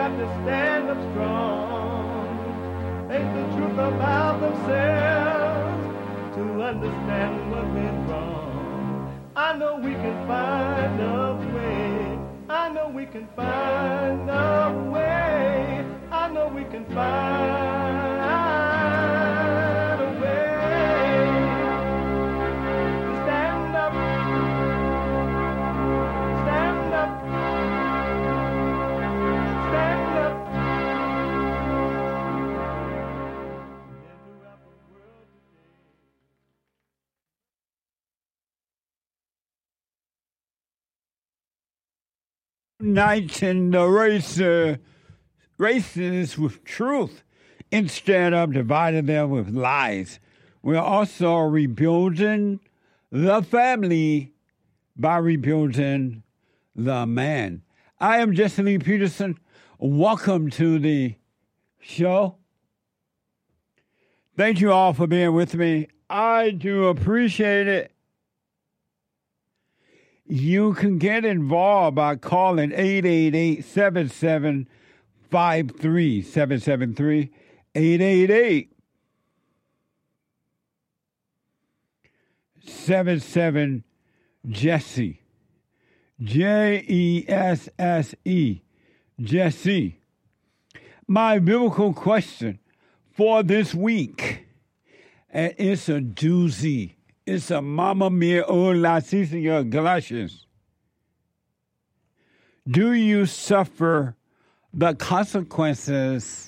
got to stand up strong. Ain't the truth about themselves to understand what went wrong. I know we can find a way. I know we can find a way. I know we can find a way to stand up, stand up, stand up. Uniting the races with truth instead of dividing them with lies. We're also rebuilding the family by rebuilding the man. I am Jesse Lee Peterson. Welcome to the show. Thank you all for being with me. I do appreciate it. You can get involved by calling 888-7753-773, 888-77-JESSE, Jesse, Jesse. My biblical question for this week, and it's a doozy. It's a Mamma Mia o la Cecilia Galatians. Do you suffer the consequences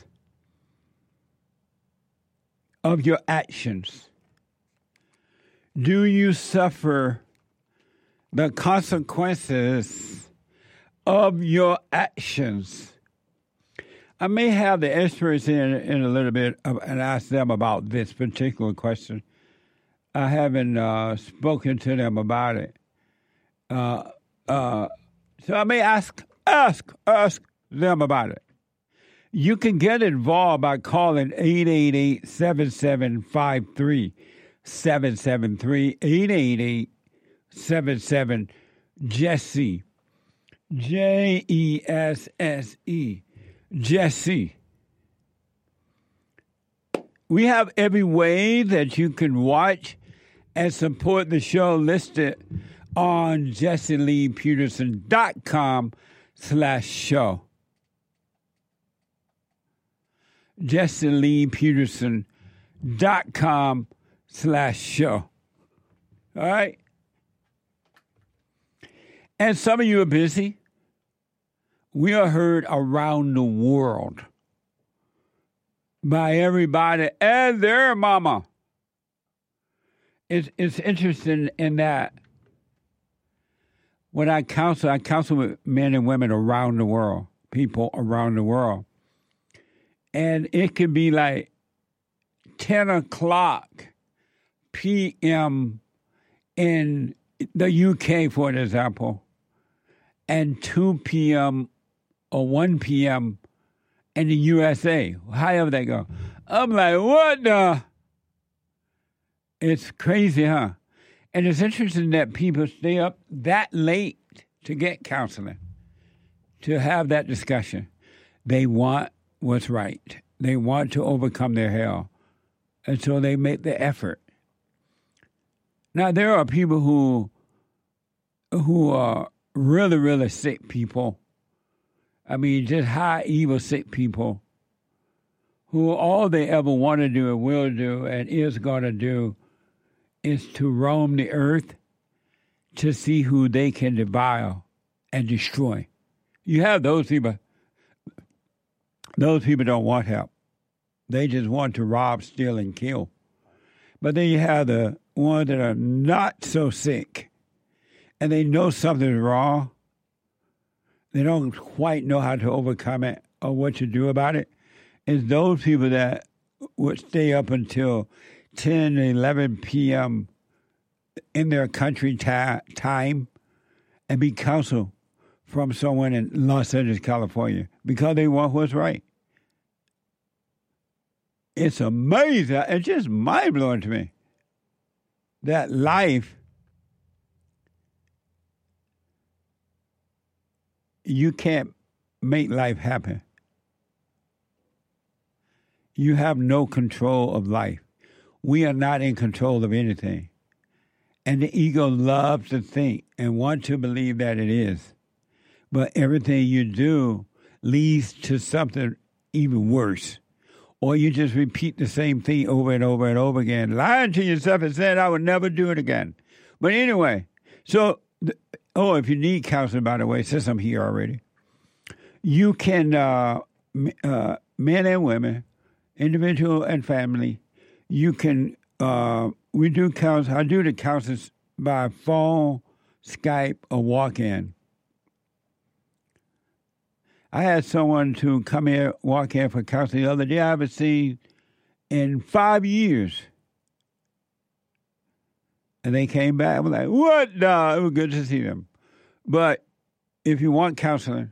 of your actions? Do you suffer the consequences of your actions? I may have the experts in a little bit and ask them about this particular question. I haven't spoken to them about it. So I may ask them about it. You can get involved by calling 888-7753-773, 888-77-JESSE, Jesse, Jesse. We have every way that you can watch and support the show listed on JesseLeePeterson.com/show. JesseLeePeterson.com/show. All right? And some of you are busy. We are heard around the world by everybody and their mama. It's interesting in that when I counsel with men and women around the world, people around the world. And it can be like 10 o'clock p.m. in the UK, for an example, and 2 p.m. or 1 p.m. in the USA, however they go. I'm like, what the? It's crazy, huh? And it's interesting that people stay up that late to get counseling, to have that discussion. They want what's right. They want to overcome their hell. And so they make the effort. Now, there are people who are really, really sick people. I mean, just high, evil, sick people who all they ever want to do and will do and is going to do is to roam the earth to see who they can devour and destroy. You have those people. Those people don't want help. They just want to rob, steal, and kill. But then you have the ones that are not so sick and they know something's wrong. They don't quite know how to overcome it or what to do about it. It's those people that would stay up until 10, 11 p.m. in their country time and be counseled from someone in Los Angeles, California, because they want what's right. It's amazing. It's just mind-blowing to me that life, you can't make life happen. you have no control of life. We are not in control of anything. And the ego loves to think and want to believe that it is. But everything you do leads to something even worse. Or you just repeat the same thing over and over and over again, lying to yourself and saying, I would never do it again. But anyway, so, if you need counseling, by the way, since I'm here already, you can, men and women, individual and family, you can, we do counseling. I do the counseling by phone, Skype, or walk-in. I had someone to come here, walk in for counseling the other day I haven't seen in 5 years. And they came back. I was like, what? No, it was good to see them. But if you want counseling,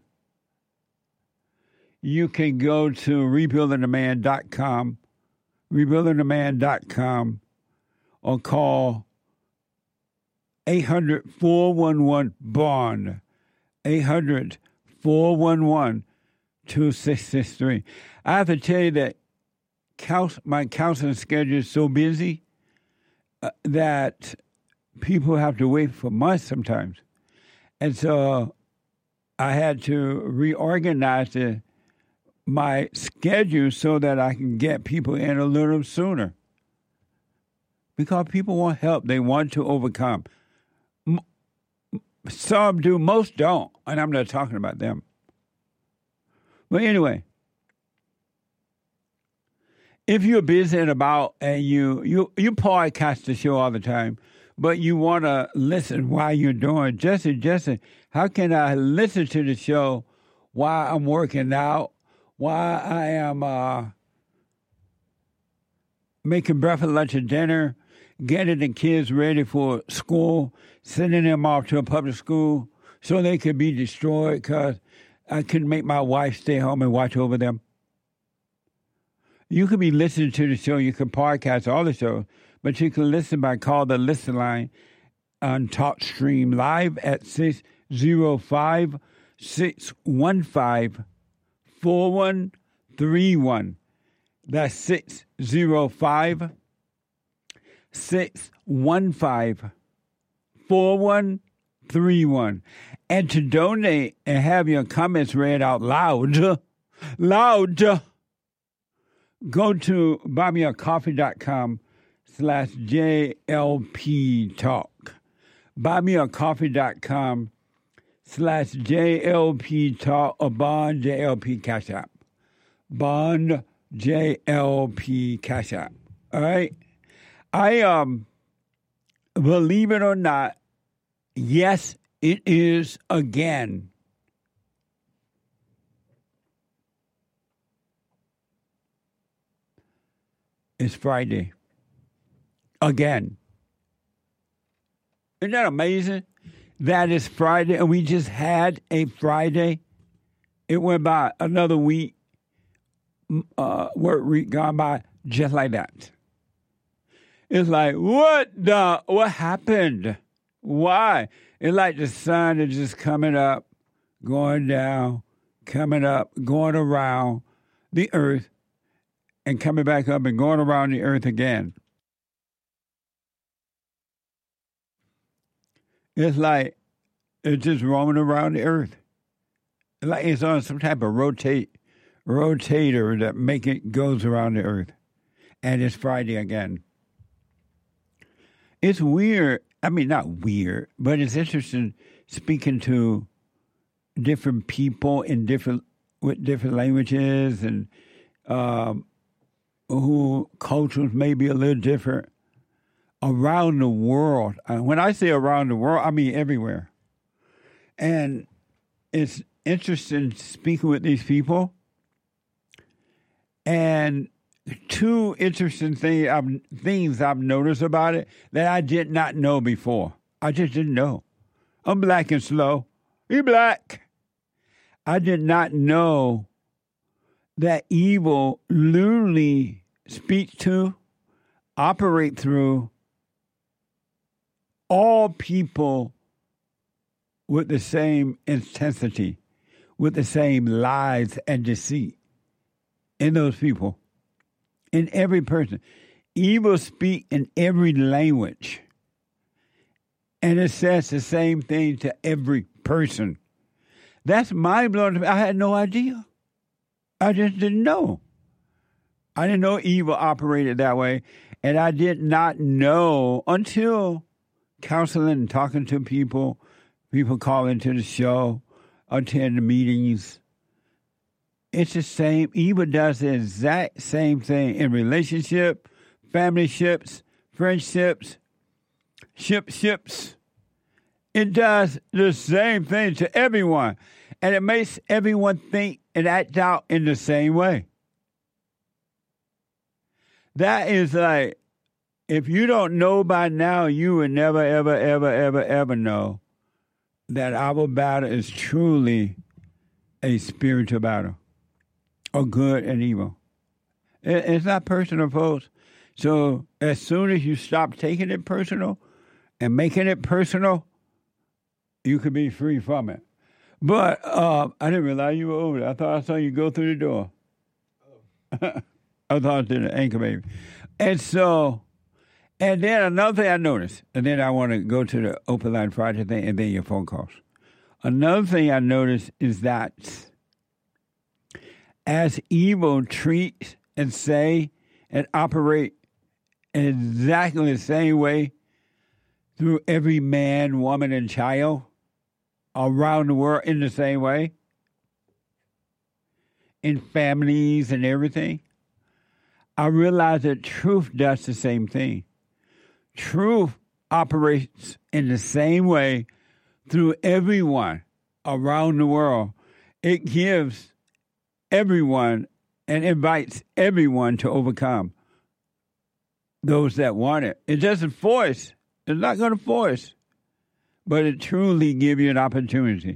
you can go to rebuildingtheman.com, rebuildingtheman.com, or call 800-411-BOND, 800-411-2663. I have to tell you that my counseling schedule is so busy that people have to wait for months sometimes. And so I had to reorganize my schedule so that I can get people in a little sooner. Because people want help. They want to overcome. Some do, most don't. And I'm not talking about them. But anyway, if you're busy and about and you podcast the show all the time, but you want to listen while you're doing, Jesse, how can I listen to the show while I'm working out, while I am making breakfast, lunch, and dinner, getting the kids ready for school, sending them off to a public school so they could be destroyed because I couldn't make my wife stay home and watch over them? You could be listening to the show. You can podcast all the shows, but you can listen by call the listen line on TalkStream Live at 605-615-4131. That's 605-615-4131. And to donate and have your comments read out loud, go to buymeacoffee.com/JLP Talk. buymeacoffee.com/JLP Talk or Bond JLP Cash App. Bond JLP Cash App. All right? I believe it or not, yes, it is again. It's Friday. Again. Isn't that amazing? That is Friday, and we just had a Friday. It went by another week, work week gone by, just like that. It's like, what happened? Why? It's like the sun is just coming up, going down, coming up, going around the earth, and coming back up and going around the earth again. It's like it's just roaming around the earth. It's like it's on some type of rotator that goes around the earth. And it's Friday again. It's weird. I mean, not weird, but it's interesting speaking to different people with different languages and who cultures may be a little different around the world. When I say around the world, I mean everywhere. And it's interesting speaking with these people. And two interesting things I've noticed about it that I did not know before. I just didn't know. I'm black and slow. You black. I did not know that evil literally speaks to, operate through all people with the same intensity, with the same lies and deceit in those people. in every person. Evil speak in every language. And it says the same thing to every person. That's mind-blowing. I had no idea. I just didn't know. I didn't know evil operated that way. And I did not know until counseling and talking to people calling to the show, attend the meetings. It's the same. Evil does the exact same thing in relationship, family ships, friendships, ships. It does the same thing to everyone. And it makes everyone think and act out in the same way. That is like, if you don't know by now, you will never, ever, ever, ever, ever know that our battle is truly a spiritual battle of good and evil. It's not personal, folks. So as soon as you stop taking it personal and making it personal, you could be free from it. But I didn't realize you were over there. I thought I saw you go through the door. I thought it was the anchor baby. And then another thing I noticed, and then I want to go to the Open Line Friday thing and then your phone calls. Another thing I noticed is that as evil treats and say and operate in exactly the same way through every man, woman, and child around the world in the same way, in families and everything, I realized that truth does the same thing. Truth operates in the same way through everyone around the world. It gives everyone and invites everyone to overcome those that want it. It doesn't force. It's not going to force. But it truly gives you an opportunity.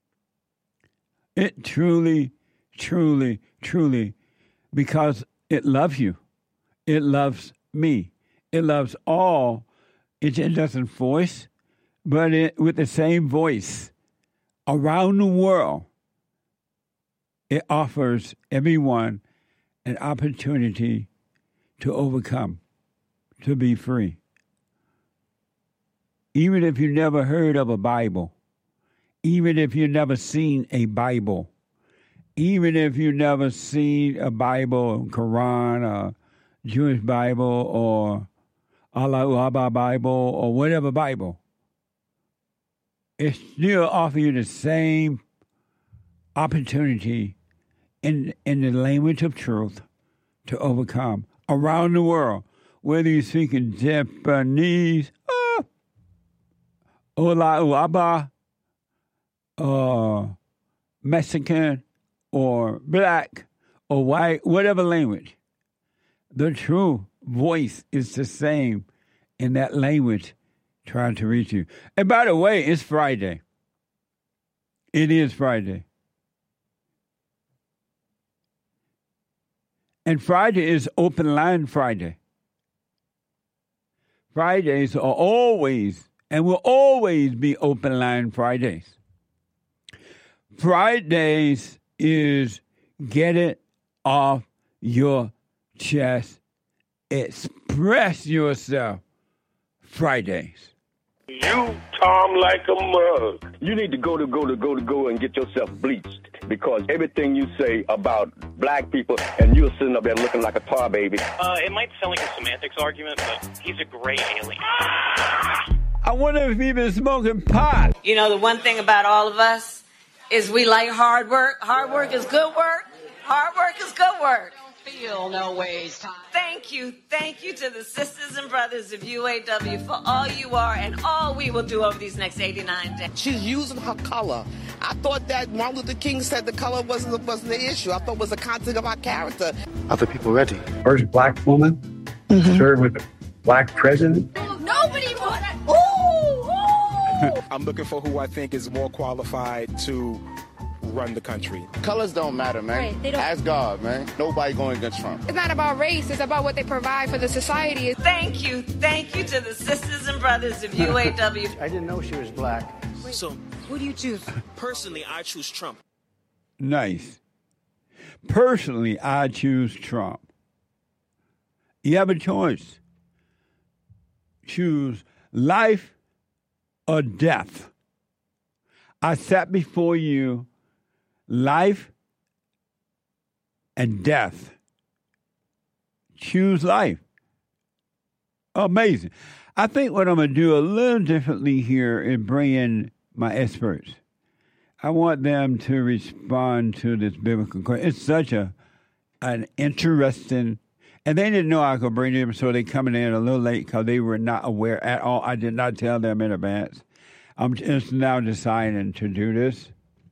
It truly, truly, truly, because it loves you. It loves me. It loves all. It doesn't force, but with the same voice around the world, it offers everyone an opportunity to overcome, to be free. Even if you never heard of a Bible, even if you've never seen a Bible, even if you've never seen a Bible, Quran, or Jewish Bible, or Allah Abba Bible, or whatever Bible, it still offers you the same opportunity in the language of truth to overcome around the world, whether you speak in Japanese, Ola Uaba, or Mexican, or black, or white, whatever language. The true voice is the same in that language trying to reach you. And by the way, it's Friday. It is Friday. And Friday is Open Line Friday. Fridays are always and will always be Open Line Fridays. Fridays is get it off your chest, express yourself. Fridays. You, Tom, like a mug. You need to go and get yourself bleached, because everything you say about black people, and you're sitting up there looking like a tar baby. It might sound like a semantics argument, but he's a gray alien. I wonder if he's been smoking pot. You know, the one thing about all of us is we like hard work. Hard work is good work. Hard work is good work. Feel no waste time. Thank you to the sisters and brothers of UAW for all you are and all we will do over these next 89 days. She's using her color. I thought that Martin Luther King said the color wasn't the issue. I thought it was the content of our character. Are the people ready? First black woman served with a black president. Nobody wants it. Ooh! I'm looking for who I think is more qualified to run the country. Colors don't matter, man. Right, Ask God, man. Nobody going against Trump. It's not about race. It's about what they provide for the society. Thank you to the sisters and brothers of UAW. I didn't know she was black. So, who do you choose? Personally, I choose Trump. Nice. Personally, I choose Trump. You have a choice. Choose life or death. I set before you life and death. Choose life. Amazing. I think what I'm going to do a little differently here is bring in my experts. I want them to respond to this biblical question. It's such an interesting, and they didn't know I could bring them, so they coming in a little late because they were not aware at all. I did not tell them in advance. I'm just now deciding to do this,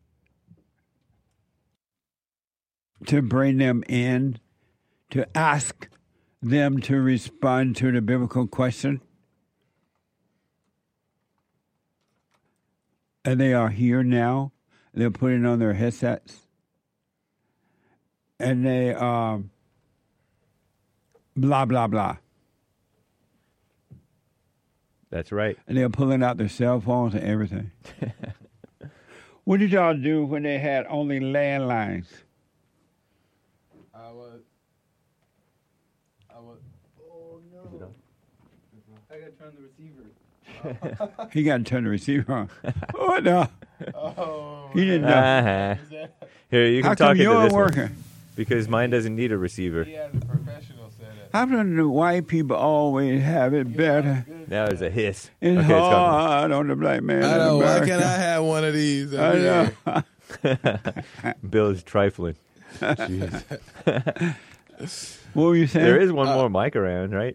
to bring them in, to ask them to respond to the biblical question. And they are here now. They're putting on their headsets. And they blah, blah, blah. That's right. And they're pulling out their cell phones and everything. What did y'all do when they had only landlines? Oh, no. I got to turn the receiver. He got to turn the receiver on. Oh, no. Oh, he didn't know. Uh-huh. Here, you can How talk come into yours this working? one. Because mine doesn't need a receiver. He has a professional setup. How come the white people always have it better? Now there's a hiss. It's Okay, hard on the black man. I in know. Why America. can't I have one of these? I know. Bill is trifling. Jeez. What were you saying? There is one more mic around, right?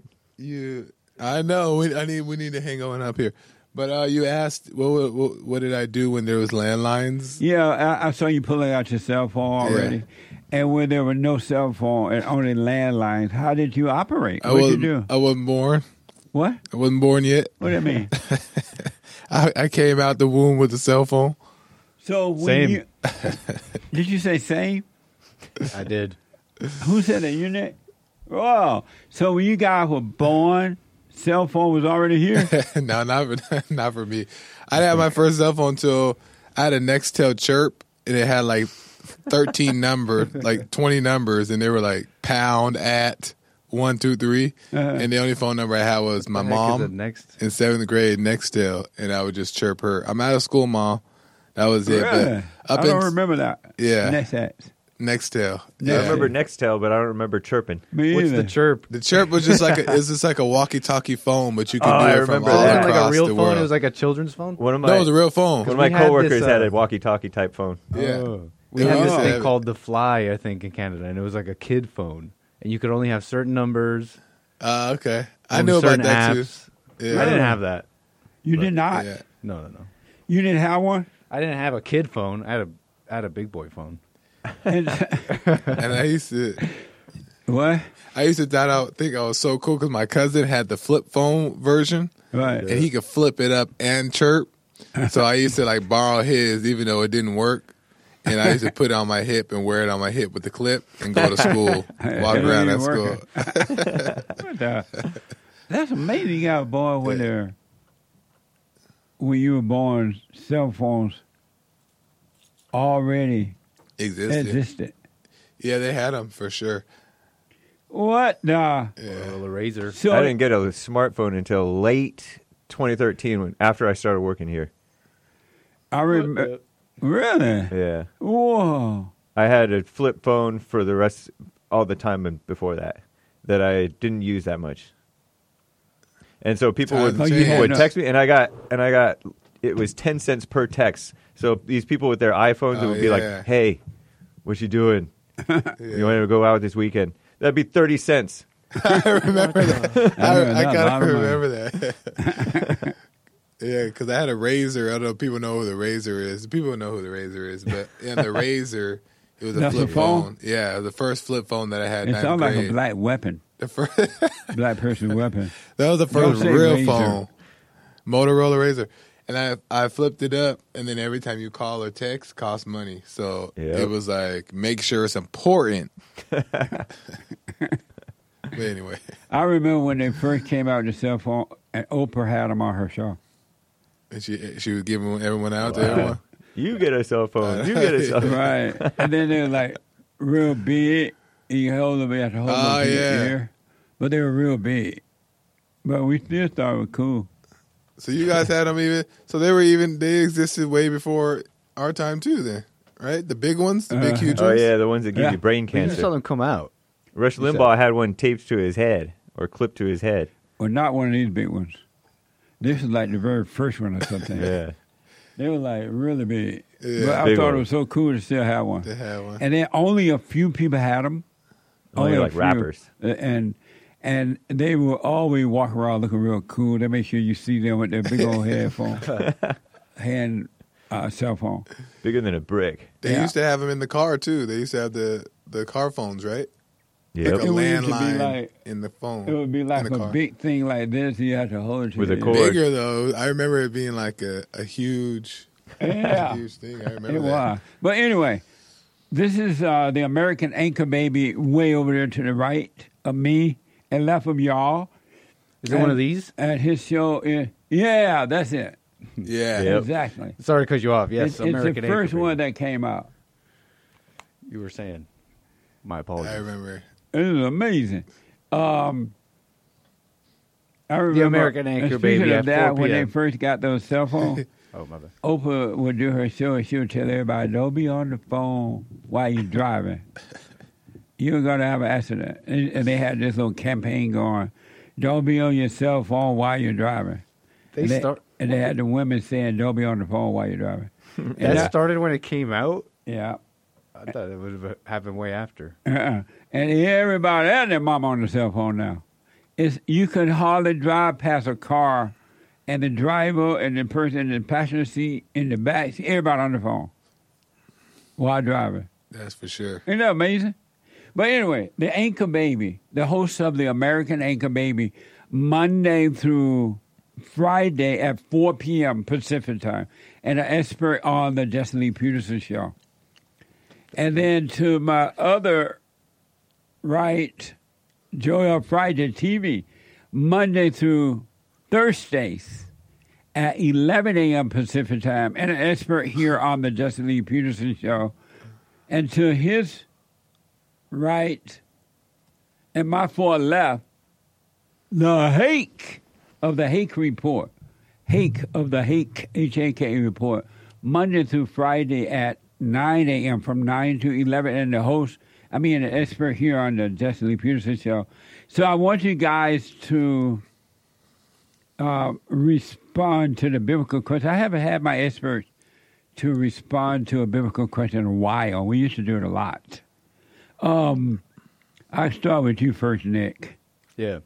I know. We need to hang on up here. But you asked, what did I do when there was landlines? Yeah, I saw you pulling out your cell phone already. Yeah. And when there were no cell phone and only landlines, how did you operate? What did you do? I wasn't born. What? I wasn't born yet. What do you mean? I came out the womb with a cell phone. So when Same. Did you say same? I did. Who said that? You did? Oh, so when you guys were born, cell phone was already here? No, not for me. I didn't have my first cell phone until I had a Nextel Chirp, and it had like 13 numbers, like 20 numbers, and they were like pound at 123. And the only phone number I had was my mom in 7th grade, Nextel, and I would just chirp her. I'm out of school, Mom. That was it. Really? But I don't remember that. Yeah. Nextel. Yeah. I remember Nextel, but I don't remember chirping. Me What's either. the chirp? The chirp was just like it's just like a walkie-talkie phone, but you can Oh, do I it from remember all that. across like a real the phone. world. It was like a children's phone. One of my No, it was a real phone. One of my We had coworkers this, had a walkie-talkie type phone. Yeah. We Yeah, had this oh. thing called the Fly, I think, in Canada, and it was like a kid phone, and you could only have certain numbers. Okay. I on knew about certain that apps. too. Yeah. I didn't have that. You did not? Yeah. No. You didn't have one? I didn't have a kid phone. I had a big boy phone. And I used to. What? I used to think I was so cool because my cousin had the flip phone version, Right. and he could flip it up and chirp. So I used to like borrow his, even though it didn't work. And I used to put it on my hip and wear it on my hip with the clip and go to school, walk around at school. What the? That's amazing. You got a boy when you were born, cell phones already existed. Yeah, they had them for sure. What the? A little eraser. So I didn't get a smartphone until late 2013 after I started working here. I remember. Really? Yeah. Whoa. I had a flip phone for the rest, all the time before that I didn't use that much. And so people would text me, and I got it was 10 cents per text. So these people with their iPhones, it would be like, "Hey, what you doing? You want to go out this weekend?" That'd be 30 cents. I remember that. I kind of remember that. Yeah, because I had a Razor. I don't know if people know who the Razor is. People know who the Razor is, but in the Razor, it was a flip phone. Yeah, the first flip phone that I had. It sounds like a black weapon. The first black person weapon. That was the first real Razor. phone. Motorola Razor. And I flipped it up, and then every time you call or text, cost money. So it was like, make sure it's important. But anyway. I remember when they first came out with the cell phone, and Oprah had them on her show. And she was giving everyone out to everyone. You get a cell phone. You get a cell phone. Right. And then they were like real big. And you hold them, you have to hold them to your ear. but they were real big. But we still thought it was cool. So you guys had them even. So they existed way before our time too. Then, right? The big ones, the big huge Oh ones. yeah, the ones that give you brain We cancer. just saw them come out. Rush Limbaugh had one taped to his head or clipped to his head. Well, not one of these big ones. This is like the very first one or something. Yeah. They were like really big. Yeah. But I Big thought one. it was so cool to still have one. They had one. And then only a few people had them. Only a like few. rappers. And they will always walk around looking real cool. They make sure you see them with their big old cell phone. Bigger than a brick. They used to have them in the car too. They used to have the car phones, right? Yep. Like a It used to be landline like- in the phone. It would be like in the a car. big thing like this. You have to hold it to With a the- cord. Bigger though. I remember it being like a huge, Yeah. huge thing. I remember It that. was. But anyway, this is the American Anchor Baby way over there to the right of me and left of y'all. Is it one of these? And his show is, yeah, that's it. Yeah. Yep. Exactly. Sorry to cut you off. Yes, It's American the first Anchor one Baby. that came out. You were saying. My apologies. I remember. It was amazing. I remember American Anchor and speaking Baby of at that, 4 when they p.m. first got those cell phones, Oh, my bad. Oprah would do her show and she would tell everybody, don't be on the phone while you're driving. You're going to have an accident. And they had this little campaign going, don't be on your cell phone while you're driving. And they had the women saying, don't be on the phone while you're driving. That started when it came out? Yeah. I thought it would have happened way after. And everybody and their mama on the cell phone now. You could hardly drive past a car and the driver and the person in the passenger seat in the back seat, everybody on the phone while driving. That's for sure. Isn't that amazing? But anyway, the Anchor Baby, the host of the American Anchor Baby, Monday through Friday at 4 p.m. Pacific time, and an expert on the Jesse Lee Peterson show. And then to my other right, Joel Friday TV, Monday through Thursdays at 11 a.m. Pacific time, and an expert here on the Jesse Lee Peterson show. And to his right and my far left, the Hake of the Hake Report. Hake of the Hake, H-A-K Report, Monday through Friday at 9 a.m. from 9 to 11, and the expert here on the Jesse Lee Peterson show. So I want you guys to respond to the biblical question. I haven't had my experts to respond to a biblical question in a while. We used to do it a lot. I'll start with you first, Nick. Yeah.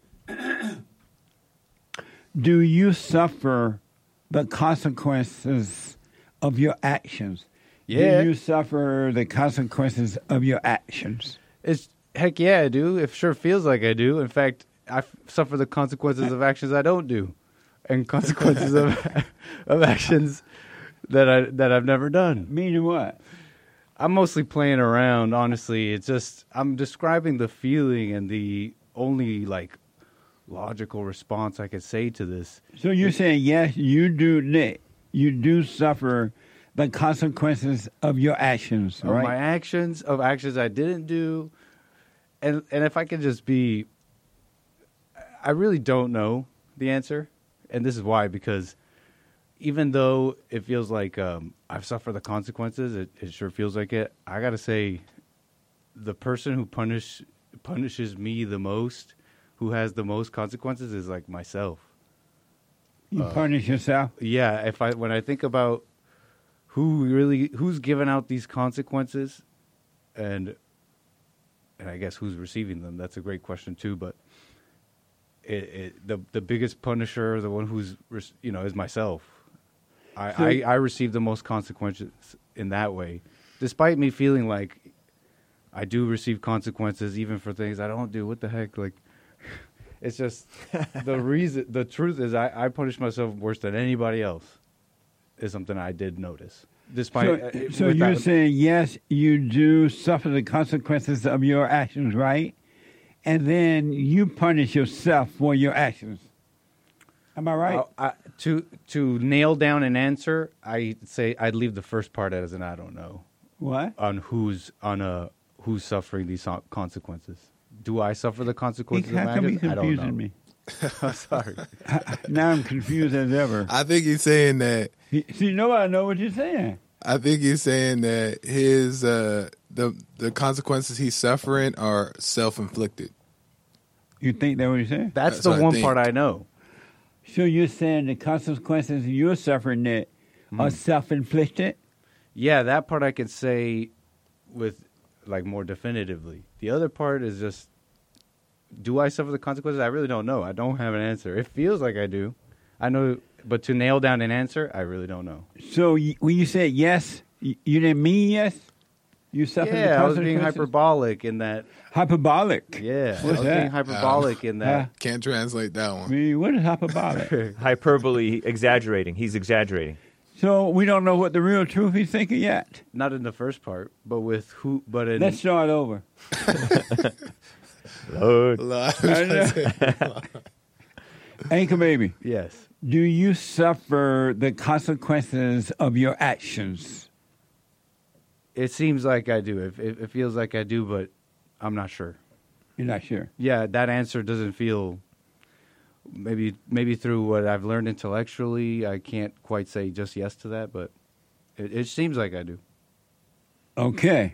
Do you suffer the consequences of your actions? Yeah. Do you suffer the consequences of your actions? Heck yeah, I do. It sure feels like I do. In fact, I suffer the consequences of actions I don't do, and consequences of actions that I've never done. Meaning what? I'm mostly playing around, honestly. It's just I'm describing the feeling and the only logical response I could say to this. So you're saying yes, you do, Nick. You do suffer the consequences of your actions, right? Of my actions, of actions I didn't do, and if I could just be, I really don't know the answer, and this is why, because even though it feels like I've suffered the consequences, it sure feels like it. I gotta say, the person who punishes me the most, who has the most consequences, is like myself. You punish yourself? Yeah. When I think about who's giving out these consequences, and I guess who's receiving them, that's a great question too. But the biggest punisher, the one who's is myself. I receive the most consequences in that way, despite me feeling like I do receive consequences even for things I don't do. What the heck? It's just the truth is I punish myself worse than anybody else is something I did notice. Despite so you're saying yes, you do suffer the consequences of your actions, right? And then you punish yourself for your actions. Am I right? To nail down an answer, I'd say I'd leave the first part as an I don't know. What? On who's suffering these consequences. do I suffer the consequences of my How come actions? you I don't know. confusing me? I'm sorry. Now I'm confused as ever. I think he's saying that. See, nobody know what you're saying. I think he's saying that his the consequences he's suffering are self-inflicted. You think that's what you're saying? That's what the I one think. part I know. So you're saying the consequences you're suffering that are self-inflicted? Yeah, that part I could say with like more definitively. The other part is just, do I suffer the consequences? I really don't know. I don't have an answer. It feels like I do. I know, but to nail down an answer, I really don't know. So when you said yes, you didn't mean yes? You suffered the Yeah, I was consequences? being hyperbolic in that. Hyperbolic? Yeah, What's I was that? being hyperbolic in that. Can't translate that one. I mean, what is hyperbolic? Hyperbole, exaggerating. He's exaggerating. So we don't know what the real truth he's thinking yet? Not in the first part, but with who, but in... Let's start over. Lord. Anchor Baby. Yes. Do you suffer the consequences of your actions? It seems like I do. It feels like I do, but I'm not sure. You're not sure? Yeah, that answer doesn't feel... Maybe through what I've learned intellectually, I can't quite say just yes to that, but it seems like I do. Okay.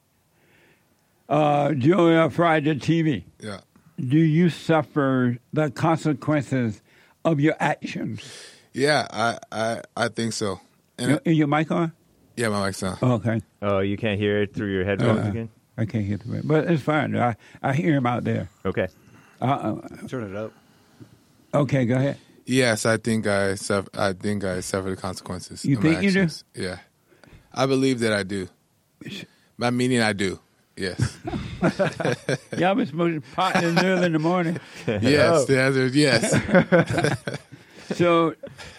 Joey Friday TV. Yeah. Do you suffer the consequences of your actions? Yeah, I think so. And Is your mic on? yeah, my mic's on. Oh, okay. Oh, you can't hear it through your headphones again? I can't hear the but it's fine. I hear him out there. Okay. Turn it up. Okay, go ahead. Yes, I think I suffer the consequences. You of my think you do? actions. Yeah, I believe that I do. By meaning, I do. Yes. Y'all been smoking pot early in the morning. Yes, the answer is yes. So,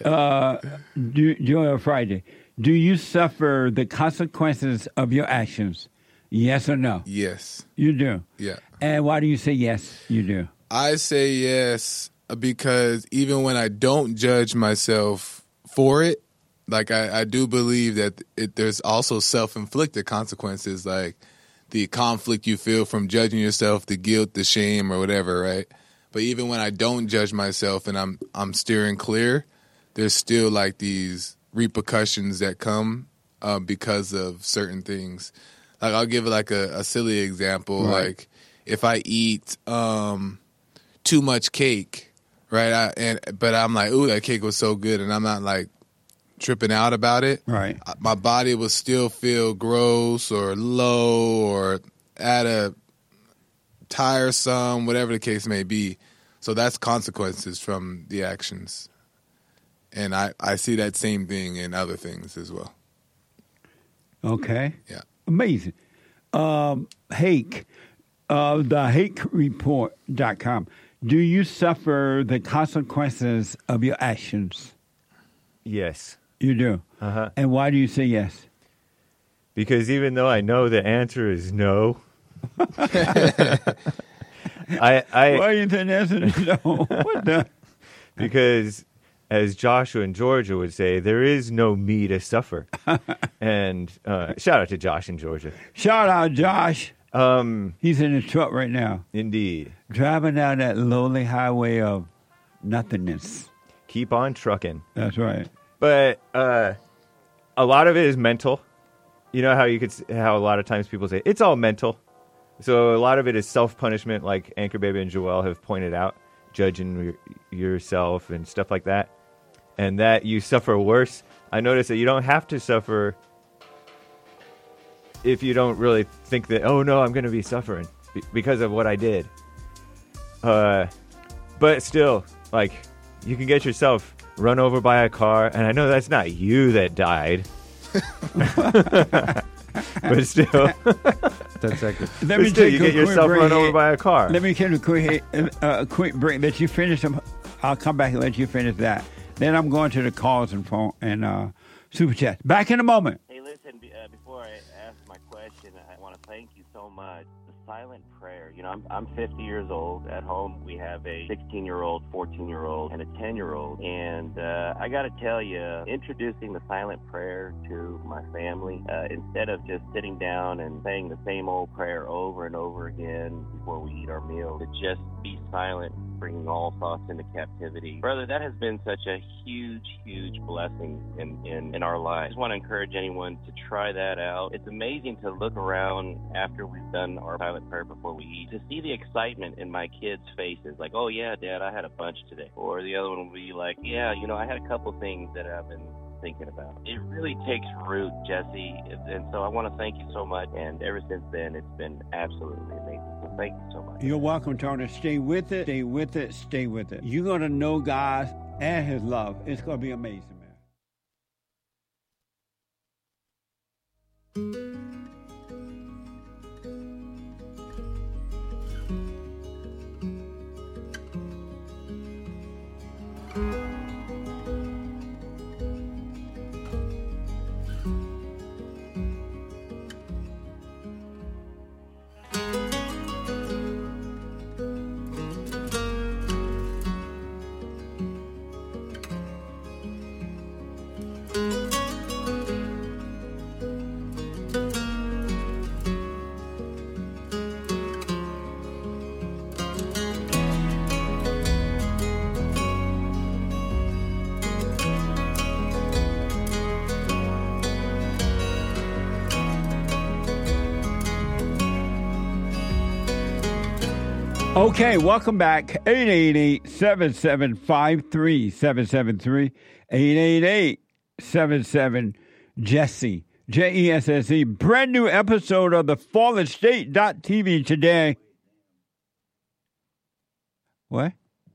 Joy Friday, do you suffer the consequences of your actions? Yes or no? Yes. You do? Yeah. And why do you say yes, you do? I say yes because even when I don't judge myself for it, like I do believe that there's also self-inflicted consequences, like the conflict you feel from judging yourself, the guilt, the shame, or whatever, right? But even when I don't judge myself and I'm steering clear, there's still like these repercussions that come because of certain things. Like I'll give like a silly example, Right. like if I eat too much cake, right? But I'm like, ooh, that cake was so good, and I'm not like tripping out about it. Right. My body will still feel gross or low or at a tiresome, whatever the case may be. So that's consequences from the actions. And I see that same thing in other things as well. Okay. Yeah. Amazing. Hake, thehakereport.com. Do you suffer the consequences of your actions? Yes. You do? Uh-huh. And why do you say yes? Because even though I know the answer is no, Why you think the answer is no? What the? Because as Joshua in Georgia would say, there is no me to suffer. And shout out to Josh in Georgia. Shout out, Josh. He's in his truck right now. Indeed. Driving down that lonely highway of nothingness. Keep on trucking. That's right. But a lot of it is mental. You know how a lot of times people say, it's all mental. So a lot of it is self-punishment, like Anchor Baby and Joelle have pointed out, judging yourself and stuff like that. And that you suffer worse. I notice that you don't have to suffer if you don't really think that, oh no, I'm going to be suffering because of what I did. But still, like, you can get yourself run over by a car, and I know that's not you that died. But still, 10 seconds. Let me you get yourself run over by a car. Let me take a quick break. Let you finish them. I'll come back and let you finish that. Then I'm going to the calls and phone and super chat. Back in a moment. Hey, listen. Before I ask my question, I want to thank you so much. The silent prayer. You know, I'm 50 years old. At home, we have a 16-year-old, 14-year-old, and a 10-year-old. And I got to tell you, introducing the silent prayer to my family, instead of just sitting down and saying the same old prayer over and over again before we eat our meal, to just be silent, bringing all thoughts into captivity. Brother, that has been such a huge, huge blessing in our lives. I just want to encourage anyone to try that out. It's amazing to look around after we've done our silent prayer before we eat, to see the excitement in my kids' faces, like, oh yeah, Dad, I had a bunch today. Or the other one will be like, yeah, you know, I had a couple things that I've been thinking about. It really takes root, Jesse, and so I want to thank you so much, and ever since then, it's been absolutely amazing. So thank you so much. You're welcome, Tony. Stay with it, stay with it, stay with it. You're going to know God and His love. It's going to be amazing, man. Okay, welcome back. 888-775-3773. 888-77-JESSE. Jesse. Brand new episode of the FallenState.tv today. What?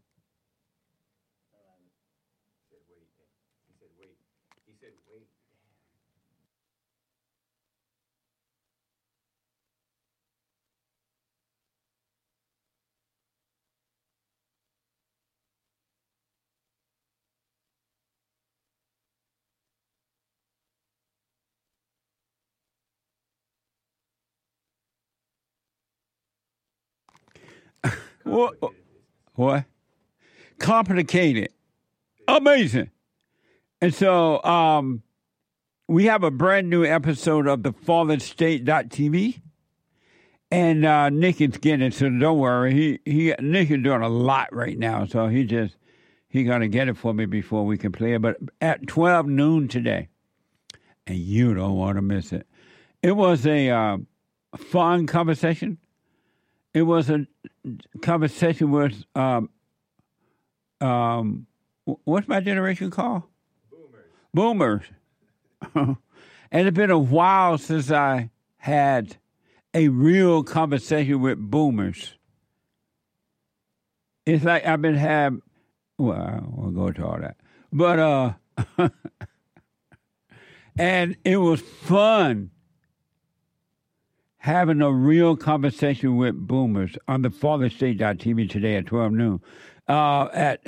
What? Complicated. Amazing. And so we have a brand new episode of the FallenState.tv. And Nick is getting it, so don't worry. Nick is doing a lot right now, so he's going to get it for me before we can play it. But at 12 noon today, and you don't want to miss it. It was a fun conversation. It was a conversation with, what's my generation called? Boomers. And it's been a while since I had a real conversation with boomers. It's like I've been having, well, I won't go to all that. But, and it was fun having a real conversation with boomers on the FallenState.tv today at 12 noon. At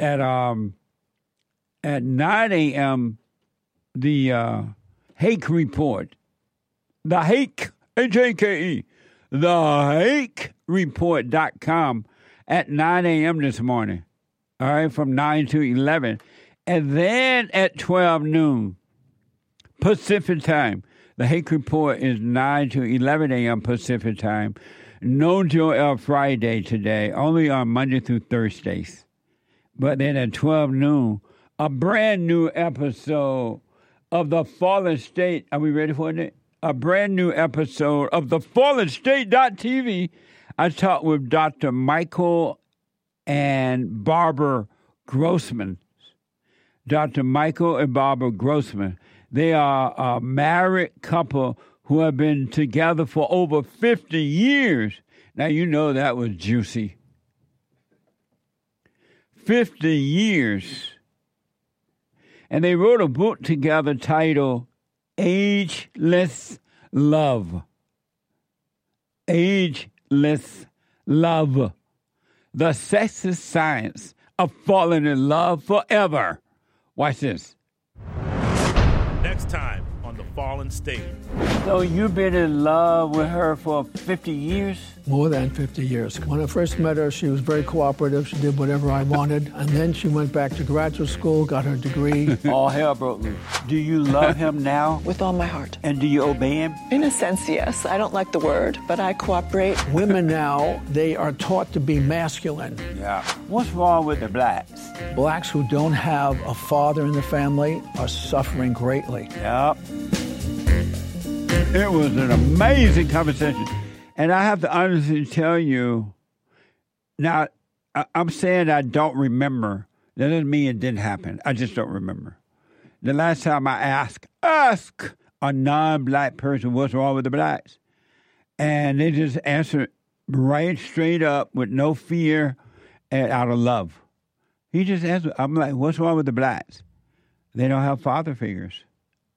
9 a.m., the Hake Report, the Hake, H-A-K-E, the HakeReport.com at 9 a.m. this morning, all right, from 9 to 11. And then at 12 noon, Pacific time, the Hake Report is 9 to 11 a.m. Pacific time. No Joel Friday today, only on Monday through Thursdays. But then at 12 noon, a brand new episode of the Fallen State. Are we ready for it? A brand new episode of the FallenState.tv. I talked with Dr. Michael and Barbara Grossman. Dr. Michael and Barbara Grossman. They are a married couple who have been together for over 50 years. Now, you know that was juicy. 50 years. And they wrote a book together titled Ageless Love. Ageless Love. The Sexist Science of Falling in Love Forever. Watch this. Next time on the fallen state. So you've been in love with her for 50 years? More than 50 years. When I first met her, she was very cooperative. She did whatever I wanted. And then she went back to graduate school, got her degree. All hell broke loose. Do you love him now? With all my heart. And do you obey him? In a sense, yes. I don't like the word, but I cooperate. Women now, they are taught to be masculine. Yeah. What's wrong with the blacks? Blacks who don't have a father in the family are suffering greatly. Yep. It was an amazing conversation. And I have to honestly tell you, now, I'm saying I don't remember. That doesn't mean it didn't happen. I just don't remember. The last time I ask a non-black person what's wrong with the blacks, and they just answered right straight up with no fear and out of love. He just answered. I'm like, what's wrong with the blacks? They don't have father figures.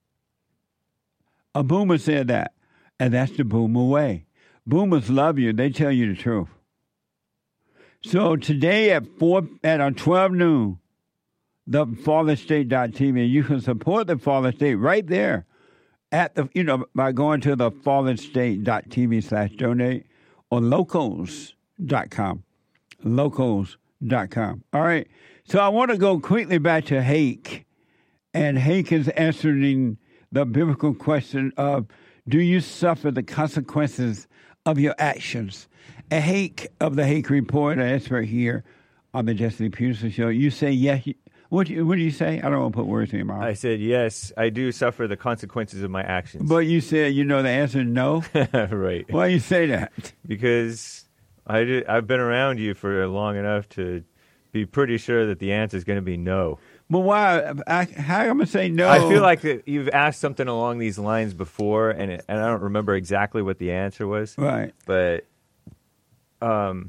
A boomer said that, and that's the boomer way. Boomers love you. They tell you the truth. So today at 12 noon, the FallenState.tv, you can support the Fallen State right there at the by going to the FallenState.tv/donate or locals.com. Locals.com. All right. So I want to go quickly back to Hake, and Hake is answering the biblical question of, do you suffer the consequences of your actions? A Hake of the Hake Report, an expert here on the Jesse Peterson Show. You say yes. What do you say? I don't want to put words in your mouth. I said, yes, I do suffer the consequences of my actions. But you said, the answer no? Right. Why you say that? Because I've been around you for long enough to be pretty sure that the answer is going to be no. But why? How am I going to say no? I feel like that you've asked something along these lines before, and I don't remember exactly what the answer was. Right. But, I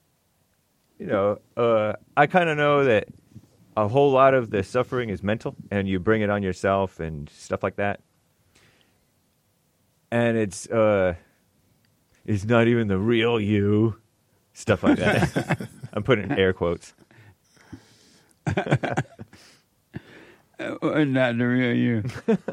kind of know that a whole lot of the suffering is mental, and you bring it on yourself and stuff like that. And it's not even the real you, stuff like that. I'm putting in air quotes. Not the real you.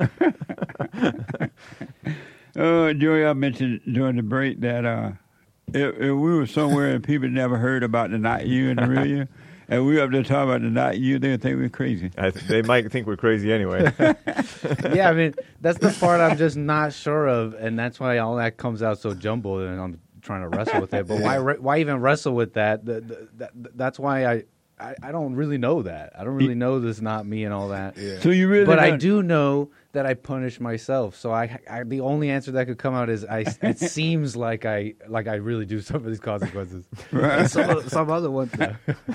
Joey, I mentioned during the break that if we were somewhere and people never heard about the not you and the real you, and we were up there talking about the not you, they would think we're crazy. They might think we're crazy anyway. Yeah, I mean, that's the part I'm just not sure of, and that's why all that comes out so jumbled, and I'm trying to wrestle with it. But why even wrestle with that? That's why I don't really know that. I don't really know this not me and all that. Yeah. So you really But I do know that I punish myself. So I the only answer that could come out is it seems like I really do some of these consequences. Right. Some other ones though.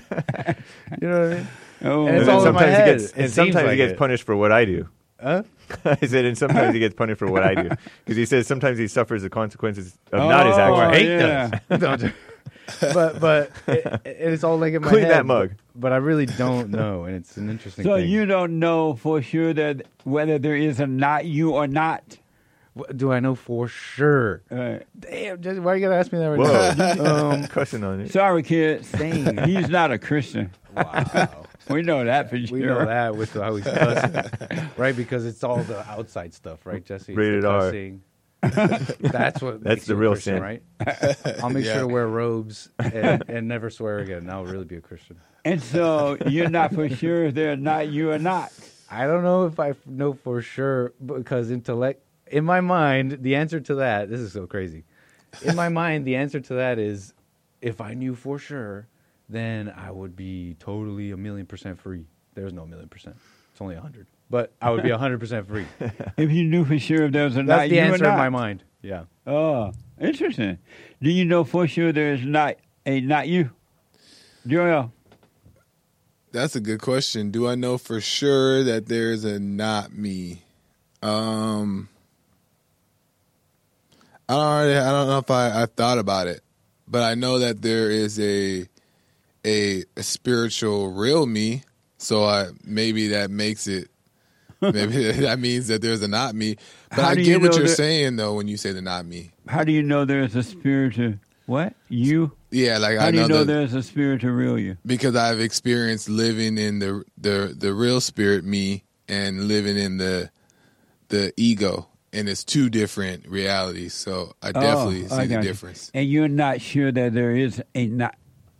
You know what I mean? Oh, and it's all in my head. Sometimes he gets punished for what I do. Huh? I said, and sometimes he gets punished for what I do. Because he says sometimes he suffers the consequences of not his actions. I hate those. But it's all like in my head. Clean that mug. But I really don't know, and it's an interesting thing. So you don't know for sure that whether there is a not you or not? Do I know for sure? Damn, why are you going to ask me that right now? Cussing on it. Sorry, kids. Dang. He's not a Christian. Wow. We know that for sure. We know that with how he's cussing. Right, because it's all the outside stuff, right, Jesse? Rated R. That's the real Christian, sin, right? I'll make sure to wear robes and never swear again. I'll really be a Christian. And so you're not for sure if they're not you or not. I don't know if I know for sure because in my mind, the answer to that, this is so crazy. In my mind, the answer to that is if I knew for sure, then I would be totally 1,000,000% free. There's no 1,000,000%. It's only 100. But I would be 100% free. If you knew for sure if there was a not you or not. That's the answer in my mind. Yeah. Oh, interesting. Do you know for sure there's not a not you? Joel? That's a good question. Do I know for sure that there's a not me? I don't know if I thought about it, but I know that there is a spiritual real me. So maybe that makes it. Maybe that means that there's a not me. But I get what you're saying though when you say the not me. How do you know there's a spiritual what you? Yeah, like how do you know there's a spiritual real you? Because I've experienced living in the real spirit me and living in the ego and it's two different realities. So I definitely see the difference. And you're not sure that there is a not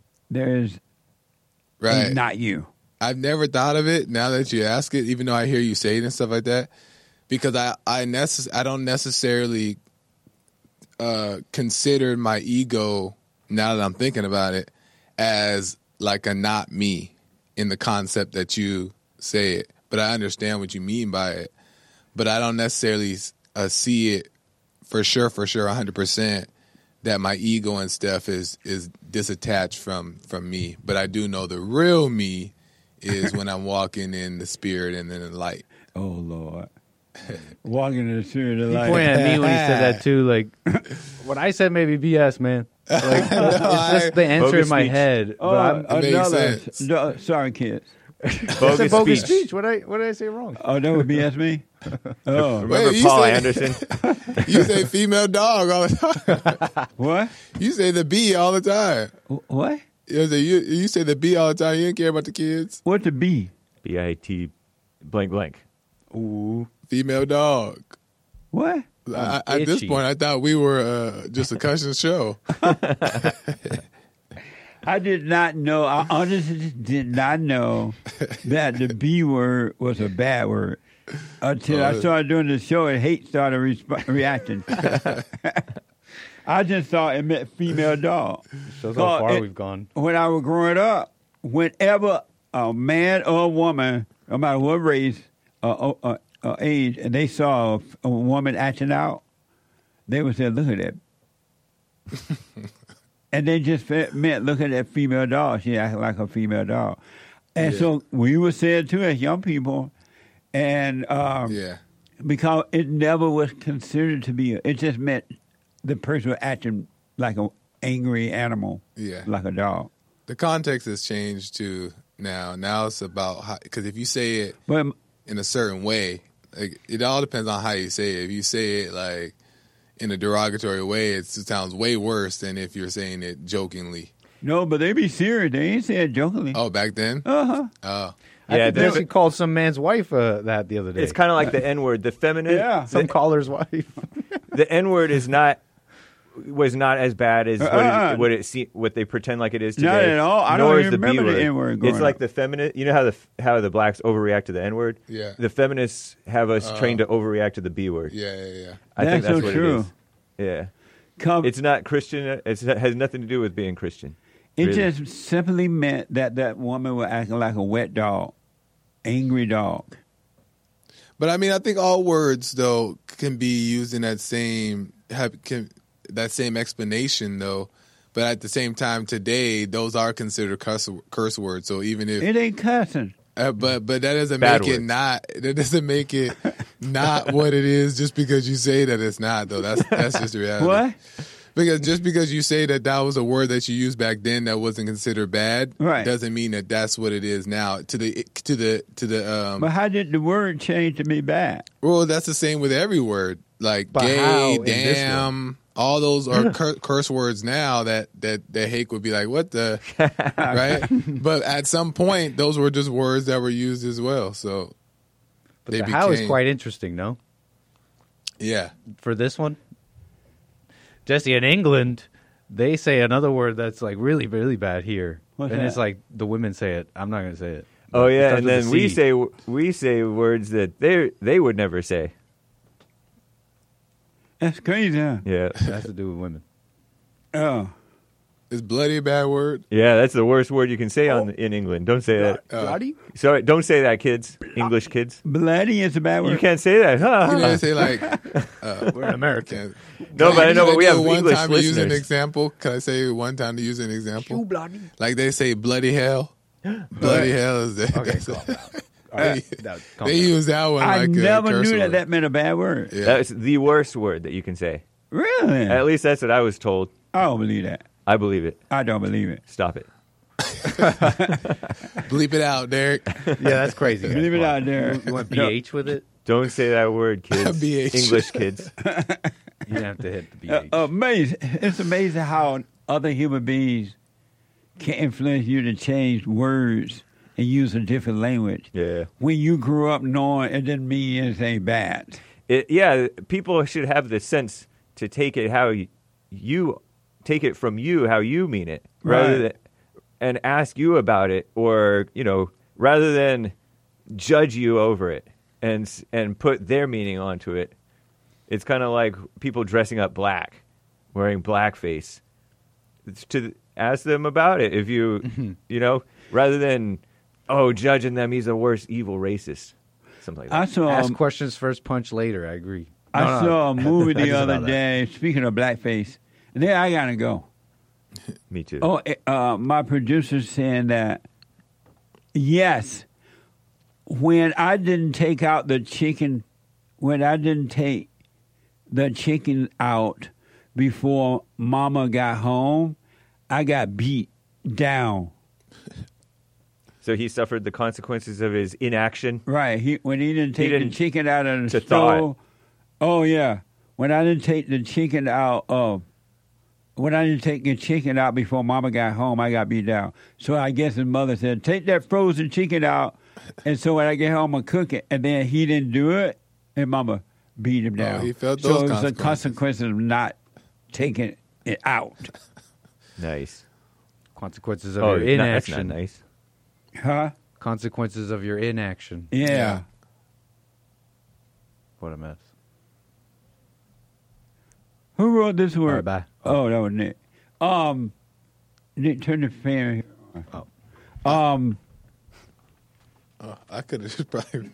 you. I've never thought of it. Now that you ask it, even though I hear you say it and stuff like that, because I don't necessarily consider my ego, now that I'm thinking about it, as like a not me in the concept that you say it. But I understand what you mean by it. But I don't necessarily see it for sure, 100%, that my ego and stuff is disattached from me. But I do know the real me is when I'm walking in the spirit and in the light. Oh, Lord. Walking in the spirit of the light. He pointed at me when he said that, too. Like, what I said may be BS, man. Like, it's just the answer in my head. Oh, but no, sorry, kids. Bogus speech. What did I say wrong? Oh, that would BS me? Oh, remember Paul Anderson? You say female dog all the time. What? You say the bee all the time. What? You say the bee all the time. You didn't care about the kids. What the bee? BIT blank blank. Ooh, female dog. What? At this point, I thought we were just a custom show. I did not know. I honestly did not know that the B word was a bad word until I started doing the show and hate started reacting. I just thought it meant female dog. Shows how far we've gone. When I was growing up, whenever a man or a woman, no matter what race or age, and they saw a woman acting out, they would say, "Look at that." And they just meant, look at that female dog. She acted like a female dog. And so we would say it, too, as young people. And because it never was considered to be, it just meant the person was acting like an angry animal, like a dog. The context has changed, too, now. Now it's about how, because if you say it in a certain way, like, it all depends on how you say it. If you say it, like, in a derogatory way, it sounds way worse than if you're saying it jokingly. No, but they be serious. They ain't say it jokingly. Oh, back then? Uh-huh. Oh. I think Jesse called some man's wife that the other day. It's kind of like the N-word. The feminine... Yeah, some caller's wife. The N-word was not as bad as what they pretend like it is today. Not at all. I don't even remember the N-word. It's like the feminist. You know how the blacks overreact to the N-word? Yeah. The feminists have us trained to overreact to the B word. Yeah. I think that's so what true. It is. Yeah. It's not Christian. It has nothing to do with being Christian. It just simply meant that woman was acting like a wet dog, angry dog. But I mean, I think all words though can be used in that same explanation though. But at the same time, today those are considered curse words. So even if it ain't cussing, but that doesn't Bad make words. it not. That doesn't make it not what it is. Just because you say that it's not though. That's just the reality. What? Because just because you say that was a word that you used back then that wasn't considered bad, right, doesn't mean that that's what it is now. To the. But how did the word change to be bad? Well, that's the same with every word, like gay, damn. All those are curse words now that Hake would be like, what the, right? But at some point, those were just words that were used as well. So, but the how is quite interesting, no? Yeah. For this one, Jesse, in England, they say another word that's like really, really bad here, it's like the women say it. I'm not going to say it. Oh yeah, and then we say words that they would never say. That's crazy, huh? Yeah. It has to do with women. Oh. Is bloody a bad word? Yeah, that's the worst word you can say in England. Don't say that. Bloody? Sorry, don't say that, kids. English kids. Bloody is a bad word. You can't say that, huh? You can't say like... we're in America. No, but I know, but we have English time listeners. To use an example? Can I say one time to use an example? You bloody. Like they say bloody hell. Bloody hell is that. Okay, they use that one I like never a curse knew word. that meant a bad word. Yeah. That's the worst word that you can say. Really? At least that's what I was told. I don't believe that. I believe it. I don't believe it. Stop it. Bleep it out, Derek. Yeah, that's crazy. Leave it out there. You want BH with it? Don't say that word, kids. BH. English kids. You have to hit the BH. Amazing. It's amazing how other human beings can influence you to change words and use a different language. Yeah. When you grew up knowing it didn't mean anything bad. people should have the sense to take it how you take it from you, how you mean it, rather than and ask you about it, or rather than judge you over it and put their meaning onto it. It's kind of like people dressing up black, wearing blackface. It's to ask them about it if you rather than judging them, he's the worst evil racist. Something like that. Ask questions first, punch later. I agree. I saw a movie the other day, speaking of blackface, and then I got to go. Me too. My producer's saying that, yes, when I didn't take out the chicken, out before Mama got home, I got beat down. So he suffered the consequences of his inaction. Right. When he didn't take the chicken out of the stove. Oh yeah. When I didn't take the chicken out before Mama got home, I got beat down. So I guess his mother said, "Take that frozen chicken out," and so when I get home, I cook it. And then he didn't do it, and Mama beat him down. He felt those consequences. So it was the consequences of not taking it out. Nice. Consequences of your inaction. That's not nice. Huh? Consequences of your inaction. Yeah. What a mess. Who wrote this word? All right, bye. Oh, that was Nick. Nick, turn the fan here. I could have just probably.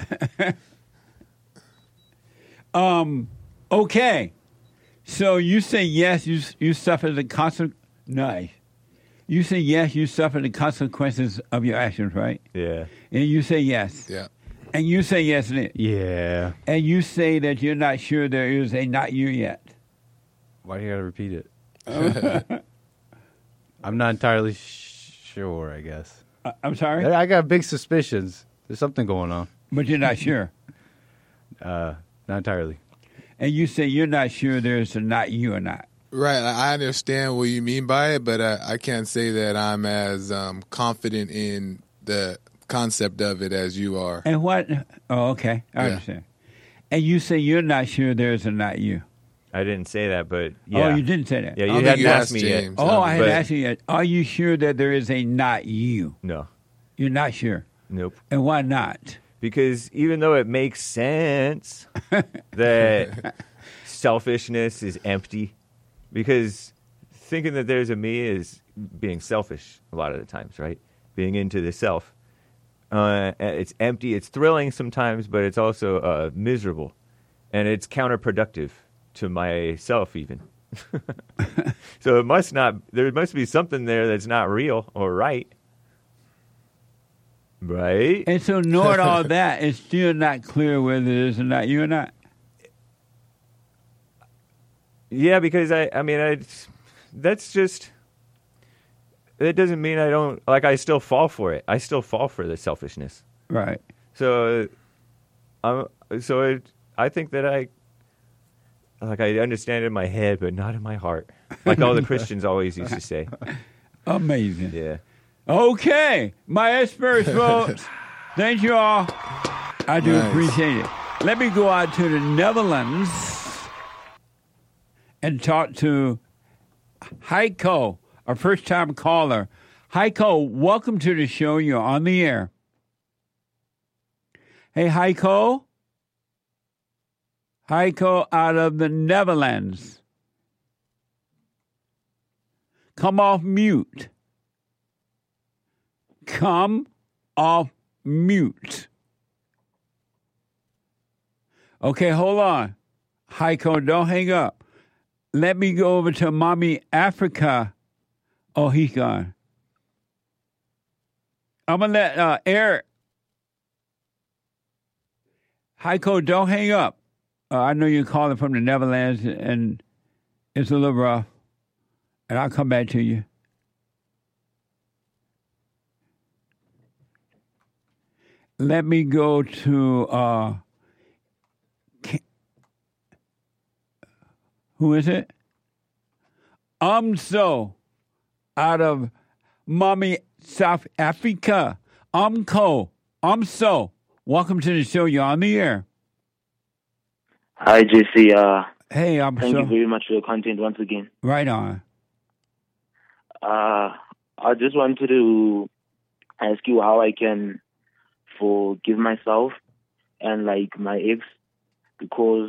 Okay. So you say yes, you suffer the consequences. Nice. You say yes, you suffer the consequences of your actions, right? Yeah. And you say yes. Yeah. And you say yes, Nick. Yeah. And you say that you're not sure there is a not you yet. Why do you got to repeat it? I'm not entirely sure, I guess. I'm sorry? I got big suspicions. There's something going on. But you're not sure? Not entirely. And you say you're not sure there's a not you or not. Right. I understand what you mean by it, but I can't say that I'm as confident in the concept of it as you are. And what? Oh, okay. I understand. And you say you're not sure there's a not you. I didn't say that, but yeah. Oh, you didn't say that? Yeah, you hadn't asked me yet. Oh, I had asked you yet. Are you sure that there is a not you? No. You're not sure? Nope. And why not? Because even though it makes sense that selfishness is empty, because thinking that there's a me is being selfish a lot of the times, right? Being into the self. It's empty. It's thrilling sometimes, but it's also miserable. And it's counterproductive to myself even. So there must be something there that's not real or right. Right? And so knowing all that, it's still not clear whether there's a not you or not. Yeah, because that's just, it doesn't mean I don't, I still fall for it. I still fall for the selfishness. Right. So, I think that I understand it in my head, but not in my heart. Like all the Christians always used to say. Amazing. Yeah. Okay. My experts vote. Thank you all. I do appreciate it. Let me go out to the Netherlands and talk to Heiko, our first-time caller. Heiko, welcome to the show. You're on the air. Hey, Heiko. Heiko out of the Netherlands. Come off mute. Come off mute. Okay, hold on. Heiko, don't hang up. Let me go over to Mommy Africa. Oh, he's gone. I'm going to let Eric. Heiko, don't hang up. I know you're calling from the Netherlands, and it's a little rough. And I'll come back to you. Let me go to... who is it? Umso, out of Mommy South Africa. Umso, welcome to the show. You're on the air. Hi, JC. Hey, thank you very much for your content once again. Right on. I just wanted to ask you how I can forgive myself and like my ex, because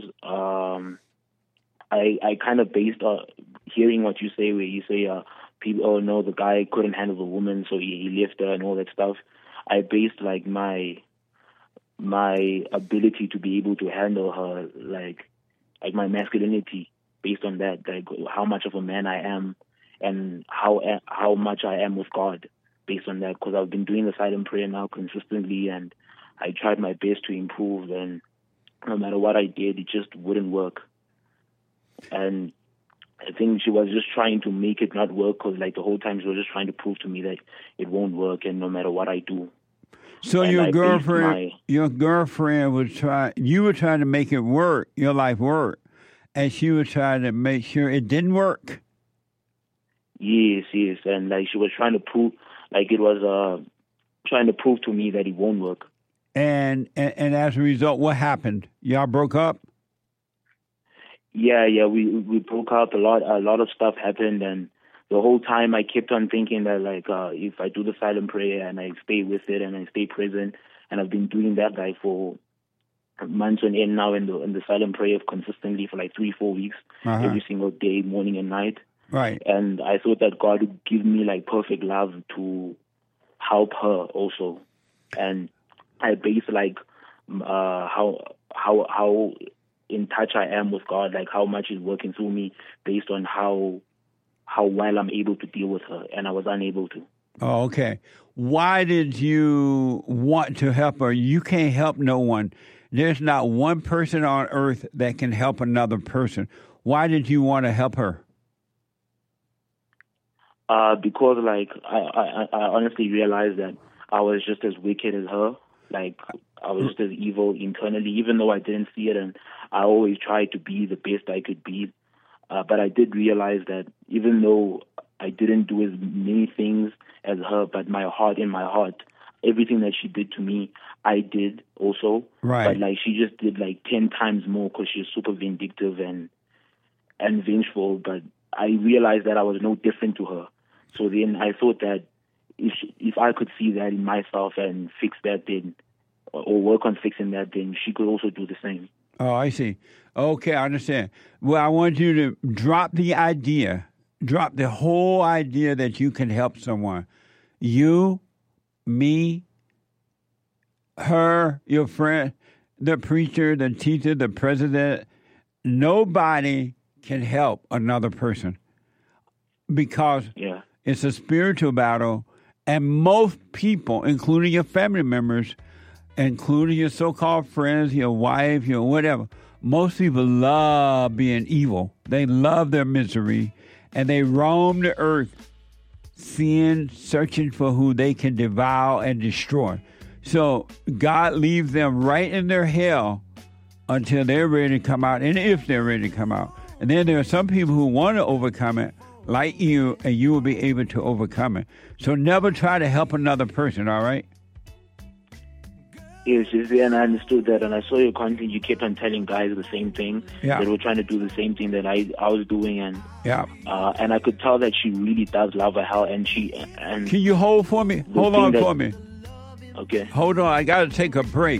I kind of based hearing what you say, where you say people, oh no, the guy couldn't handle the woman, so he left her and all that stuff. I based like my ability to be able to handle her, like my masculinity, based on that, like how much of a man I am and how much I am with God, based on that, because I've been doing the silent prayer now consistently, and I tried my best to improve, and no matter what I did, it just wouldn't work. And I think she was just trying to make it not work, because like the whole time she was just trying to prove to me that it won't work, and no matter what I do. So and your girlfriend was you were trying to make it work, your life work, and she was trying to make sure it didn't work. Yes, and like she was trying to prove, like it was trying to prove to me that it won't work. And as a result, what happened? Y'all broke up? Yeah, we broke up. A lot of stuff happened, and the whole time I kept on thinking that like if I do the silent prayer and I stay with it and I stay present, and I've been doing that like for months on end now in the silent prayer consistently for like 3-4 weeks, every single day, morning and night. Right. And I thought that God would give me like perfect love to help her also, and I base like how in touch I am with God, like how much He's working through me, based on how well I'm able to deal with her, and I was unable to. Oh, okay. Why did you want to help her? You can't help no one. There's not one person on earth that can help another person. Why did you want to help her? Because like I honestly realized that I was just as wicked as her. Like I was just as evil internally, even though I didn't see it, and I always tried to be the best I could be. But I did realize that even though I didn't do as many things as her, but in my heart, everything that she did to me, I did also. Right. But like she just did like 10 times more, because she's super vindictive and vengeful. But I realized that I was no different to her. So then I thought that if I could see that in myself and fix that, then or work on fixing that, then she could also do the same. Oh, I see. Okay, I understand. Well, I want you to drop the whole idea that you can help someone. You, me, her, your friend, the preacher, the teacher, the president, nobody can help another person, because it's a spiritual battle, and most people, including your family members, including your so-called friends, your wife, your whatever, most people love being evil. They love their misery, and they roam the earth, searching for who they can devour and destroy. So God leaves them right in their hell until they're ready to come out, and if they're ready to come out. And then there are some people who want to overcome it, like you, and you will be able to overcome it. So never try to help another person, all right? Yes, and I understood that, and I saw your content. You kept on telling guys the same thing. Yeah. They were trying to do the same thing that I was doing, and yeah. And I could tell that she really does love her hell, and Can you hold for me? Hold on for me. Okay. Hold on, I got to take a break.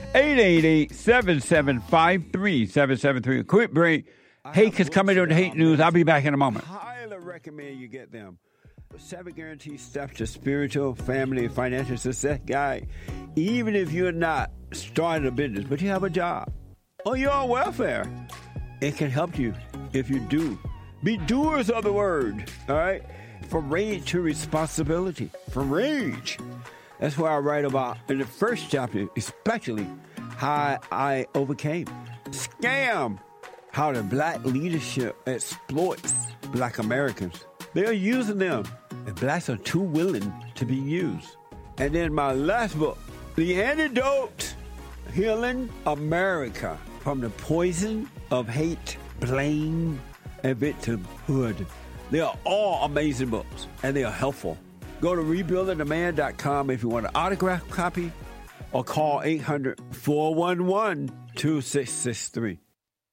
888-7753-773. A quick break. Hake is coming to the Hake News. I'll be back in a moment. Highly recommend you get them. 7 guaranteed steps to spiritual, family, and financial success guide. Even if you're not starting a business, but you have a job or you're on welfare, it can help you if you do. Be doers of the word, all right? From rage to responsibility. From rage. That's what I write about in the first chapter, especially how I overcame. Scam. How the black leadership exploits black Americans. They are using them, and blacks are too willing to be used. And then my last book, The Antidote, Healing America from the Poison of Hate, Blame, and Victimhood. They are all amazing books, and they are helpful. Go to rebuildingtheman.com if you want an autographed copy, or call 800-411-2663.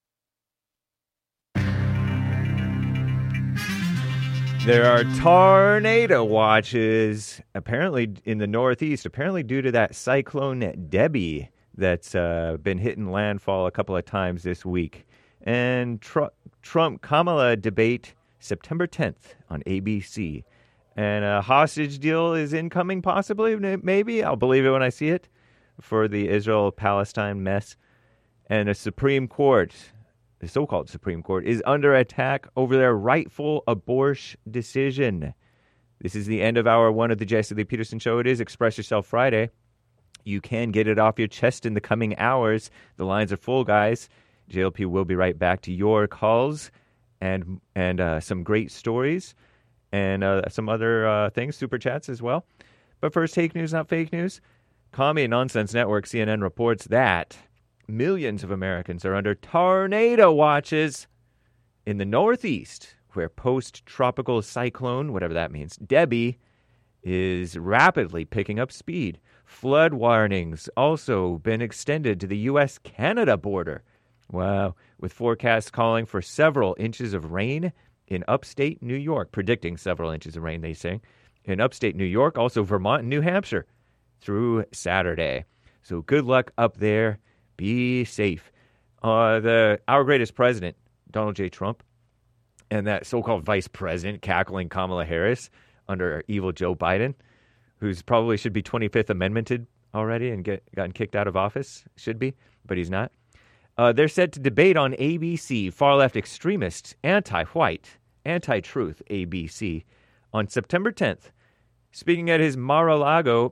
There are tornado watches apparently in the Northeast, apparently due to that cyclone Debbie that's been hitting landfall a couple of times this week. And Trump-Kamala debate September 10th on ABC. And a hostage deal is incoming, possibly, maybe. I'll believe it when I see it, for the Israel-Palestine mess. And a Supreme Court, the so-called Supreme Court, is under attack over their rightful abortion decision. This is the end of hour one of the Jesse Lee Peterson Show. It is Express Yourself Friday. You can get it off your chest in the coming hours. The lines are full, guys. JLP will be right back to your calls and some great stories and some other things, super chats as well. But first, take news, not fake news. Commie Nonsense Network, CNN, reports that millions of Americans are under tornado watches in the Northeast, where post-tropical cyclone, whatever that means, Debbie, is rapidly picking up speed. Flood warnings also been extended to the U.S.-Canada border. Wow, with forecasts calling for several inches of rain in upstate New York, predicting several inches of rain, they say, in upstate New York, also Vermont and New Hampshire through Saturday. So good luck up there. Be safe. Our greatest president, Donald J. Trump, and that so-called vice president, cackling Kamala Harris under evil Joe Biden, who's probably should be 25th Amendmented already and gotten kicked out of office. Should be, but he's not. They're set to debate on ABC, far-left extremist, anti-white, anti-truth ABC, on September 10th. Speaking at his Mar-a-Lago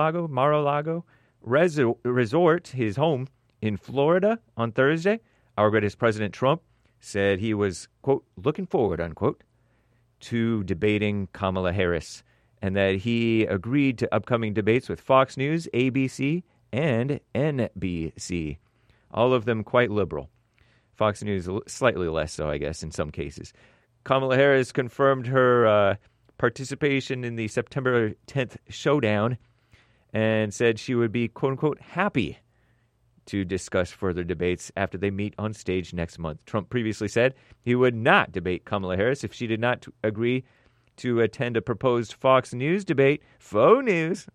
resort, his home in Florida on Thursday, our greatest President Trump said he was, quote, looking forward, unquote, to debating Kamala Harris, and that he agreed to upcoming debates with Fox News, ABC, and NBC. All of them quite liberal. Fox News slightly less so, I guess, in some cases. Kamala Harris confirmed her participation in the September 10th showdown and said she would be, quote-unquote, happy to discuss further debates after they meet on stage next month. Trump previously said he would not debate Kamala Harris if she did not agree to attend a proposed Fox News debate. Faux news.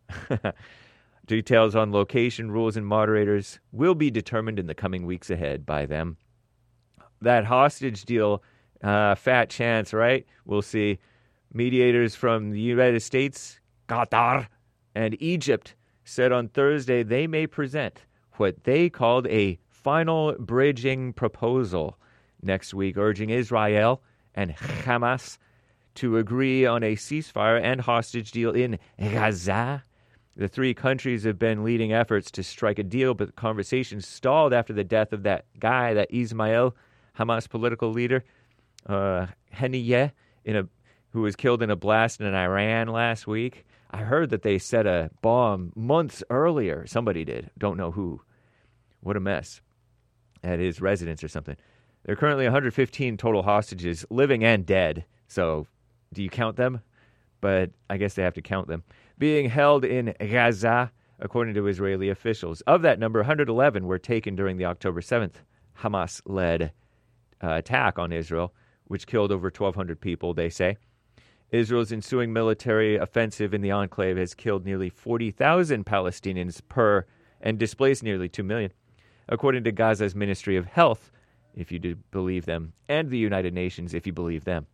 Details on location, rules, and moderators will be determined in the coming weeks ahead by them. That hostage deal, fat chance, right? We'll see. Mediators from the United States, Qatar, and Egypt said on Thursday they may present what they called a final bridging proposal next week, urging Israel and Hamas to agree on a ceasefire and hostage deal in Gaza. The three countries have been leading efforts to strike a deal, but the conversations stalled after the death of that guy, that Ismail, Hamas political leader, Haniyeh, who was killed in a blast in Iran last week. I heard that they set a bomb months earlier. Somebody did. Don't know who. What a mess. At his residence or something. There are currently 115 total hostages, living and dead. So do you count them? But I guess they have to count them. Being held in Gaza, according to Israeli officials. Of that number, 111 were taken during the October 7th Hamas-led attack on Israel, which killed over 1,200 people, they say. Israel's ensuing military offensive in the enclave has killed nearly 40,000 Palestinians and displaced nearly 2 million, according to Gaza's Ministry of Health, if you do believe them, and the United Nations, if you believe them.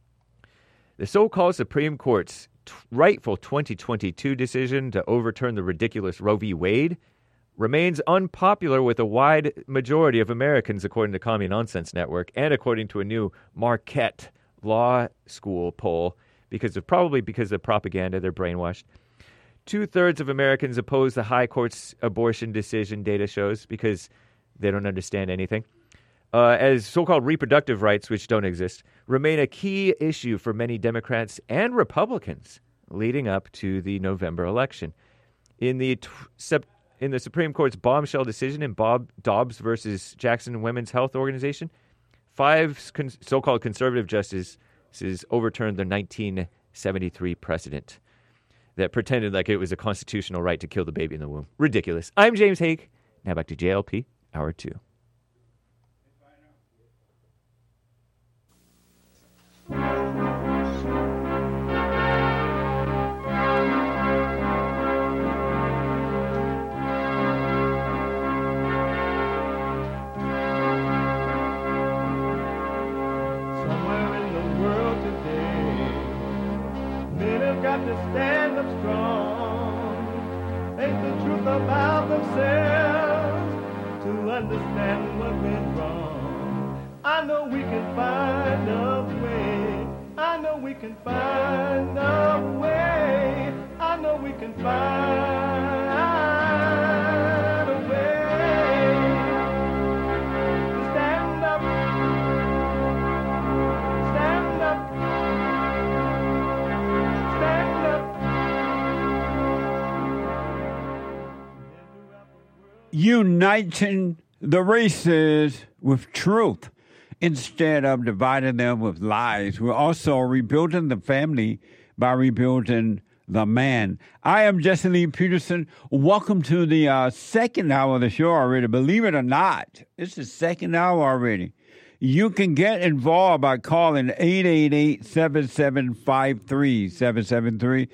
The so-called Supreme Court's rightful 2022 decision to overturn the ridiculous Roe v. Wade remains unpopular with a wide majority of Americans, according to Commie Nonsense Network, and according to a new Marquette Law School poll, because of propaganda, they're brainwashed. 2/3 of Americans oppose the High Court's abortion decision, data shows, because they don't understand anything. As so-called reproductive rights, which don't exist, remain a key issue for many Democrats and Republicans leading up to the November election. In the Supreme Court's bombshell decision in Bob Dobbs versus Jackson Women's Health Organization, 5 so-called conservative justices overturned the 1973 precedent that pretended like it was a constitutional right to kill the baby in the womb. Ridiculous. I'm James Hake. Now back to JLP, Hour 2. got to stand up strong. Ain't the truth about themselves to understand what went wrong. I know we can find a way. I know we can find a way. I know we can find a way to stand up, stand up, stand up. Uniting the races with truth instead of dividing them with lies. We're also rebuilding the family by rebuilding the man. I am Jesse Lee Peterson. Welcome to the second hour of the show already. Believe it or not, it's the second hour already. You can get involved by calling 888-7753-773,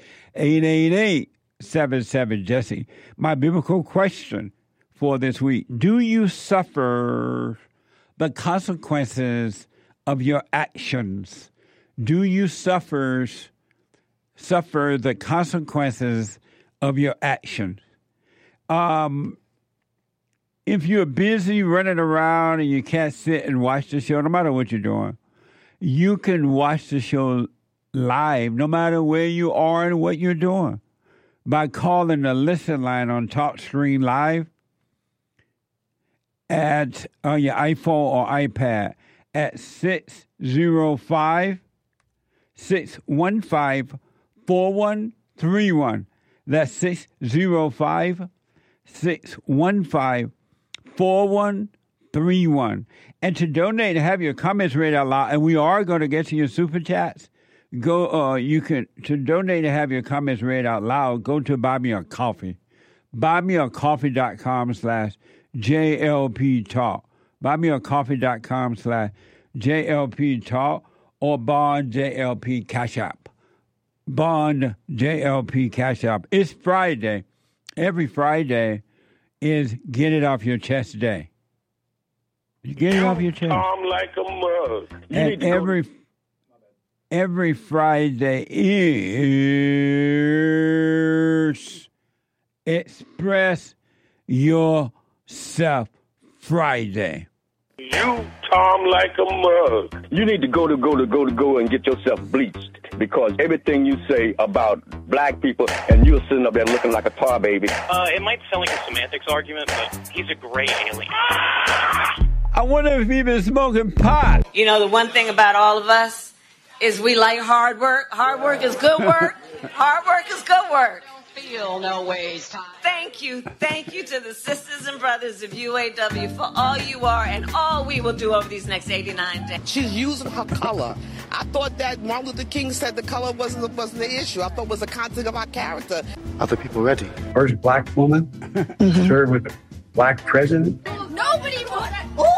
888-77-JESSE. My biblical question for this week: do you suffer the consequences of your actions? Do you suffer the consequences of your actions? If you're busy running around and you can't sit and watch the show, no matter what you're doing, you can watch the show live, no matter where you are and what you're doing, by calling the listen line on TalkStream Live at on your iPhone or iPad at 605-615-4131. That's 605-615-4131. And to donate and have your comments read out loud, and we are going to get to your super chats. To donate and have your comments read out loud, go to Buy Me a Coffee. BuyMeACoffee.com/JLP Talk. BuyMeACoffee.com/JLP Talk or Bond JLP Cash App. Bond JLP Cash App. It's Friday. Every Friday is Get It Off Your Chest Day. You get it off your chest. Calm like a mug. And every Friday is Express Yourself Friday. You calm like a mug. You need to go and get yourself bleached, because everything you say about black people, and you're sitting up there looking like a tar baby. It might sound like a semantics argument, but he's a great alien. I wonder if he's been smoking pot. You know, the one thing about all of us is we like hard work. Hard work is good work. Hard work is good work. Feel no waste time. Thank you to the sisters and brothers of UAW for all you are and all we will do over these next 89 days. She's using her color. I thought that Martin Luther King said the color wasn't the issue. I thought it was a content of our character. Are the people ready? First black woman served with a black president. Nobody wanted.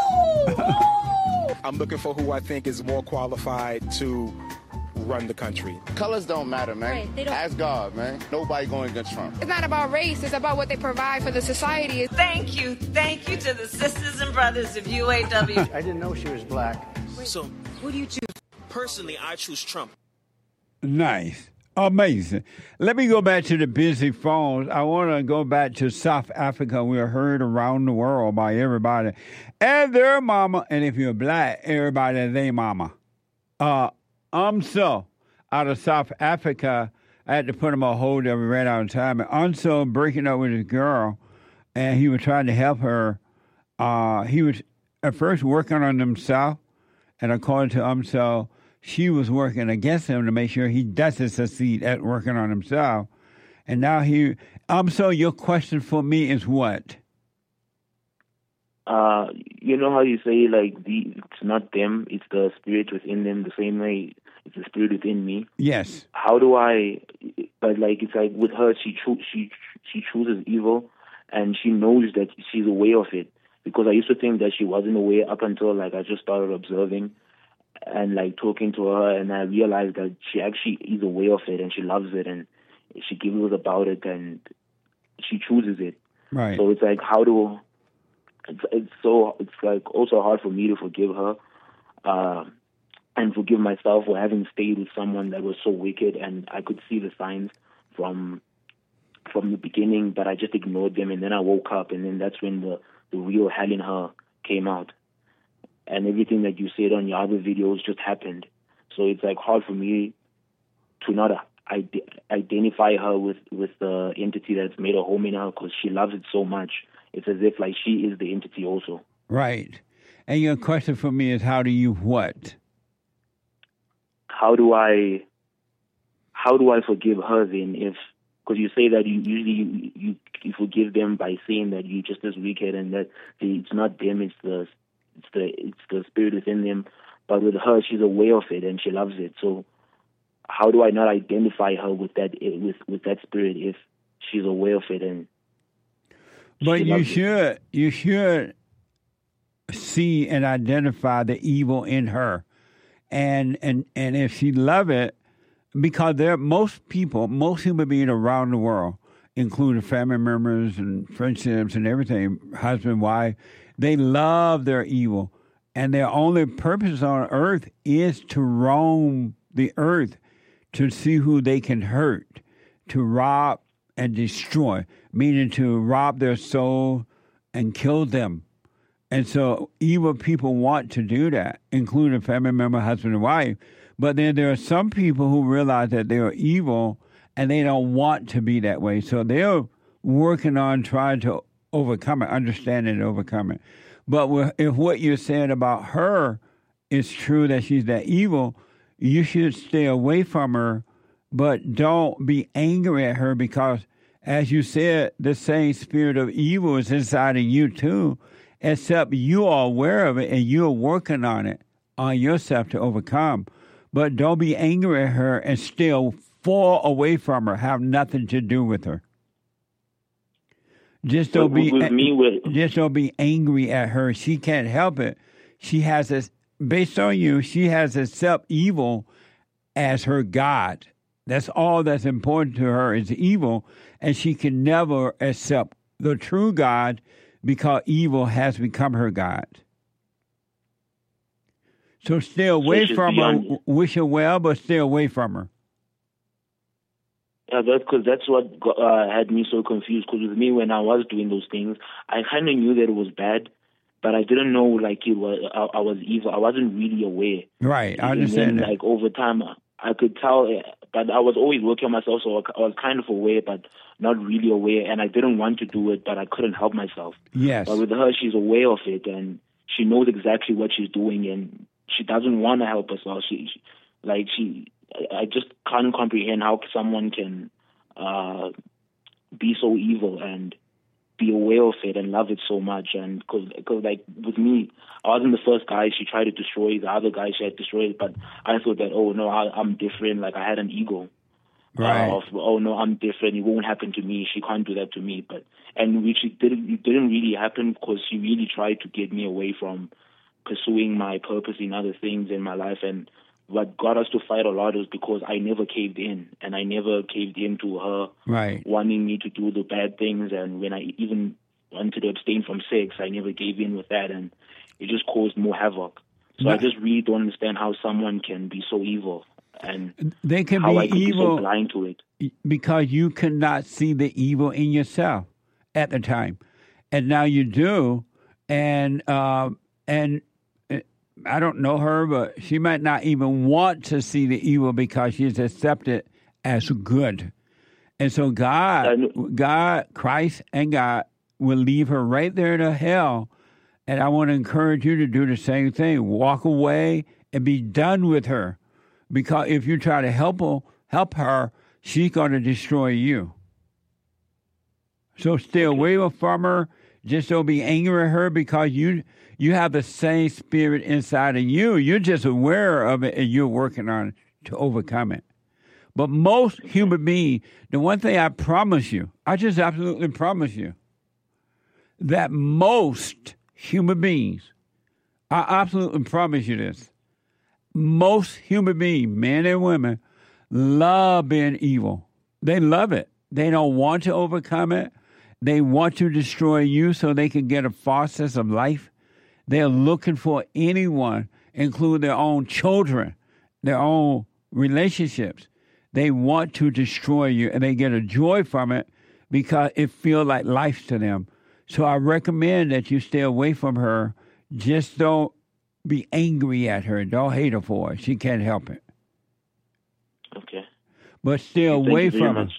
I'm looking for who I think is more qualified to run the country. Colors don't matter, man. Right, they don't. Ask God, man. Nobody going against Trump. It's not about race. It's about what they provide for the society. Thank you to the sisters and brothers of UAW. I didn't know she was black. So, who do you choose? Personally, I choose Trump. Nice. Amazing. Let me go back to the busy phones. I want to go back to South Africa. We are heard around the world by everybody and their mama. And if you're black, everybody and their mama. Umso out of South Africa. I had to put him on hold there. We ran out of time. And Umso breaking up with his girl, and he was trying to help her. He was at first working on himself, and according to Umso, she was working against him to make sure he doesn't succeed at working on himself. And now so your question for me is what? You know how you say, like, it's not them, it's the spirit within them, the same way it's the spirit within me? Yes. How do but like, it's like with her, she chooses evil, and she knows that she's aware of it. Because I used to think that she wasn't aware up until, like, I just started observing and, like, talking to her, and I realized that she actually is aware of it, and she loves it, and she giggles about it, and she chooses it. Right. So it's like, it's like also hard for me to forgive her, and forgive myself for having stayed with someone that was so wicked, and I could see the signs from the beginning, but I just ignored them, and then I woke up, and then that's when the real hell in her came out. And everything that you said on your other videos just happened. So it's like hard for me to not identify her with the entity that's made a home in her, because she loves it so much. It's as if like she is the entity also. Right. And your question for me is, how do you what? How do I forgive her then? Because you say that you forgive them by saying that you're just as wicked and that it's not them, it's the spirit within them. But with her, she's aware of it and she loves it. So how do I not identify her with that spirit if she's aware of it? And but you should see and identify the evil in her, and if she love it, because most human beings around the world, including family members and friendships and everything, husband, wife, they love their evil, and their only purpose on earth is to roam the earth, to see who they can hurt, to rob and destroy, meaning to rob their soul and kill them. And so evil people want to do that, including family member, husband, and wife. But then there are some people who realize that they are evil and they don't want to be that way. So they're working on trying to overcome it, understand it and overcome it. But if what you're saying about her is true, that she's that evil, you should stay away from her, but don't be angry at her, because, as you said, the same spirit of evil is inside of you too, except you are aware of it and you're working on it on yourself to overcome. But don't be angry at her and still fall away from her, have nothing to do with her. Just don't be angry at her. She can't help it. She has this, based on you, she has accept evil as her God. That's all that's important to her is evil, and she can never accept the true God because evil has become her God. So stay away from her. Wish her well, but stay away from her. Yeah, that's what had me so confused. Because with me, when I was doing those things, I kind of knew that it was bad, but I didn't know like it was. I was evil. I wasn't really aware. Right, I understand. And then, like over time, I could tell, but I was always working on myself, so I was kind of aware, but not really aware. And I didn't want to do it, but I couldn't help myself. Yes. But with her, she's aware of it, and she knows exactly what she's doing, and she doesn't want to help herself. I just can't comprehend how someone can be so evil and be aware of it and love it so much. And because like with me, I wasn't the first guy she tried to destroy. The other guy she had destroyed, but I thought that, oh no, I'm different. Like I had an ego. Right. Oh no, I'm different. It won't happen to me. She can't do that to me. Which it didn't really happen, because she really tried to get me away from pursuing my purpose in other things in my life. And what got us to fight a lot is because I never caved in, and I never caved in to her wanting me to do the bad things. And when I even wanted to abstain from sex, I never gave in with that, and it just caused more havoc. So I just really don't understand how someone can be so evil, and they can how be I could evil be so blind to it. Because you could not see the evil in yourself at the time, and now you do. And I don't know her, but she might not even want to see the evil because she's accepted as good. And so God, Christ and God will leave her right there to hell. And I want to encourage you to do the same thing. Walk away and be done with her. Because if you try to help her, she's going to destroy you. So stay away from her. Just don't be angry at her, because you have the same spirit inside of you. You're just aware of it and you're working on it to overcome it. But most human beings, the one thing I promise you, I just absolutely promise you, that most human beings, I absolutely promise you this, most human beings, men and women, love being evil. They love it. They don't want to overcome it. They want to destroy you so they can get a false sense of life. They're looking for anyone. include their own children, their own relationships. They want to destroy you, and they get a joy from it because it feels like life to them. So I recommend that you stay away from her. Just don't be angry at her. Don't hate her for it. She can't help it. Okay. But stay away from her.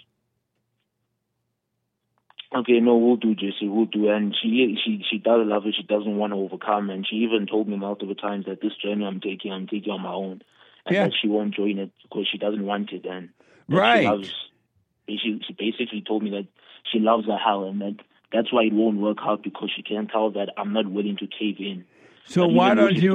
Okay, no, we'll do, Jesse. We'll do. And she does love it. She doesn't want to overcome. And she even told me multiple times that this journey I'm taking on my own. And that she won't join it because she doesn't want it. And right. She basically told me that she loves the hell, and that's why it won't work out, because she can tell that I'm not willing to cave in. So why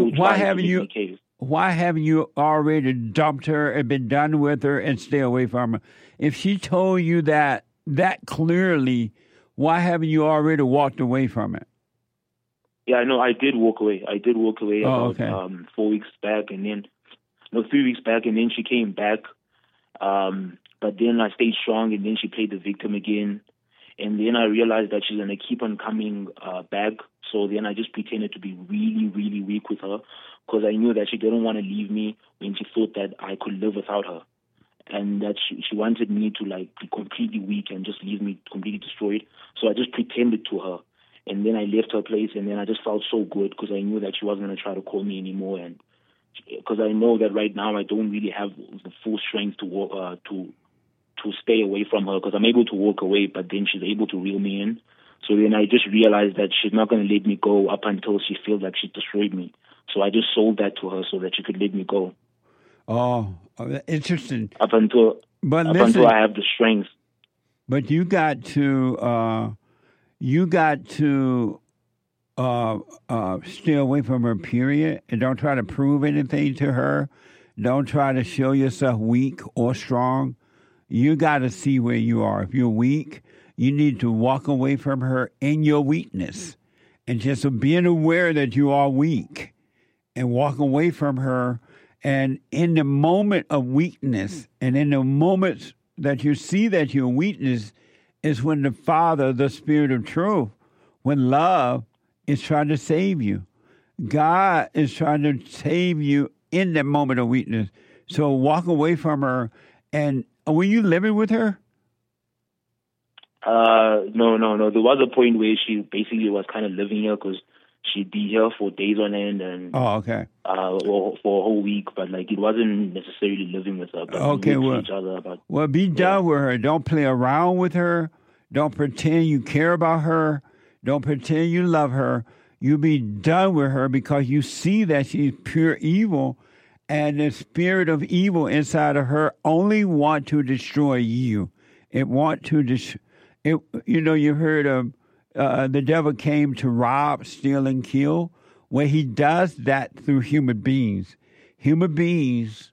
haven't you already dumped her and been done with her and stay away from her? If she told you that clearly, why haven't you already walked away from it? Yeah, I know. I did walk away. About 4 weeks back, and then 3 weeks back, and then she came back. But then I stayed strong, and then she played the victim again. And then I realized that she's going to keep on coming back. So then I just pretended to be really, really weak with her, because I knew that she didn't want to leave me when she thought that I could live without her. And that she wanted me to be completely weak and just leave me completely destroyed. So I just pretended to her. And then I left her place, and then I just felt so good because I knew that she wasn't going to try to call me anymore. And because I know that right now I don't really have the full strength to walk, to stay away from her, because I'm able to walk away, but then she's able to reel me in. So then I just realized that she's not going to let me go up until she feels like she destroyed me. So I just sold that to her so that she could let me go. Oh, interesting. Up until I have the strength. But you got to stay away from her, period, and don't try to prove anything to her. Don't try to show yourself weak or strong. You got to see where you are. If you're weak, you need to walk away from her in your weakness, and just being aware that you are weak, and walk away from her. And in the moment of weakness, and in the moments that you see that your weakness, is when the Father, the Spirit of truth, when love is trying to save you. God is trying to save you in that moment of weakness. So walk away from her. And were you living with her? No. There was a point where she basically was kind of living here, because she'd be here for days on end, and or for a whole week. But it wasn't necessarily living with her. But okay, be done with her. Don't play around with her. Don't pretend you care about her. Don't pretend you love her. You be done with her, because you see that she's pure evil, and the spirit of evil inside of her only want to destroy you. It want to you've heard of the devil came to rob, steal, and kill. Well, he does that through human beings. Human beings,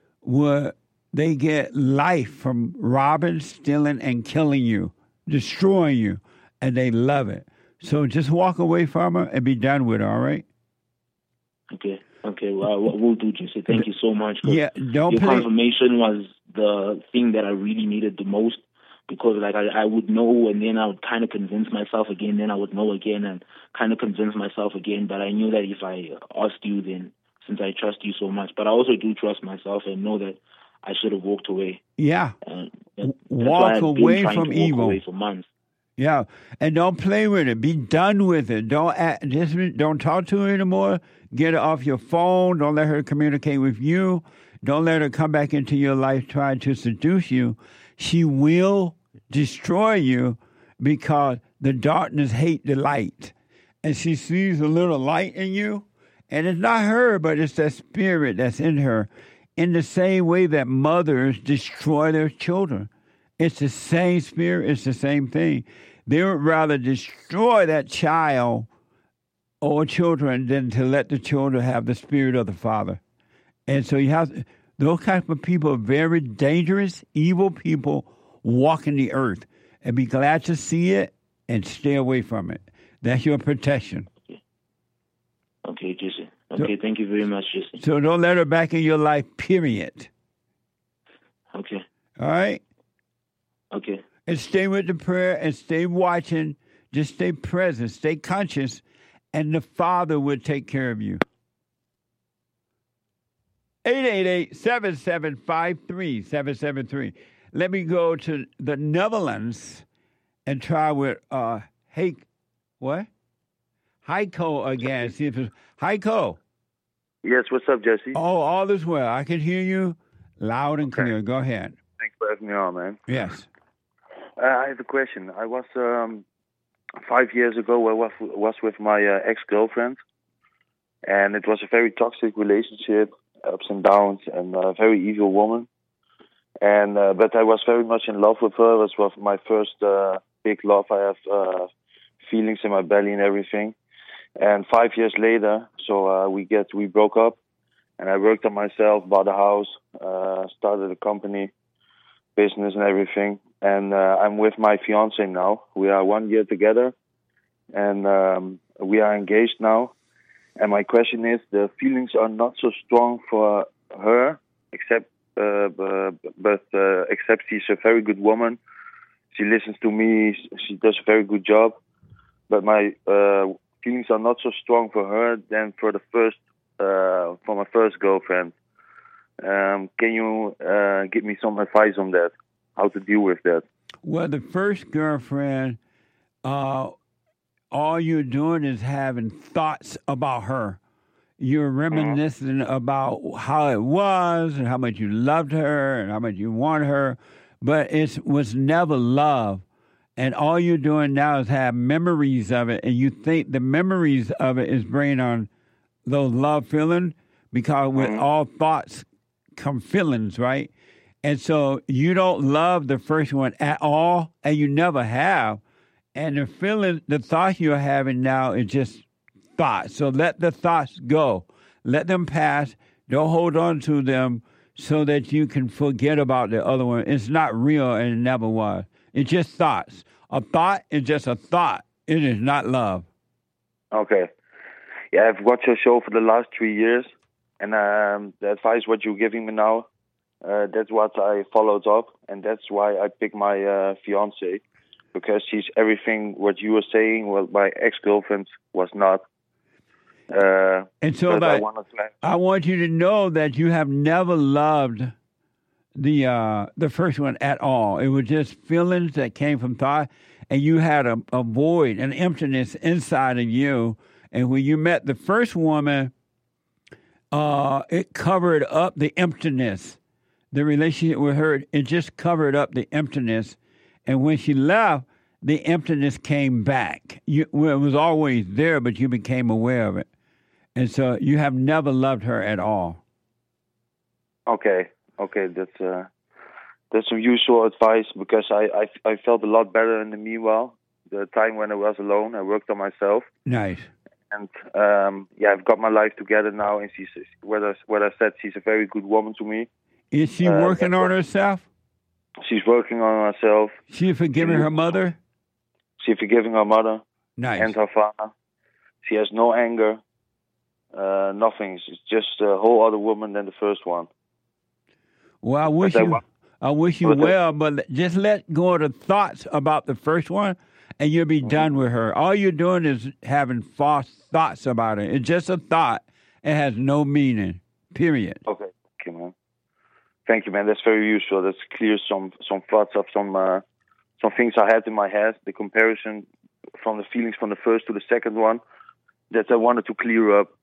they get life from robbing, stealing, and killing you, destroying you, and they love it. So just walk away from her and be done with her, all right? Okay. Well, we'll do, Jesse. Thank you so much. Yeah, your confirmation was the thing that I really needed the most, because I would know, and then I would kind of convince myself again, then I would know again and kind of convince myself again. But I knew that if I asked you, then, since I trust you so much, but I also do trust myself and know that I should have walked away. Yeah. Walk away from evil. Away for months. Yeah, and don't play with it. Be done with it. Don't talk to her anymore. Get her off your phone. Don't let her communicate with you. Don't let her come back into your life trying to seduce you. She will destroy you, because the darkness hates the light. And she sees a little light in you, and it's not her, but it's that spirit that's in her. In the same way that mothers destroy their children. It's the same spirit. It's the same thing. They would rather destroy that child or children than to let the children have the spirit of the Father. And so those kinds of people are very dangerous, evil people walking the earth. And be glad to see it and stay away from it. That's your protection. Okay, Jesse. Okay, thank you very much, Jesse. So don't let her back in your life, period. Okay. All right? Okay. And stay with the prayer and stay watching. Just stay present, stay conscious, and the Father will take care of you. 888-775-3773. Let me go to the Netherlands and try with Heiko again. See if it's Heiko. Yes, what's up, Jesse? Oh, all is well. I can hear you loud and clear. Go ahead. Thanks for having me on, man. Yes. I have a question. I was 5 years ago. I was with my ex-girlfriend, and it was a very toxic relationship, ups and downs, and a very evil woman. And but I was very much in love with her. It was my first big love. I have feelings in my belly and everything. And 5 years later, so we broke up, and I worked on myself, bought a house, started a company, business and everything. And I'm with my fiance now. We are 1 year together, and we are engaged now. And my question is, the feelings are not so strong for her, except she's a very good woman. She listens to me. She does a very good job. But my feelings are not so strong for her than for my first girlfriend. Can you give me some advice on that? How to deal with that? Well, the first girlfriend, all you're doing is having thoughts about her. You're reminiscing about how it was and how much you loved her and how much you want her, but it was never love. And all you're doing now is have memories of it, and you think the memories of it is bringing on those love feelings, because with all thoughts come feelings, right? And so you don't love the first one at all, and you never have. And the feeling, the thoughts you're having now is just thoughts. So let the thoughts go. Let them pass. Don't hold on to them so that you can forget about the other one. It's not real, and it never was. It's just thoughts. A thought is just a thought. It is not love. Okay. Yeah, I've watched your show for the last 3 years, and the advice what you're giving me now, that's what I followed up, and that's why I picked my fiance, because she's everything what you were saying. Well, my ex-girlfriend was not. And so I want you to know that you have never loved the first one at all. It was just feelings that came from thought, and you had a void, an emptiness inside of you. And when you met the first woman, it covered up the emptiness. The relationship with her, it just covered up the emptiness. And when she left, the emptiness came back. It was always there, but you became aware of it. And so you have never loved her at all. Okay, that's some useful advice, because I felt a lot better in the meanwhile. The time when I was alone, I worked on myself. Nice. And I've got my life together now, and she's what I said. She's a very good woman to me. Is she working on herself? She's working on herself. She forgiving her mother? She's forgiving her mother. Nice. And her father. She has no anger. Nothing. She's just a whole other woman than the first one. Well, I wish you well, but just let go of the thoughts about the first one, and you'll be done with her. All you're doing is having false thoughts about her. It's just a thought. It has no meaning, period. Okay, man. Thank you, man. That's very useful. That's clear some thoughts of some things I had in my head. The comparison from the feelings from the first to the second one that I wanted to clear up.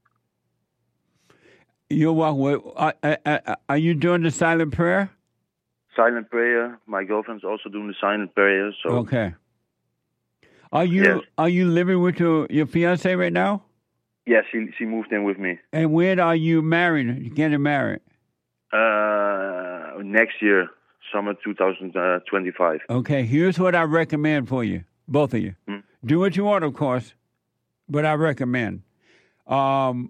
You're welcome. Are you doing the silent prayer? Silent prayer. My girlfriend's also doing the silent prayer. So okay. Are you living with your fiance right now? Yeah, she moved in with me. And when are you married? Getting married? Next year, summer 2025. Okay, here's what I recommend for you, both of you. Do what you want, of course, but I recommend for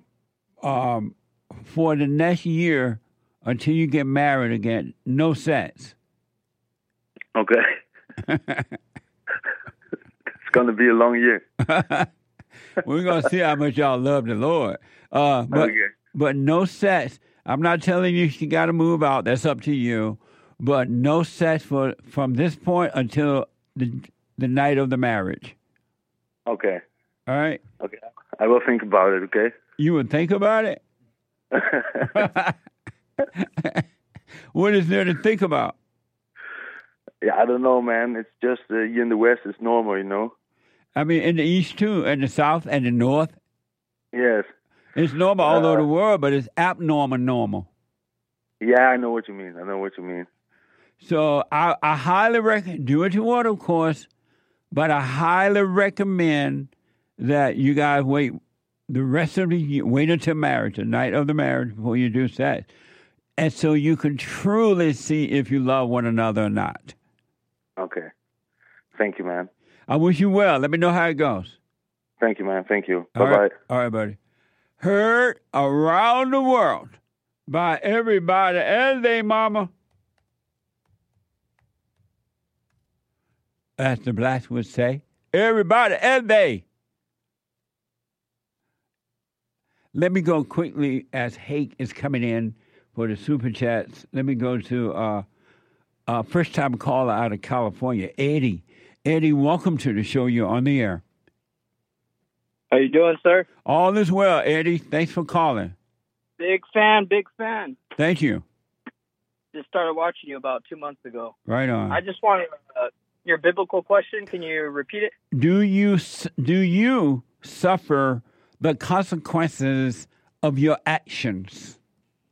the next year until you get married again, no sex. Okay. It's going to be a long year. We're going to see how much y'all love the Lord. But no sex. I'm not telling you got to move out. That's up to you. But no sex from this point until the night of the marriage. Okay. All right? Okay. I will think about it, okay? You would think about it? What is there to think about? Yeah, I don't know, man. It's just here in the West, it's normal, you know. I mean, in the East too, and the South, and the North. Yes. It's normal all over the world, but it's abnormal. Yeah, I know what you mean. So I highly recommend, do what you want, of course, but I highly recommend that you guys wait the rest of the year, wait until marriage, the night of the marriage, before you do sex. And so you can truly see if you love one another or not. Okay. Thank you, man. I wish you well. Let me know how it goes. Thank you, man. Thank you. All Bye-bye. right. All right, buddy. Heard around the world by everybody and they mama. As the blacks would say, everybody and they. Let me go quickly as Hake is coming in for the Super Chats. Let me go to first-time caller out of California, Eddie. Eddie, welcome to the show. You're on the air. How you doing, sir? All is well, Eddie. Thanks for calling. Big fan. Thank you. Just started watching you about 2 months ago. Right on. I just wanted your biblical question. Can you repeat it? Do you suffer the consequences of your actions?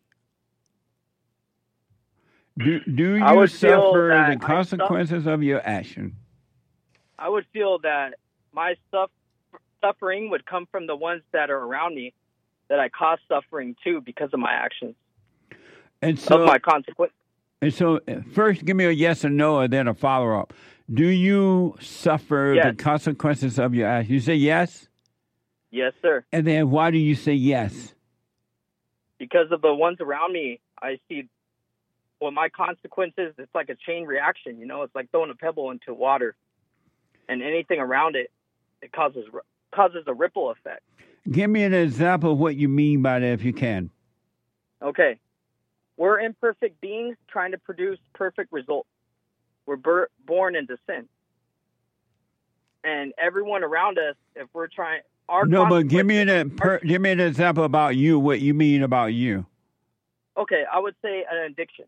Do you suffer the consequences of your action? I would feel that my suffering would come from the ones that are around me, that I cause suffering to because of my actions. And so, of my consequence. And so, first, give me a yes or no, and then a follow-up. Do you suffer the consequences of your actions? You say yes? Yes, sir. And then why do you say yes? Because of the ones around me, I see, well, my consequences, it's like a chain reaction, you know? It's like throwing a pebble into water. And anything around it, it causes a ripple effect. Give me an example of what you mean by that, if you can. Okay. We're imperfect beings trying to produce perfect results. We're born into sin. And everyone around us, if we're trying... but give me an example about you, what you mean about you. Okay, I would say an addiction.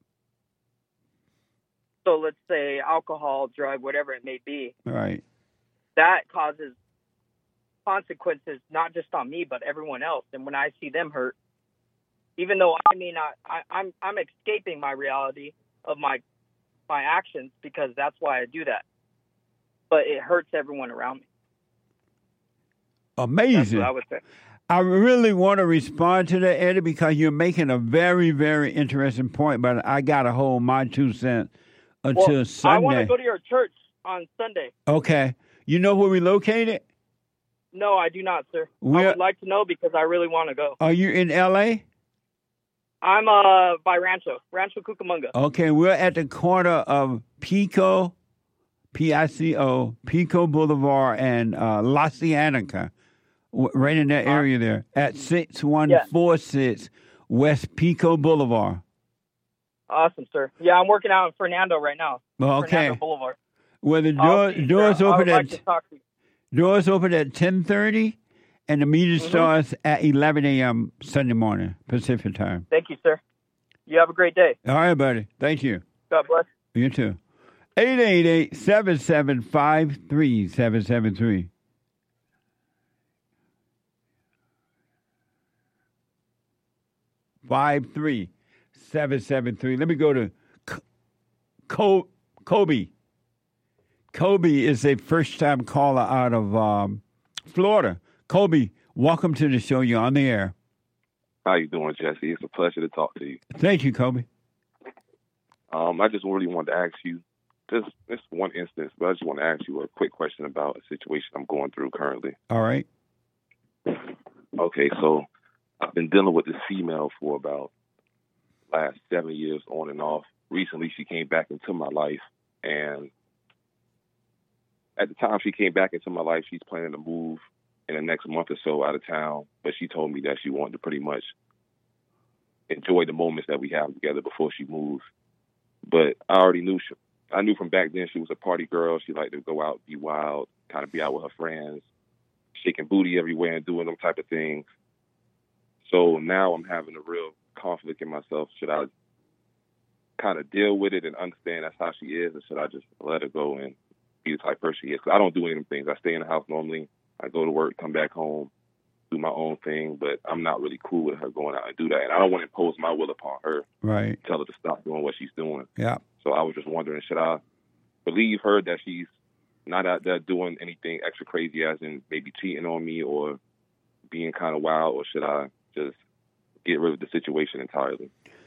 So let's say alcohol, drug, whatever it may be. Right. That causes consequences not just on me, but everyone else. And when I see them hurt, even though I may not, I'm escaping my reality of my actions because that's why I do that. But it hurts everyone around me. Amazing. That's what I would say. I really want to respond to that, Eddie, because you're making a very, very interesting point, but I got to hold my 2 cents until Sunday. I want to go to your church on Sunday. Okay. You know where we're located? No, I do not, sir. I would like to know because I really want to go. Are you in L.A.? I'm by Rancho Cucamonga. Okay, we're at the corner of Pico, P-I-C-O, Pico Boulevard and La Cienega, right in that area there, at 6146 West Pico Boulevard. Awesome, sir. Yeah, I'm working out in Fernando right now. Okay. Fernando Boulevard. Well, the doors open doors open at 10:30, and the meeting starts at 11 a.m. Sunday morning, Pacific time. Thank you, sir. You have a great day. All right, buddy. Thank you. God bless. You too. 888-775-3773. Five-3. 773. Let me go to Kobe. Kobe is a first-time caller out of Florida. Kobe, welcome to the show. You're on the air. How you doing, Jesse? It's a pleasure to talk to you. Thank you, Kobe. I just really wanted to ask you, this one instance, but I just want to ask you a quick question about a situation I'm going through currently. All right. Okay, so I've been dealing with this female for about last 7 years on and off. Recently, she came back into my life, and at the time she came back into my life, she's planning to move in the next month or so out of town, but she told me that she wanted to pretty much enjoy the moments that we have together before she moves. But I already knew I knew from back then she was a party girl. She liked to go out, be wild, kind of be out with her friends, shaking booty everywhere and doing them type of things. So now I'm having a real conflict in myself. Should I kind of deal with it and understand that's how she is, or should I just let her go and be the type of person she is? 'Cause I don't do any of them things. I stay in the house normally. I go to work, come back home, do my own thing, but I'm not really cool with her going out and do that. And I don't want to impose my will upon her. Right. Tell her to stop doing what she's doing. Yeah. So I was just wondering, should I believe her that she's not out there doing anything extra crazy, as in maybe cheating on me or being kind of wild, or should I just get rid of the situation entirely?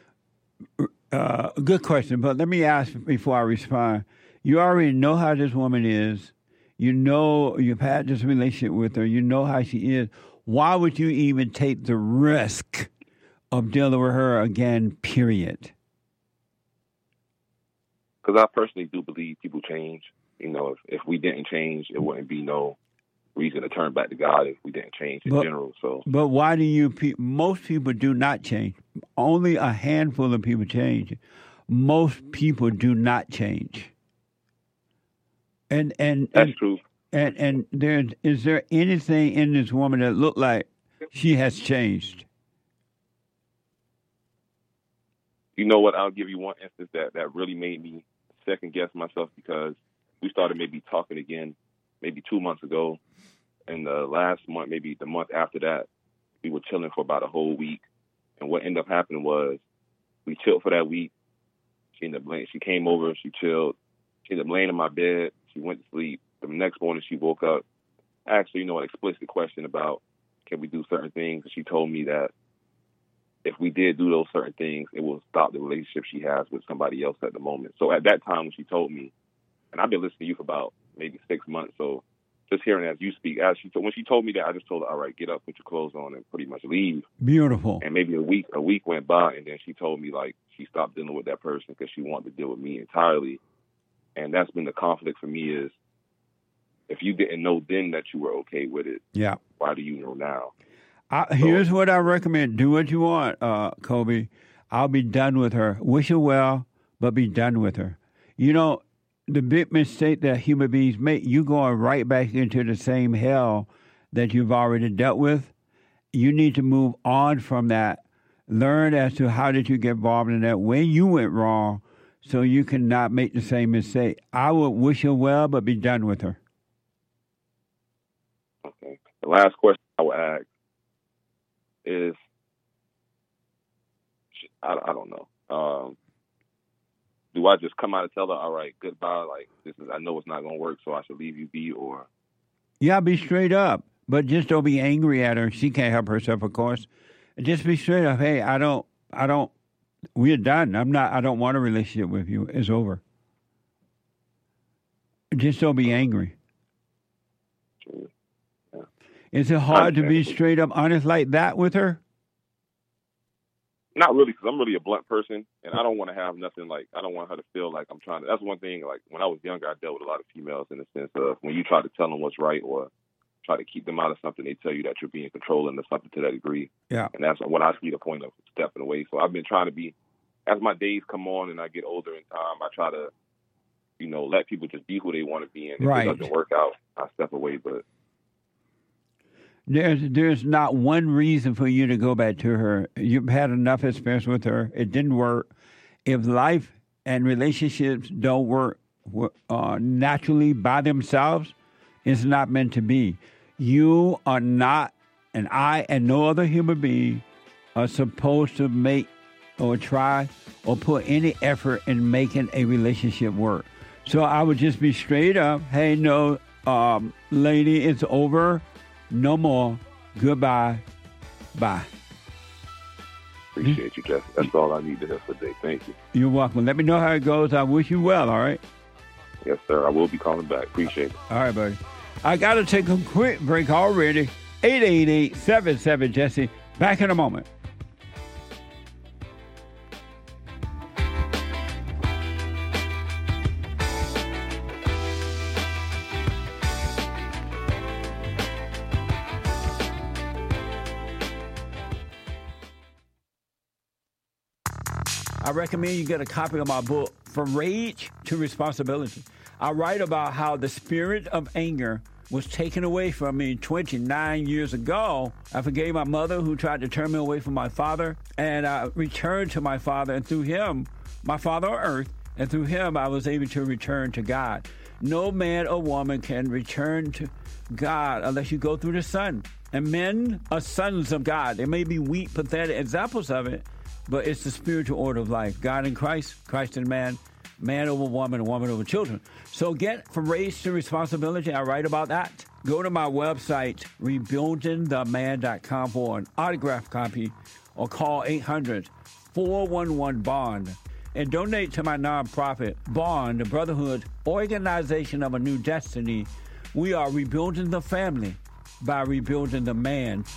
Good question, but let me ask before I respond. You already know how this woman is. You know you've had this relationship with her. You know how she is. Why would you even take the risk of dealing with her again, period? Because I personally do believe people change. You know, if we didn't change, it wouldn't be no reason to turn back to God if we didn't change in general. So, but why do you? Most people do not change. Only a handful of people change. Most people do not change. And that's true. And is there anything in this woman that looked like she has changed? You know what? I'll give you one instance that really made me second guess myself, because we started maybe talking again maybe 2 months ago. And the last month, maybe the month after that, we were chilling for about a whole week. And what ended up happening was we chilled for that week. She came over, she chilled. She ended up laying in my bed. She went to sleep. The next morning she woke up. Actually, an explicit question about can we do certain things. And she told me that if we did do those certain things, it will stop the relationship she has with somebody else at the moment. So at that time when she told me, and I've been listening to you for about maybe 6 months, so just hearing as you speak, when she told me that, I just told her, all right, get up, put your clothes on, and pretty much leave. Beautiful. And maybe a week went by, and then she told me, like, she stopped dealing with that person because she wanted to deal with me entirely. And that's been the conflict for me is, if you didn't know then that you were okay with it, yeah, why do you know now? Here's what I recommend. Do what you want, Kobe. I'll be done with her. Wish her well, but be done with her. You know, the big mistake that human beings make, you going right back into the same hell that you've already dealt with. You need to move on from that. Learn as to how did you get involved in that, when you went wrong, so you can not make the same mistake. I would wish her well, but be done with her. Okay. The last question I would ask is, I don't know. Do I just come out and tell her, all right, goodbye, like, I know it's not going to work, so I should leave you be, or? Yeah, be straight up, but just don't be angry at her. She can't help herself, of course. Just be straight up. Hey, I don't, we're done. I don't want a relationship with you. It's over. Just don't be angry. Yeah. Is it hard to be straight up honest like that with her? Not really, because I'm really a blunt person, and I don't want to have nothing like, I don't want her to feel like I'm trying to, that's one thing, like, when I was younger, I dealt with a lot of females in the sense of when you try to tell them what's right or try to keep them out of something, they tell you that you're being controlling or something to that degree. Yeah. And that's when I see the point of stepping away. So I've been trying to be, as my days come on and I get older in time, I try to, let people just be who they want to be. And if it doesn't work out, I step away. But there's not one reason for you to go back to her. You've had enough experience with her. It didn't work. If life and relationships don't work naturally by themselves, it's not meant to be. You are not, and I and no other human being are supposed to make or try or put any effort in making a relationship work. So I would just be straight up, hey, no, lady, it's over. No more. Goodbye. Bye. Appreciate you, Jeff. That's all I need to hear for today. Thank you. You're welcome. Let me know how it goes. I wish you well, all right? Yes, sir. I will be calling back. Appreciate it. All right, buddy. I got to take a quick break already. 888-77-JESSE. Back in a moment. I recommend you get a copy of my book, From Rage to Responsibility. I write about how the spirit of anger was taken away from me 29 years ago. I forgave my mother who tried to turn me away from my father, and I returned to my father, and through him, my father on earth, and through him I was able to return to God. No man or woman can return to God unless you go through the Son. And men are sons of God. They may be weak, pathetic examples of it, but it's the spiritual order of life. God in Christ, Christ in man, man over woman, and woman over children. So get from race to responsibility. I write about that. Go to my website, rebuildingtheman.com, for an autographed copy, or call 800-411-BOND. And donate to my nonprofit, Bond, the Brotherhood Organization of a New Destiny. We are rebuilding the family by rebuilding the man.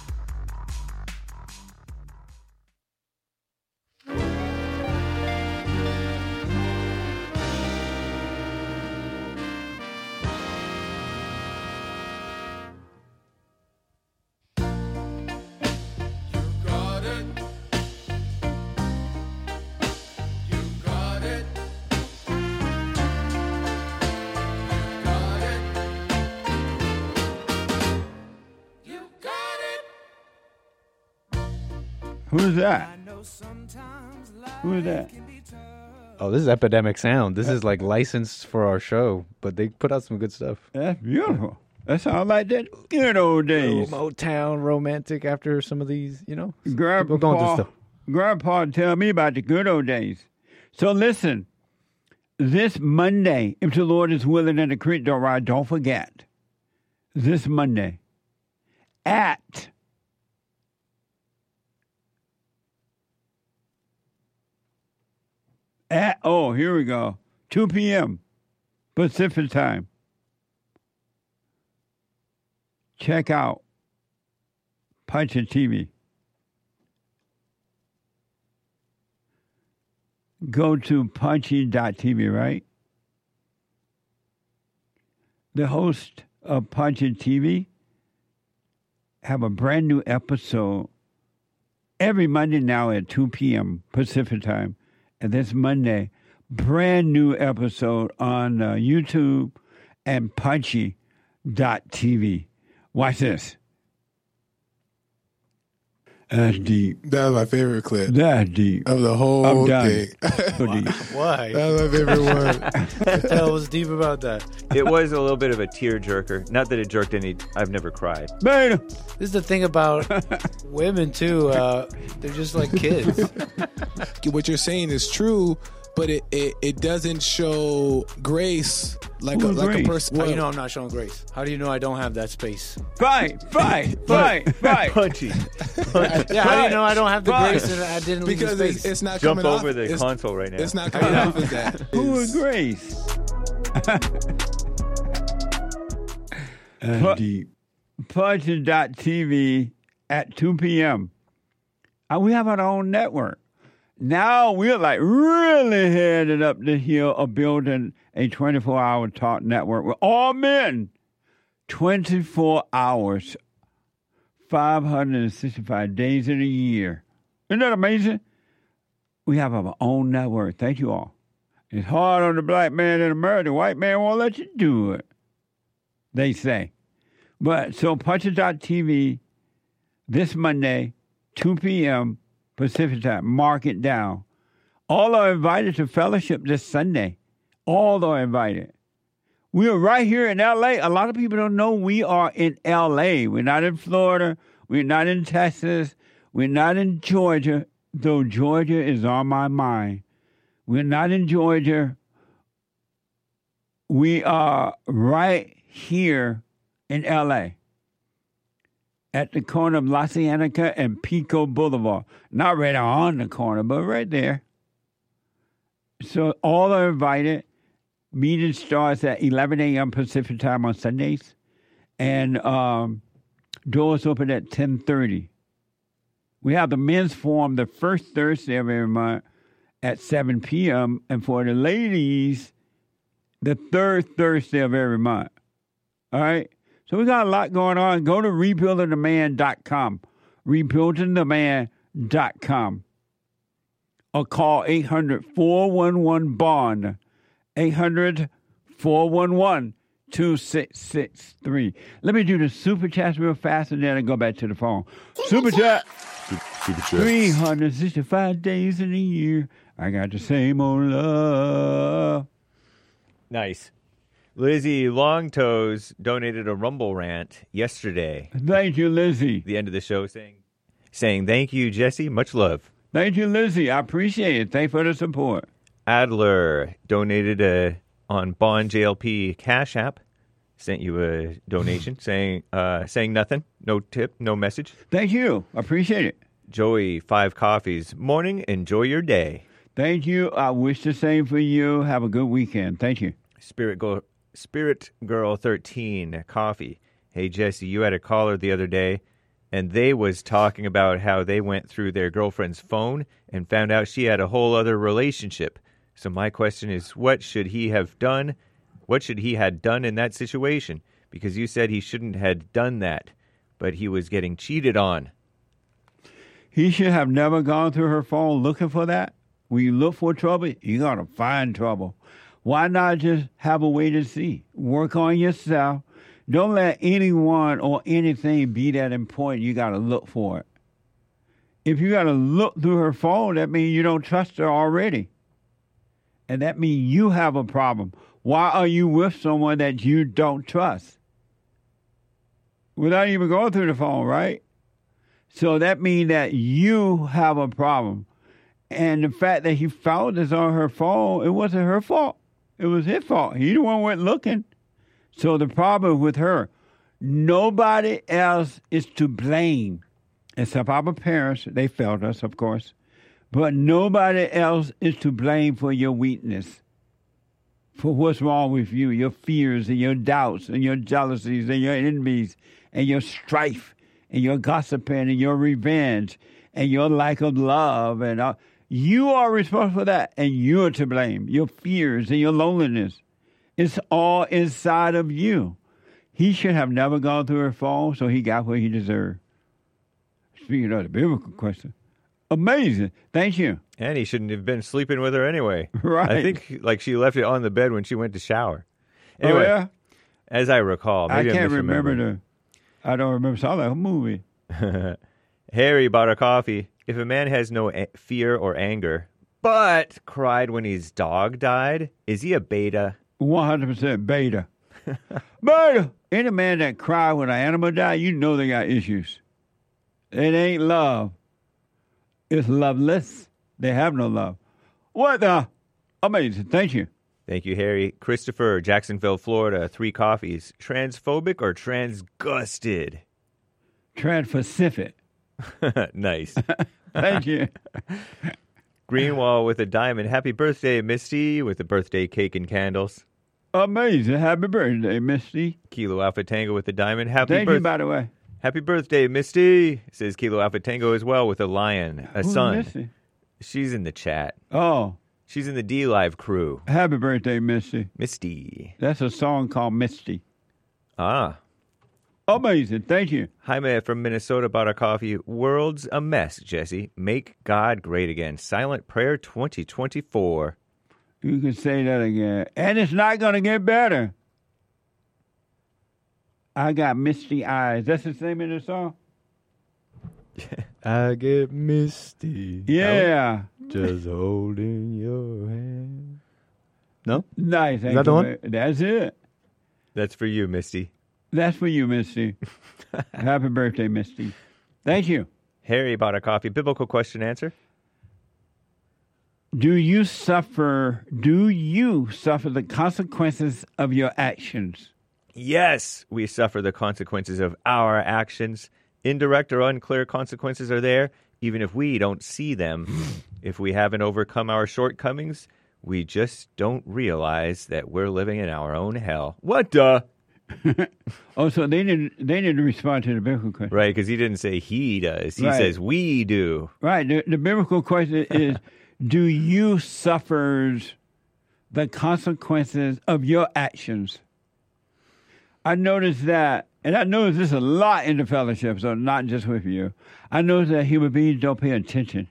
Who's that? Who is that? Oh, this is Epidemic Sound. This is like licensed for our show, but they put out some good stuff. That's beautiful. That sounds like that good old days. Motown, romantic after some of these, people going through stuff. Grandpa tell me about the good old days. So listen, this Monday, if the Lord is willing and the creek don't ride, don't forget, this Monday here we go, 2 p.m. Pacific time. Check out Punchy TV. Go to punchy.tv, right? The host of Punchy TV have a brand new episode every Monday now at 2 p.m. Pacific time. And this Monday, brand new episode on YouTube and Punchy.tv. Watch this. That's deep. That was my favorite clip. That's deep. Of the whole thing. So deep. Why? That was my favorite one. What the hell was deep about that? It was a little bit of a tear-jerker. Not that it jerked any. I've never cried. Beta. This is the thing about women, too. They're just like kids. What you're saying is true, but it doesn't show grace like a person. How do you know I'm not showing grace? How do you know I don't have that space? Fight. Punchy. Yeah, how do you know I don't have the grace and I didn't leave the space? Because it's not Jump coming over off. the console right now. It's not coming off as that. Who is Grace? Deep. Punchy.tv at 2 p.m. We have our own network. Now we're like really headed up the hill of building a 24-hour talk network with all men. 24 hours, 565 days in a year. Isn't that amazing? We have our own network. Thank you all. It's hard on the black man in America. The white man won't let you do it, they say. But so Punchy.tv this Monday, 2 p.m. Pacific time. Mark it down. All are invited to fellowship this Sunday. All are invited. We are right here in L.A. A lot of people don't know we are in L.A. We're not in Florida. We're not in Texas. We're not in Georgia, though Georgia is on my mind. We're not in Georgia. We are right here in L.A. at the corner of La Cienega and Pico Boulevard. Not right on the corner, but right there. So all are invited. Meeting starts at 11 a.m. Pacific time on Sundays. And doors open at 10:30. We have the men's forum the first Thursday of every month at 7 p.m. And for the ladies, the third Thursday of every month. All right? So we got a lot going on. Go to rebuildingtheman.com. Rebuildingtheman.com. Or call 800-411-BOND. 800-411-2030. 2663. Let me do the super chats real fast and then I go back to the phone. Super chat. Super chat. 365 days in a year. I got the same old love. Nice. Lizzie Longtoes donated a Rumble rant yesterday. Thank you, Lizzie. The end of the show saying thank you, Jesse. Much love. Thank you, Lizzie. I appreciate it. Thanks for the support. Adler donated on Bond JLP Cash App. Sent you a donation saying nothing. No tip, no message. Thank you. I appreciate it. Joey, 5 coffees. Morning, enjoy your day. Thank you. I wish the same for you. Have a good weekend. Thank you. Spirit Girl 13, coffee. Hey, Jesse, you had a caller the other day, and they was talking about how they went through their girlfriend's phone and found out she had a whole other relationship. So my question is, what should he have done? What should he had done in that situation? Because you said he shouldn't have done that, but he was getting cheated on. He should have never gone through her phone looking for that. When you look for trouble, you're going to find trouble. Why not just have a way to see? Work on yourself. Don't let anyone or anything be that important. You got to look for it. If you got to look through her phone, that means you don't trust her already. And that means you have a problem. Why are you with someone that you don't trust? Without even going through the phone, right? So that means that you have a problem. And the fact that he found this on her phone, it wasn't her fault. It was his fault. He the one went looking. So the problem with her, nobody else is to blame except our parents. They failed us, of course. But nobody else is to blame for your weakness, for what's wrong with you, your fears and your doubts and your jealousies and your envies and your strife and your gossiping and your revenge and your lack of love. And you are responsible for that, and you're to blame. Your fears and your loneliness. It's all inside of you. He should have never gone through her phone, so he got what he deserved. Speaking of the biblical question. Amazing. Thank you. And he shouldn't have been sleeping with her anyway. Right. I think she left it on the bed when she went to shower. Anyway, oh, yeah? As I recall. Maybe I can't remember I don't remember. Saw that movie. Harry bought a coffee. If a man has no fear or anger, but cried when his dog died, is he a beta? 100% beta. Beta! Any man that cry when an animal died, you know they got issues. It ain't love. It's loveless. They have no love. What the? Amazing. Thank you. Thank you, Harry. Christopher, Jacksonville, Florida, 3 coffees. Transphobic or transgusted? Trans-Pacific. Nice. Thank you. Greenwall with a diamond. Happy birthday, Misty, with a birthday cake and candles. Amazing. Happy birthday, Misty. Kilo Alpha Tango with a diamond. Thank you, by the way. Happy birthday, Misty, says Kilo Alpha Tango as well with a lion, a Who's son. Misty? She's in the chat. Oh. She's in the D-Live crew. Happy birthday, Misty. Misty. That's a song called Misty. Ah. Amazing. Thank you. Jaime from Minnesota bought a coffee. World's a mess, Jesse. Make God great again. Silent Prayer 2024. You can say that again. And it's not going to get better. I got misty eyes. That's the name of the song? I get misty. Yeah. Just holding your hand. No? Nice. Is that the one? That's it. That's for you, Misty. That's for you, Misty. Happy birthday, Misty. Thank you. Harry bought a coffee. Biblical question answer. Do you suffer the consequences of your actions? Yes, we suffer the consequences of our actions. Indirect or unclear consequences are there, even if we don't see them. If we haven't overcome our shortcomings, we just don't realize that we're living in our own hell. What the? Oh, so they didn't respond to the biblical question. Right, because he didn't say he does. He says we do. Right. The biblical question is, do you suffer the consequences of your actions? I noticed that, and I noticed this a lot in the fellowship, so not just with you. I noticed that human beings don't pay attention.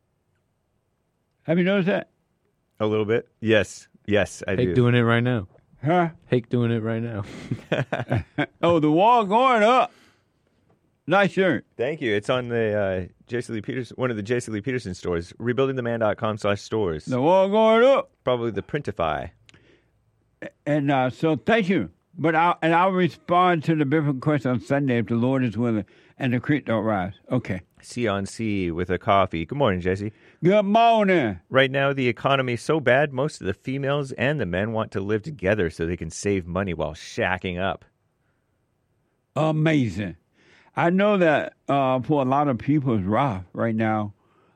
Have you noticed that? A little bit? Yes, I do. Doing it right now. Huh? Hake doing it right now. Oh, the wall going up. Nice shirt. Thank you. It's on the J.C. Lee Peterson, one of the J.C. Lee Peterson stores, rebuildingtheman.com/stores. The wall going up. Probably the Printify. And so thank you. But I'll respond to the biblical question on Sunday if the Lord is willing and the creek don't rise. Okay. C on C with a coffee. Good morning, Jesse. Good morning. Right now, the economy is so bad, most of the females and the men want to live together so they can save money while shacking up. Amazing. I know that for a lot of people it's rough right now.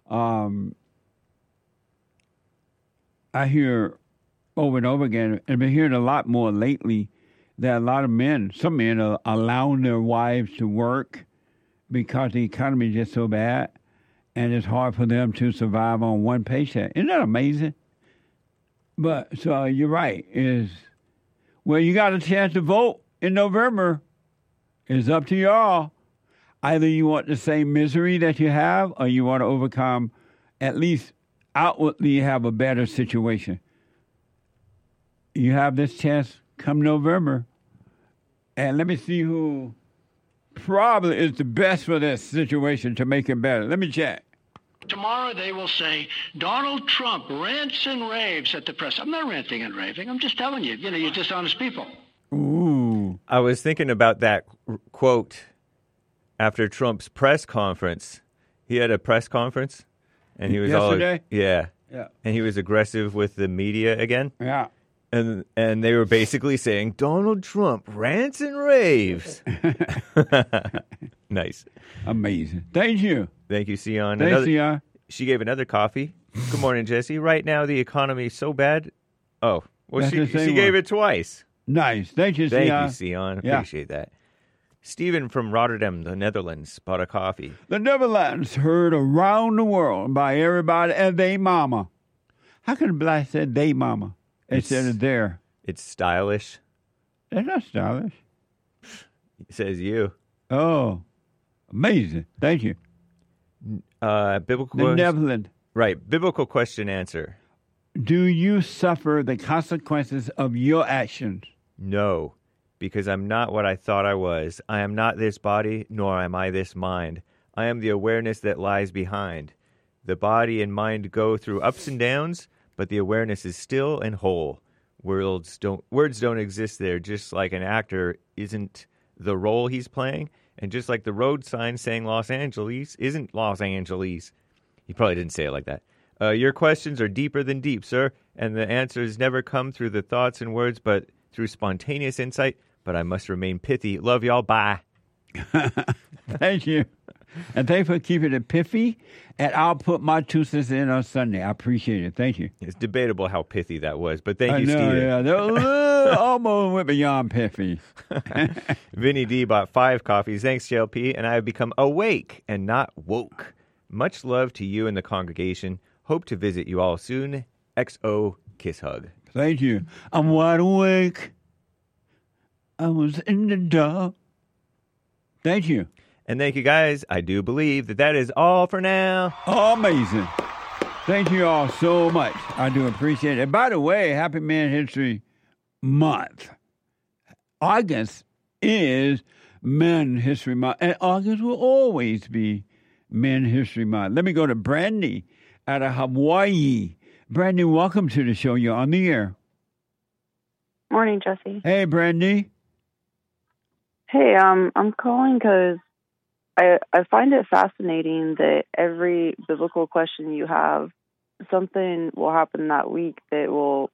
I hear over and over again, and I've been hearing a lot more lately, that a lot of men, some men are allowing their wives to work because the economy is just so bad, and it's hard for them to survive on one paycheck. Isn't that amazing? But, so you're right, well, you got a chance to vote in November. It's up to y'all. Either you want the same misery that you have, or you want to overcome, at least outwardly have a better situation. You have this chance come November. And let me see who probably is the best for this situation to make it better. Let me check. Tomorrow they will say, Donald Trump rants and raves at the press. I'm not ranting and raving. I'm just telling you, you're dishonest people. Ooh. I was thinking about that quote after Trump's press conference. He had a press conference, and he was yesterday? Yeah. And he was aggressive with the media again. Yeah. And they were basically saying, Donald Trump rants and raves. Nice. Amazing. Thank you. Thank you, Sion. Thanks, Sion. She gave another coffee. Good morning, Jesse. Right now, the economy is so bad. Oh, well, she gave it twice. Nice. Thank you, Sion. Thank you, Sion. Yeah. Appreciate that. Stephen from Rotterdam, the Netherlands, bought a coffee. The Netherlands heard around the world by everybody and they mama. How can black say they mama instead of their? It's stylish. That's not stylish. It says you. Oh, amazing. Thank you. Biblical The Netherlands. Right. Biblical question answer. Do you suffer the consequences of your actions? No, because I'm not what I thought I was. I am not this body, nor am I this mind. I am the awareness that lies behind. The body and mind go through ups and downs, but the awareness is still and whole. Words don't exist there, just like an actor isn't the role he's playing, and just like the road sign saying Los Angeles isn't Los Angeles. He probably didn't say it like that. Your questions are deeper than deep, sir, and the answers never come through the thoughts and words, but through spontaneous insight. But I must remain pithy. Love y'all. Bye. Thank you. And thanks for keeping it pithy. And I'll put my 2 cents in on Sunday. I appreciate it. Thank you. It's debatable how pithy that was, but thank you, I know, Steve. Yeah, they're almost went beyond pithy. Vinny D bought 5 coffees. Thanks, JLP. And I have become awake and not woke. Much love to you and the congregation. Hope to visit you all soon. XO Kiss Hug. Thank you. I'm wide awake. I was in the dark. Thank you. And thank you, guys. I do believe that is all for now. Amazing. Thank you all so much. I do appreciate it. And by the way, Happy Man History Month. August is Men History Month. And August will always be Men History Month. Let me go to Brandy out of Hawaii. Brandy, welcome to the show. You're on the air. Morning, Jesse. Hey, Brandy. Hey, I'm calling because I find it fascinating that every biblical question you have, something will happen that week that will,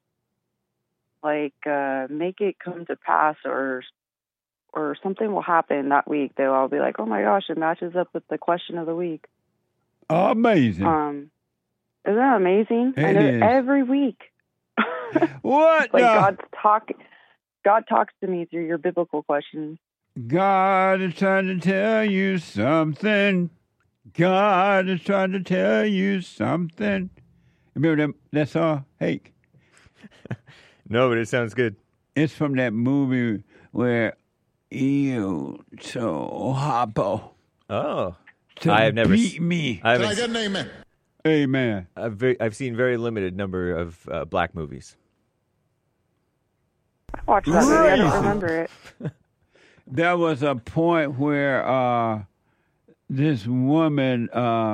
make it come to pass, or something will happen that week that I'll be like, oh my gosh, it matches up with the question of the week. Amazing. Isn't that amazing? It is. Every week. What? God talks to me through your biblical questions. God is trying to tell you something. God is trying to tell you something. Remember that song, Hake? No, but it sounds good. It's from that movie where you so hoppo. Oh. I have never beat me. I Can I get an amen? Amen. I've seen very limited number of black movies. I watched that movie. I don't remember it. There was a point where this woman,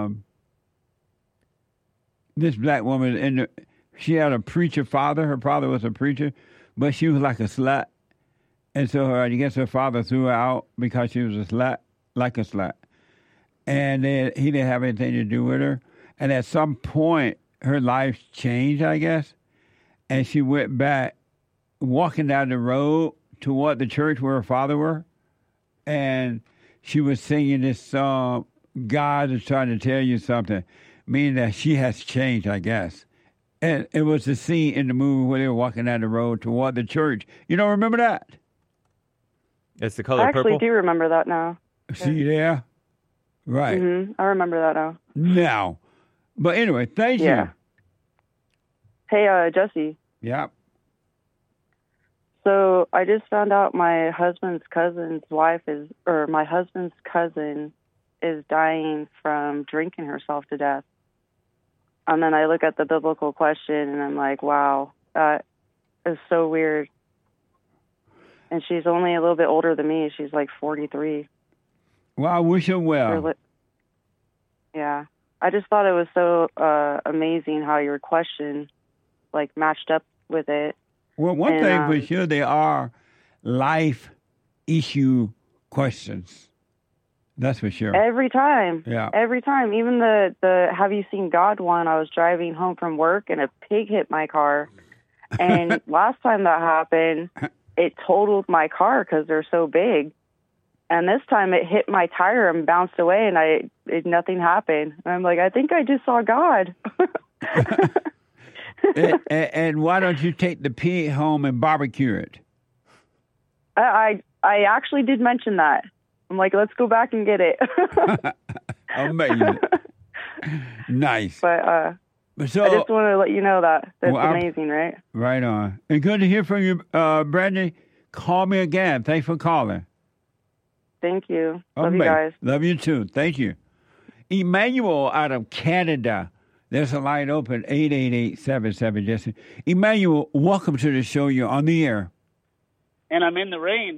this black woman, she had a preacher father. Her father was a preacher, but she was like a slut. And so I guess her father threw her out because she was a slut, like a slut. And then he didn't have anything to do with her. And at some point, her life changed, I guess. And she went back walking down the road toward the church where her father were. And she was singing this song, God is trying to tell you something, meaning that she has changed, I guess. And it was the scene in the movie where they were walking down the road toward the church. You don't remember that? It's the color I actually purple? do remember that now. See there? Right. Mm-hmm. I remember that now. Now. But anyway, thank you. Hey, Jesse. Yep. So I just found out my husband's cousin is dying from drinking herself to death. And then I look at the biblical question and I'm like, wow, that is so weird. And she's only a little bit older than me. She's like 43. Well, I wish her well. Yeah. I just thought it was so amazing how your question like matched up with it. Well, one thing for sure, they are life issue questions. That's for sure. Every time. Yeah. Every time. Even the Have You Seen God one, I was driving home from work and a pig hit my car. And last time that happened, it totaled my car because they're so big. And this time it hit my tire and bounced away and nothing happened. And I'm like, I think I just saw God. and why don't you take the pig home and barbecue it? I actually did mention that. I'm like, let's go back and get it. Amazing. Nice. But so, I just want to let you know that. That's amazing, right? Right on. And good to hear from you, Brandy. Call me again. Thanks for calling. Thank you. Love you guys. Love you too. Thank you. Emmanuel out of Canada. There's a line open, 888-77-JESSE. Emmanuel, welcome to the show. You're on the air. And I'm in the rain.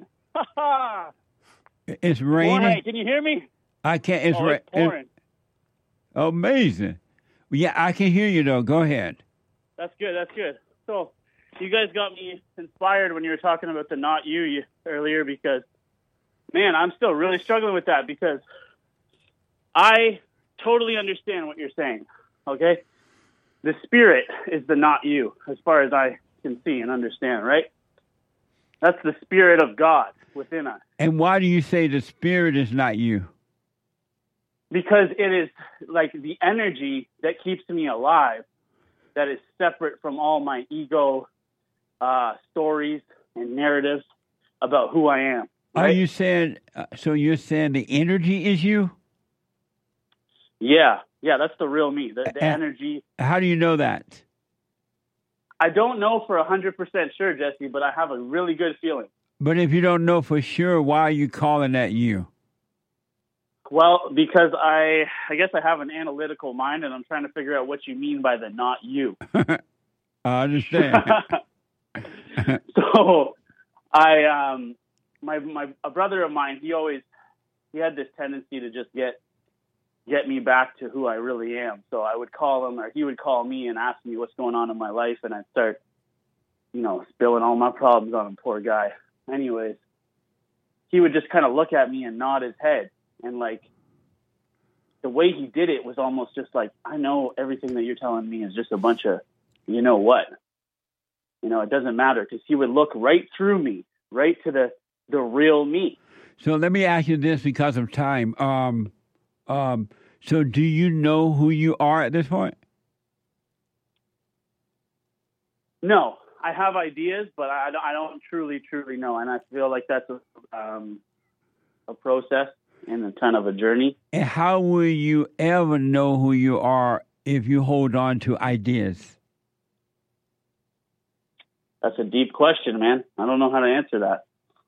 It's raining. Boy, can you hear me? I can't. It's pouring. Amazing. Yeah, I can hear you, though. Go ahead. That's good. That's good. So you guys got me inspired when you were talking about the not you earlier because, man, I'm still really struggling with that because I totally understand what you're saying, okay? The spirit is the not you as far as I can see and understand, right? That's the spirit of God within us. And why do you say the spirit is not you? Because it is like the energy that keeps me alive that is separate from all my ego stories and narratives about who I am. Right? Are you saying, so you're saying the energy is you? Yeah, that's the real me, the energy. How do you know that? I don't know for 100% sure, Jesse, but I have a really good feeling. But if you don't know for sure, why are you calling that you? Well, because I guess I have an analytical mind, and I'm trying to figure out what you mean by the not you. I understand. So, a brother of mine, he had this tendency to just get me back to who I really am. So I would call him, or he would call me and ask me what's going on in my life, and I'd start, spilling all my problems on him, poor guy. Anyways, he would just kind of look at me and nod his head. And, the way he did it was almost just like, I know everything that you're telling me is just a bunch of, you know what? It doesn't matter, because he would look right through me, right to the real me. So let me ask you this because of time. So do you know who you are at this point? No. I have ideas, but I don't truly know, and I feel like that's a process and a kind of a journey. And how will you ever know who you are if you hold on to ideas? That's a deep question, man. I don't know how to answer that.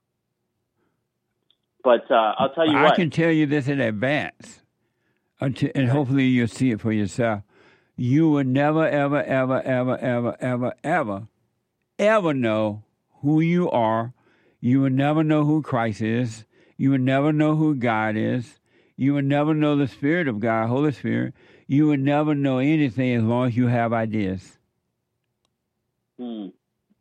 But I'll tell you what. I can tell you this in advance, and hopefully you'll see it for yourself. You will never, ever, ever, ever, ever, ever, ever, ever know who you are. You will never know who Christ is. You will never know who God is. You will never know the Spirit of God, Holy Spirit. You will never know anything as long as you have ideas. So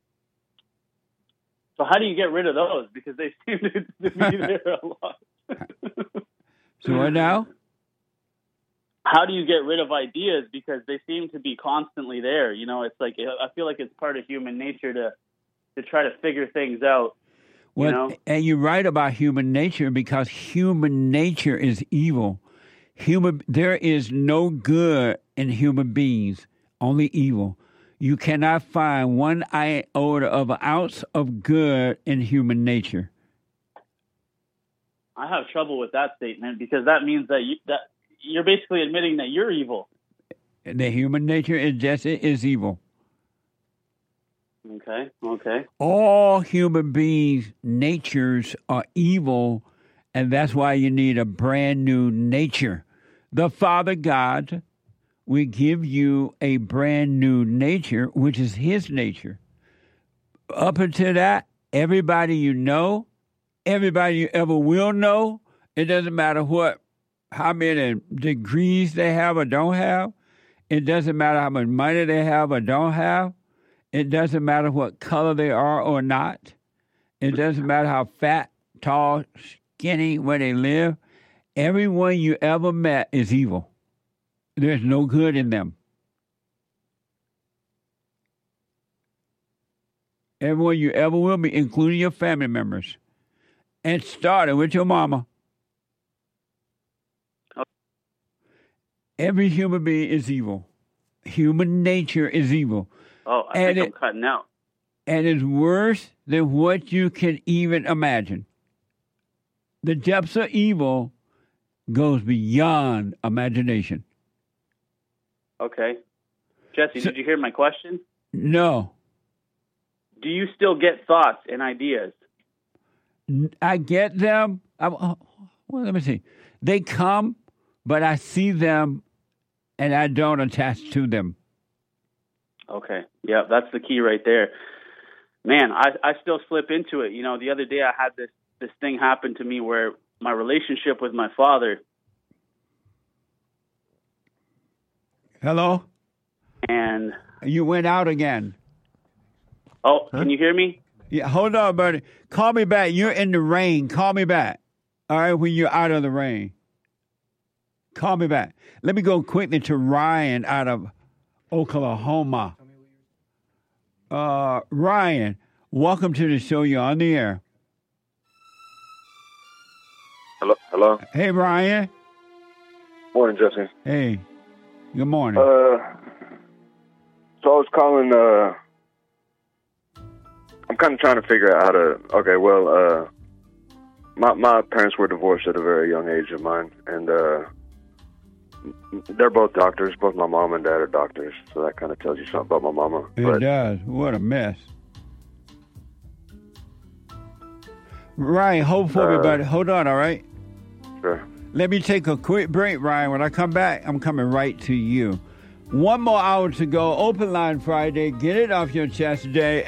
how do you get rid of those? Because they seem to be there a lot. So what now? How do you get rid of ideas? Because they seem to be constantly there. You know, it's like, I feel like it's part of human nature to try to figure things out. Well, you know? And you're right about human nature, because human nature is evil. There is no good in human beings, only evil. You cannot find one iota of an ounce of good in human nature. I have trouble with that statement, because that means that you're basically admitting that you're evil. The human nature is evil. Okay. All human beings' natures are evil, and that's why you need a brand new nature. The Father God will give you a brand new nature, which is His nature. Up until that, everybody you know, everybody you ever will know, it doesn't matter how many degrees they have or don't have. It doesn't matter how much money they have or don't have. It doesn't matter what color they are or not. It doesn't matter how fat, tall, skinny, where they live. Everyone you ever met is evil. There's no good in them. Everyone you ever will be, including your family members. And starting with your mama. Every human being is evil. Human nature is evil. Oh, I think I'm cutting out. And it's worse than what you can even imagine. The depths of evil goes beyond imagination. Okay. Jesse, did you hear my question? No. Do you still get thoughts and ideas? I get them. Well, let me see. They come, but I see them, and I don't attach to them. Okay. Yeah, that's the key right there. Man, I still slip into it. You know, the other day I had this thing happen to me where my relationship with my father. Hello? And you went out again. Oh, Can you hear me? Yeah, hold on, buddy. Call me back. You're in the rain. Call me back. All right, when you're out of the rain. Call me back. Let me go quickly to Ryan out of Oklahoma. Ryan, welcome to the show. You're on the air. Hello? Hey, Ryan. Morning, Jesse. Hey. Good morning. So I was calling, I'm kind of trying to figure out how to, my parents were divorced at a very young age of mine, and they're both doctors. Both my mom and dad are doctors, so that kind of tells you something about my mama. It does. What a mess. Ryan, hold for me, buddy. Hold on, all right? Sure. Let me take a quick break, Ryan. When I come back, I'm coming right to you. One more hour to go. Open line Friday. Get it off your chest today.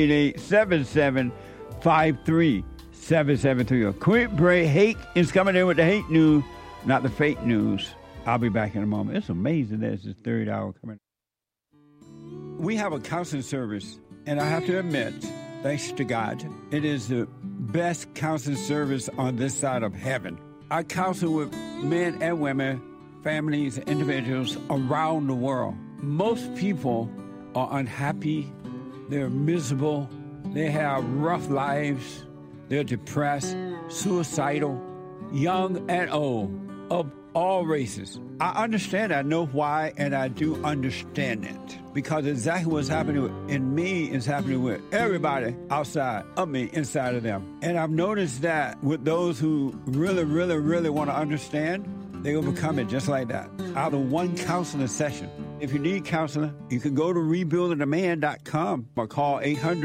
888-7753-773. A quick break. Hake is coming in with the hate news, not the fake news. I'll be back in a moment. It's amazing that it's the third hour coming. We have a counseling service, and I have to admit, thanks to God, it is the best counseling service on this side of heaven. I counsel with men and women, families, individuals around the world. Most people are unhappy, they're miserable, they have rough lives, they're depressed, suicidal, young and old, of all races. I understand, I know why, and I do understand it. Because exactly what's happening in me is happening with everybody outside of me, inside of them. And I've noticed that with those who really, really, really want to understand, they overcome it just like that, out of one counseling session. If you need counseling, you can go to rebuildingaman.com or call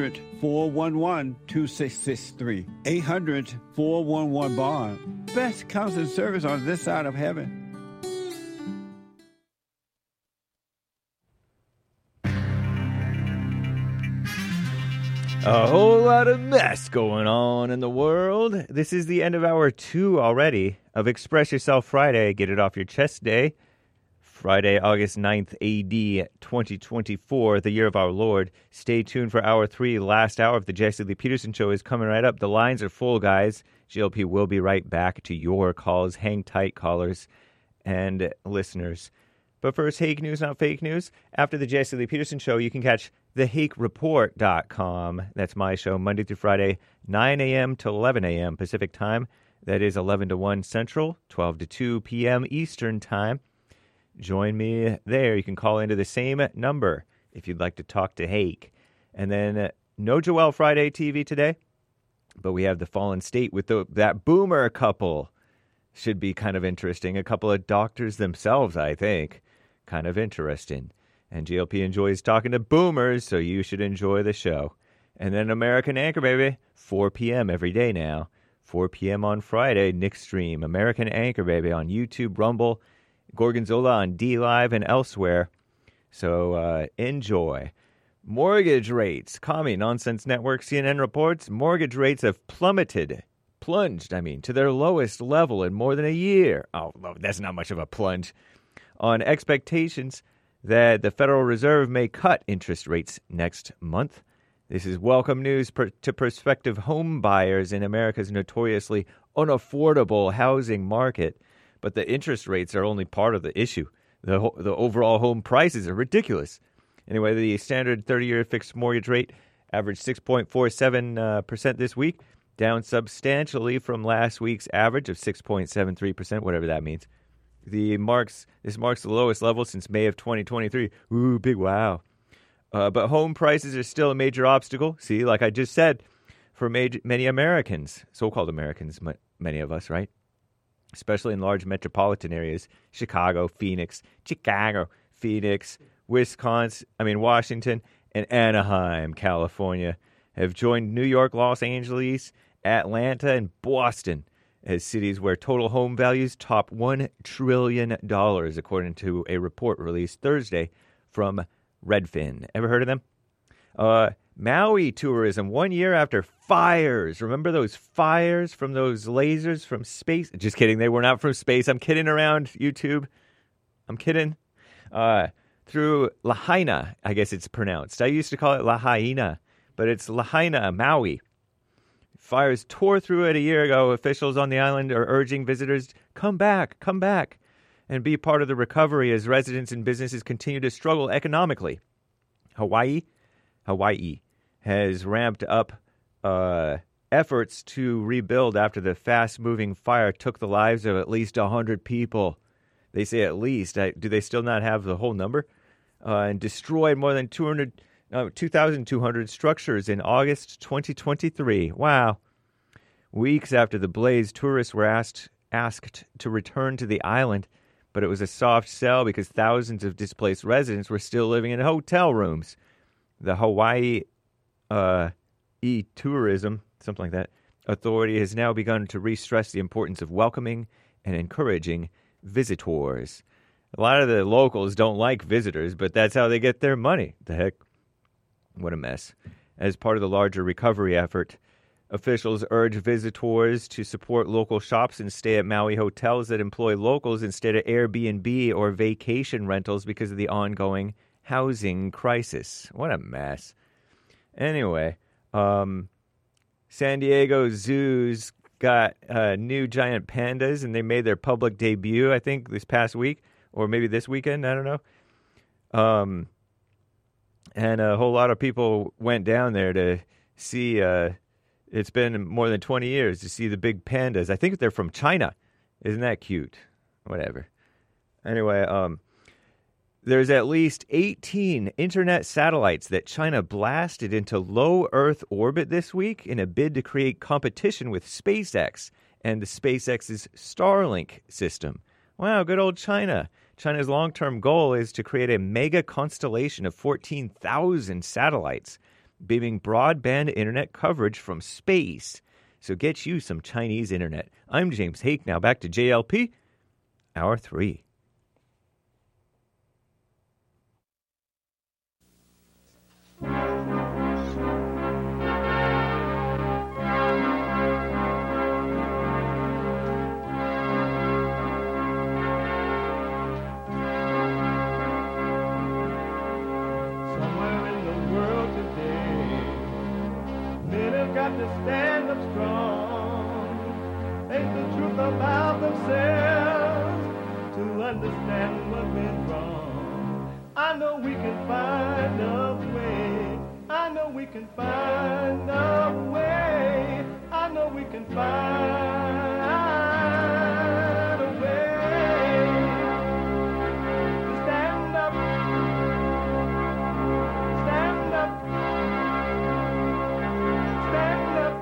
800-411-2663. 800-411-BOND. Best counseling service on this side of heaven. A whole lot of mess going on in the world. This is the end of hour 2 already of Express Yourself Friday. Get it off your chest day. Friday, August 9th, AD 2024, the year of our Lord. Stay tuned for hour 3. Last hour of the Jesse Lee Peterson Show is coming right up. The lines are full, guys. GLP will be right back to your calls. Hang tight, callers and listeners. But first, Hake News, not fake news. After the Jesse Lee Peterson Show, you can catch thehakereport.com. That's my show, Monday through Friday, 9 a.m. to 11 a.m. Pacific time. That is 11 to 1 Central, 12 to 2 p.m. Eastern time. Join me there. You can call into the same number if you'd like to talk to Hake. And then no Joel Friday TV today, but we have the Fallen State with that boomer couple. Should be kind of interesting. A couple of doctors themselves, I think. Kind of interesting. And GLP enjoys talking to boomers, so you should enjoy the show. And then American Anchor, baby. 4 p.m. every day now. 4 p.m. on Friday, Nick Stream. American Anchor, baby, on YouTube, Rumble, Gorgonzola on D-Live, and elsewhere. So enjoy. Mortgage rates. Commie Nonsense Network, CNN reports, mortgage rates have plunged, to their lowest level in more than a year. Oh, that's not much of a plunge. On expectations that the Federal Reserve may cut interest rates next month. This is welcome news to prospective home buyers in America's notoriously unaffordable housing market. But the interest rates are only part of the issue. The overall home prices are ridiculous. Anyway, the standard 30-year fixed mortgage rate averaged 6.47% this week, down substantially from last week's average of 6.73%, whatever that means. This marks the lowest level since May of 2023. Ooh, big wow. But home prices are still a major obstacle. See, like I just said, for many Americans, so-called Americans, many of us, right? Especially in large metropolitan areas, Washington, and Anaheim, California, have joined New York, Los Angeles, Atlanta, and Boston as cities where total home values top $1 trillion, according to a report released Thursday from Redfin. Ever heard of them? Maui tourism, 1 year after fires. Remember those fires from those lasers from space? Just kidding. They were not from space. I'm kidding around, YouTube. I'm kidding. Through Lahaina, I guess it's pronounced. I used to call it Lahaina, but it's Lahaina, Maui. Fires tore through it a year ago. Officials on the island are urging visitors, come back, and be part of the recovery as residents and businesses continue to struggle economically. Hawaii has ramped up efforts to rebuild after the fast-moving fire took the lives of at least 100 people. They say at least. Do they still not have the whole number? And destroyed more than 2,200 structures in August 2023. Wow. Weeks after the blaze, tourists were asked to return to the island, but it was a soft sell because thousands of displaced residents were still living in hotel rooms. The Hawaii E-Tourism, something like that, authority has now begun to re-stress the importance of welcoming and encouraging visitors. A lot of the locals don't like visitors, but that's how they get their money. The heck? What a mess. As part of the larger recovery effort, officials urge visitors to support local shops and stay at Maui hotels that employ locals instead of Airbnb or vacation rentals because of the ongoing housing crisis. What a mess. Anyway, San Diego zoos got new giant pandas, and they made their public debut, I think, this past week, or maybe this weekend, I don't know. And a whole lot of people went down there to see, it's been more than 20 years to see the big pandas. I think they're from China. Isn't that cute? Whatever. Anyway, there's at least 18 internet satellites that China blasted into low Earth orbit this week in a bid to create competition with SpaceX and the SpaceX's Starlink system. Wow, good old China. China's long-term goal is to create a mega constellation of 14,000 satellites, beaming broadband internet coverage from space. So get you some Chinese internet. I'm James Hake. Now back to JLP, Hour 3. got to stand up strong, face the truth about themselves, to understand what went wrong. I know we can find a way. I know we can find a way. I know we can find a way to stand up, stand up, stand up.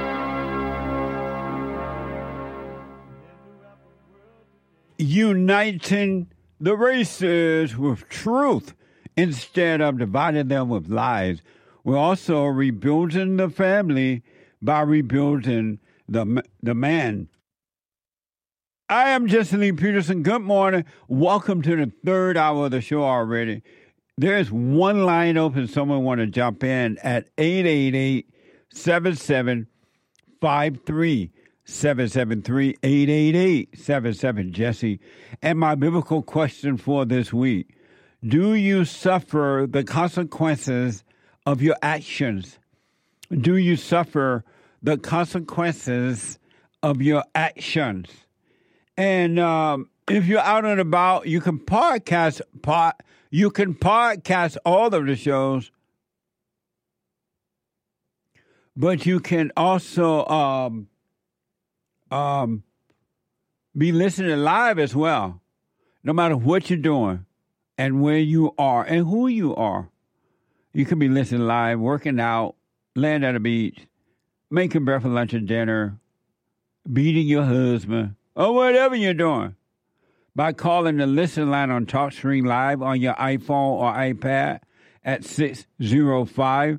Uniting the races with truth instead of dividing them with lies. We're also rebuilding the family by rebuilding the man. I am Jesse Lee Peterson. Good morning. Welcome to the third hour of the show already. There's one line open. Someone want to jump in at 888-7753. 773-888-77 And my biblical question for this week: do you suffer the consequences of your actions? Do you suffer the consequences of your actions? And if you're out and about, you can podcast all of the shows, but you can also be listening live as well, no matter what you're doing and where you are and who you are. You can be listening live, working out, laying at the beach, making breakfast, lunch, and dinner, beating your husband, or whatever you're doing, by calling the listen line on TalkStream Live on your iPhone or iPad at 605-615-4131.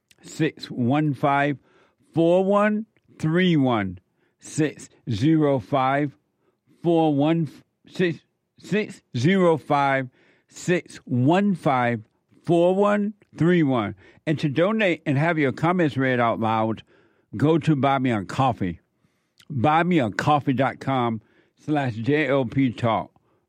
605-615-4131. And to donate and have your comments read out loud, go to Buy Me a Coffee. BuyMeACoffee.com/JLP Talk.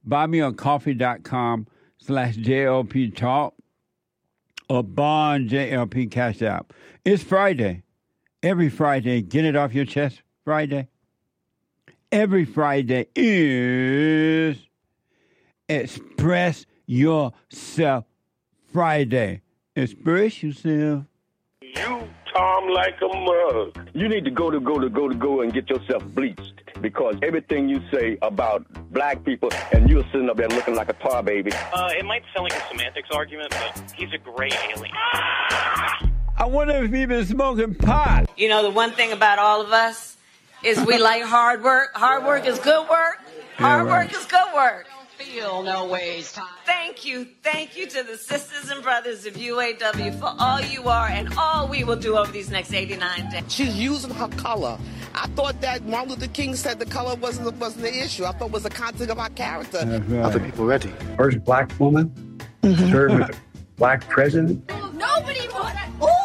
BuyMeACoffee.com/JLP Talk. Or Bond JLP Cash App. It's Friday. Every Friday, get it off your chest Friday. Every Friday is Express Yourself Friday. Express yourself. You, Tom, like a mug. You need to go and get yourself bleached, because everything you say about black people, and you're sitting up there looking like a tar baby. It might sound like a semantics argument, but he's a gray alien. I wonder if he's been smoking pot. You know, the one thing about all of us is we like hard work. Hard work is good work. Hard work is good work. Feel no waste time. Thank you to the sisters and brothers of UAW for all you are and all we will do over these next 89 days. She's using her color. I thought that Martin Luther King said the color wasn't the issue. I thought it was the content of our character. Right. Other people ready. First black woman served with a black president. Nobody wanted.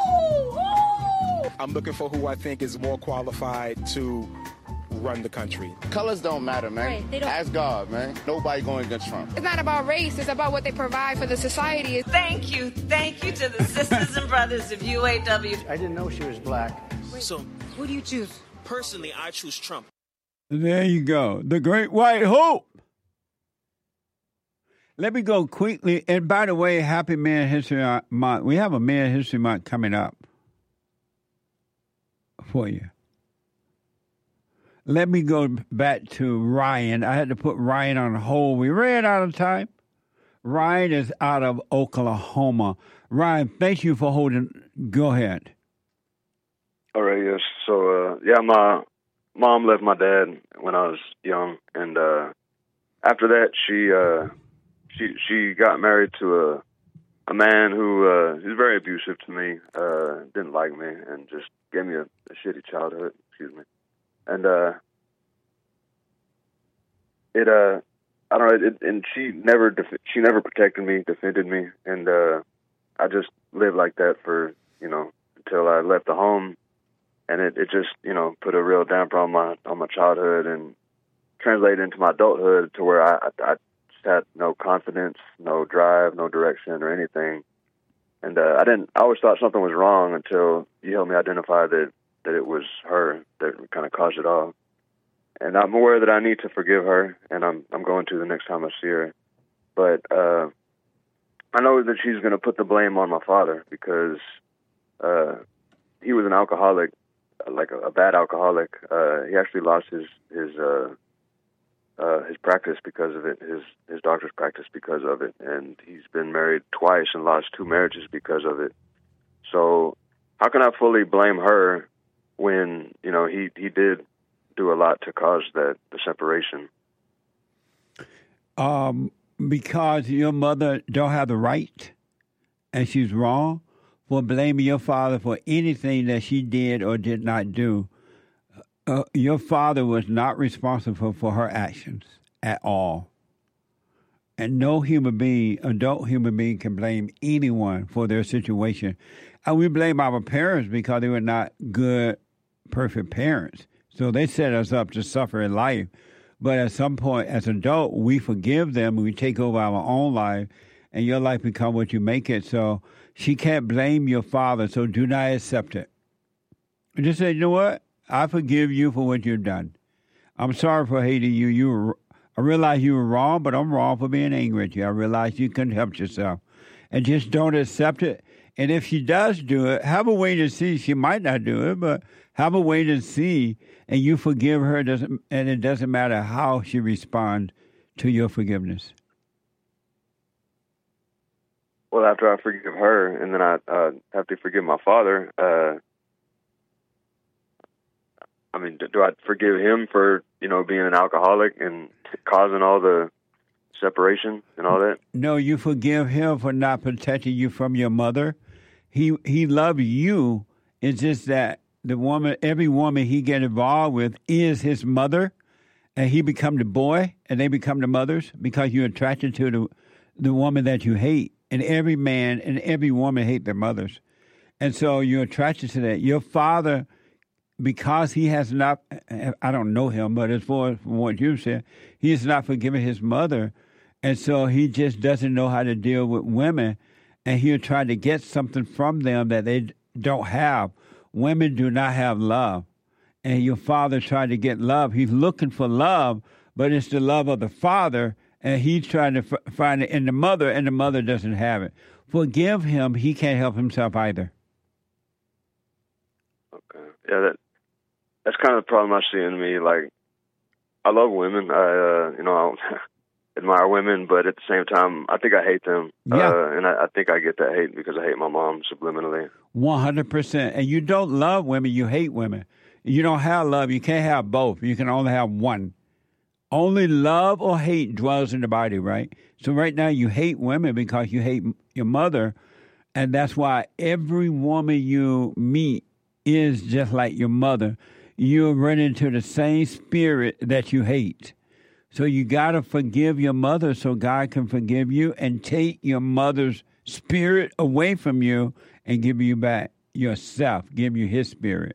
I'm looking for who I think is more qualified to run the country. Colors don't matter, man. Right, they don't. Ask God, man. Nobody going against Trump. It's not about race. It's about what they provide for the society. Thank you to the sisters and brothers of UAW. I didn't know she was black. So, Who do you choose? personally, I choose Trump. There you go. The Great White Hope. Let me go quickly. And by the way, happy Man History Month. We have a Man History Month coming up for you. Let me go back to Ryan. I had to put Ryan on hold. We ran out of time. Ryan is out of Oklahoma. Ryan, thank you for holding. Go ahead. All right, yes. So, my mom left my dad when I was young, and after that, she got married to a man who is very abusive to me, didn't like me, and just gave me a shitty childhood. Excuse me. And I don't know. And she never protected me, defended me, and I just lived like that for until I left the home, and it just put a real damper on my childhood and translated into my adulthood to where I just had no confidence, no drive, no direction or anything, and I always thought something was wrong until you helped me identify that that it was her that kind of caused it all. And I'm aware that I need to forgive her, and I'm going to the next time I see her. But I know that she's going to put the blame on my father because he was an alcoholic, like a bad alcoholic. He actually lost his practice because of it, his doctor's practice because of it, and he's been married twice and lost 2 marriages because of it. So how can I fully blame her when he did do a lot to cause the separation? Because your mother don't have the right, and she's wrong for blaming your father for anything that she did or did not do. Your father was not responsible for her actions at all. And no human being, adult human being, can blame anyone for their situation. And we blame our parents because they were not good, perfect parents. So they set us up to suffer in life. But at some point, as an adult, we forgive them and we take over our own life, and your life becomes what you make it. So she can't blame your father, so do not accept it. Just say, you know what? I forgive you for what you've done. I'm sorry for hating you. I realize you were wrong, but I'm wrong for being angry at you. I realize you couldn't help yourself. And just don't accept it. And if she does do it, have a way to see. She might not do it, but have a way to see, and you forgive her. And it doesn't matter how she responds to your forgiveness. Well, after I forgive her, and then I have to forgive my father, do I forgive him for, being an alcoholic and causing all the separation and all that? No, you forgive him for not protecting you from your mother. He loved you. It's just that every woman he get involved with is his mother, and he become the boy, and they become the mothers because you're attracted to the woman that you hate. And every man and every woman hate their mothers. And so you're attracted to that. Your father, because he has not, I don't know him, but as far as what you said, he has not forgiven his mother. And so he just doesn't know how to deal with women. And he'll try to get something from them that they don't have. Women do not have love. And your father tried to get love. He's looking for love, but it's the love of the father. And he's trying to find it in the mother, and the mother doesn't have it. Forgive him. He can't help himself either. Okay. Yeah, that's kind of the problem I see in me. Like, I love women. I admire women, but at the same time, I think I hate them. Yeah. And I think I get that hate because I hate my mom subliminally. 100%. And you don't love women, you hate women. You don't have love. You can't have both. You can only have one. Only love or hate dwells in the body, right? So right now you hate women because you hate your mother, and that's why every woman you meet is just like your mother. You run into the same spirit that you hate. So you got to forgive your mother so God can forgive you and take your mother's spirit away from you and give you back yourself, give you his spirit.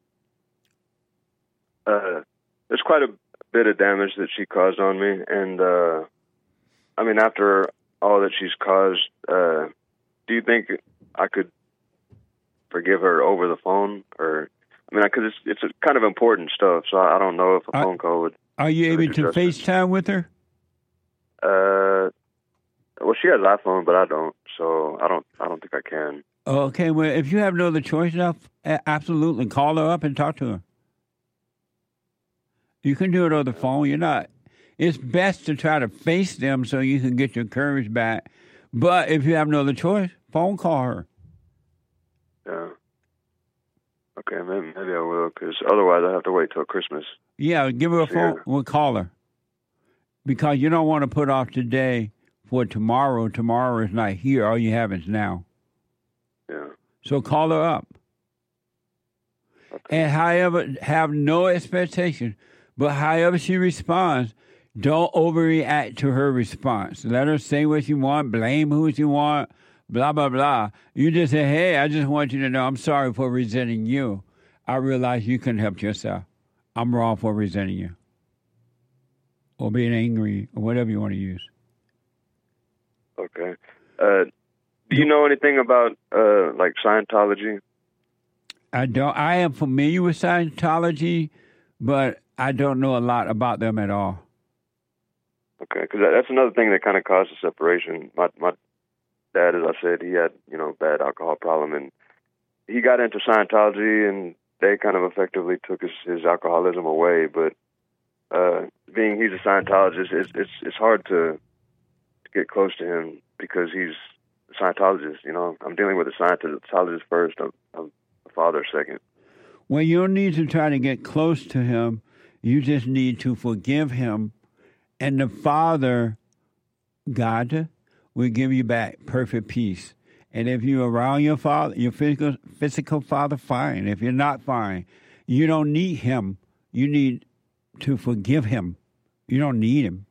There's quite a bit of damage that she caused on me, and after all that she's caused, do you think I could forgive her over the phone? Or because it's kind of important stuff, so I don't know if a phone call would. Are you able to FaceTime with her? Well, she has iPhone, but I don't, so I don't think I can. Okay, well, if you have no other choice now, absolutely call her up and talk to her. You can do it on the phone. It's best to try to face them so you can get your courage back. But if you have no other choice, phone call her. Yeah. Okay, maybe I will, because otherwise I have to wait till Christmas. Yeah, give her a phone. We'll call her. Because you don't want to put off today for tomorrow. Tomorrow is not here. All you have is now. Yeah. So call her up. Okay. And however, have no expectation. But however she responds, don't overreact to her response. Let her say what she wants, blame who she wants, blah, blah, blah. You just say, hey, I just want you to know I'm sorry for resenting you. I realize you couldn't help yourself. I'm wrong for resenting you. Or being angry, or whatever you want to use. Okay. Do you know anything about, Scientology? I don't. I am familiar with Scientology, but I don't know a lot about them at all. Okay, because that's another thing that kind of caused the separation. My dad, as I said, he had bad alcohol problem, and he got into Scientology, and they kind of effectively took his alcoholism away. But being he's a Scientologist, it's hard to get close to him because he's a Scientologist. I'm dealing with a Scientologist first, a father second. Well, you don't need to try to get close to him. You just need to forgive him, and the Father, God, will give you back perfect peace. And if you're around your father, your physical father, fine. If you're not, fine. You don't need him. You need to forgive him. You don't need him.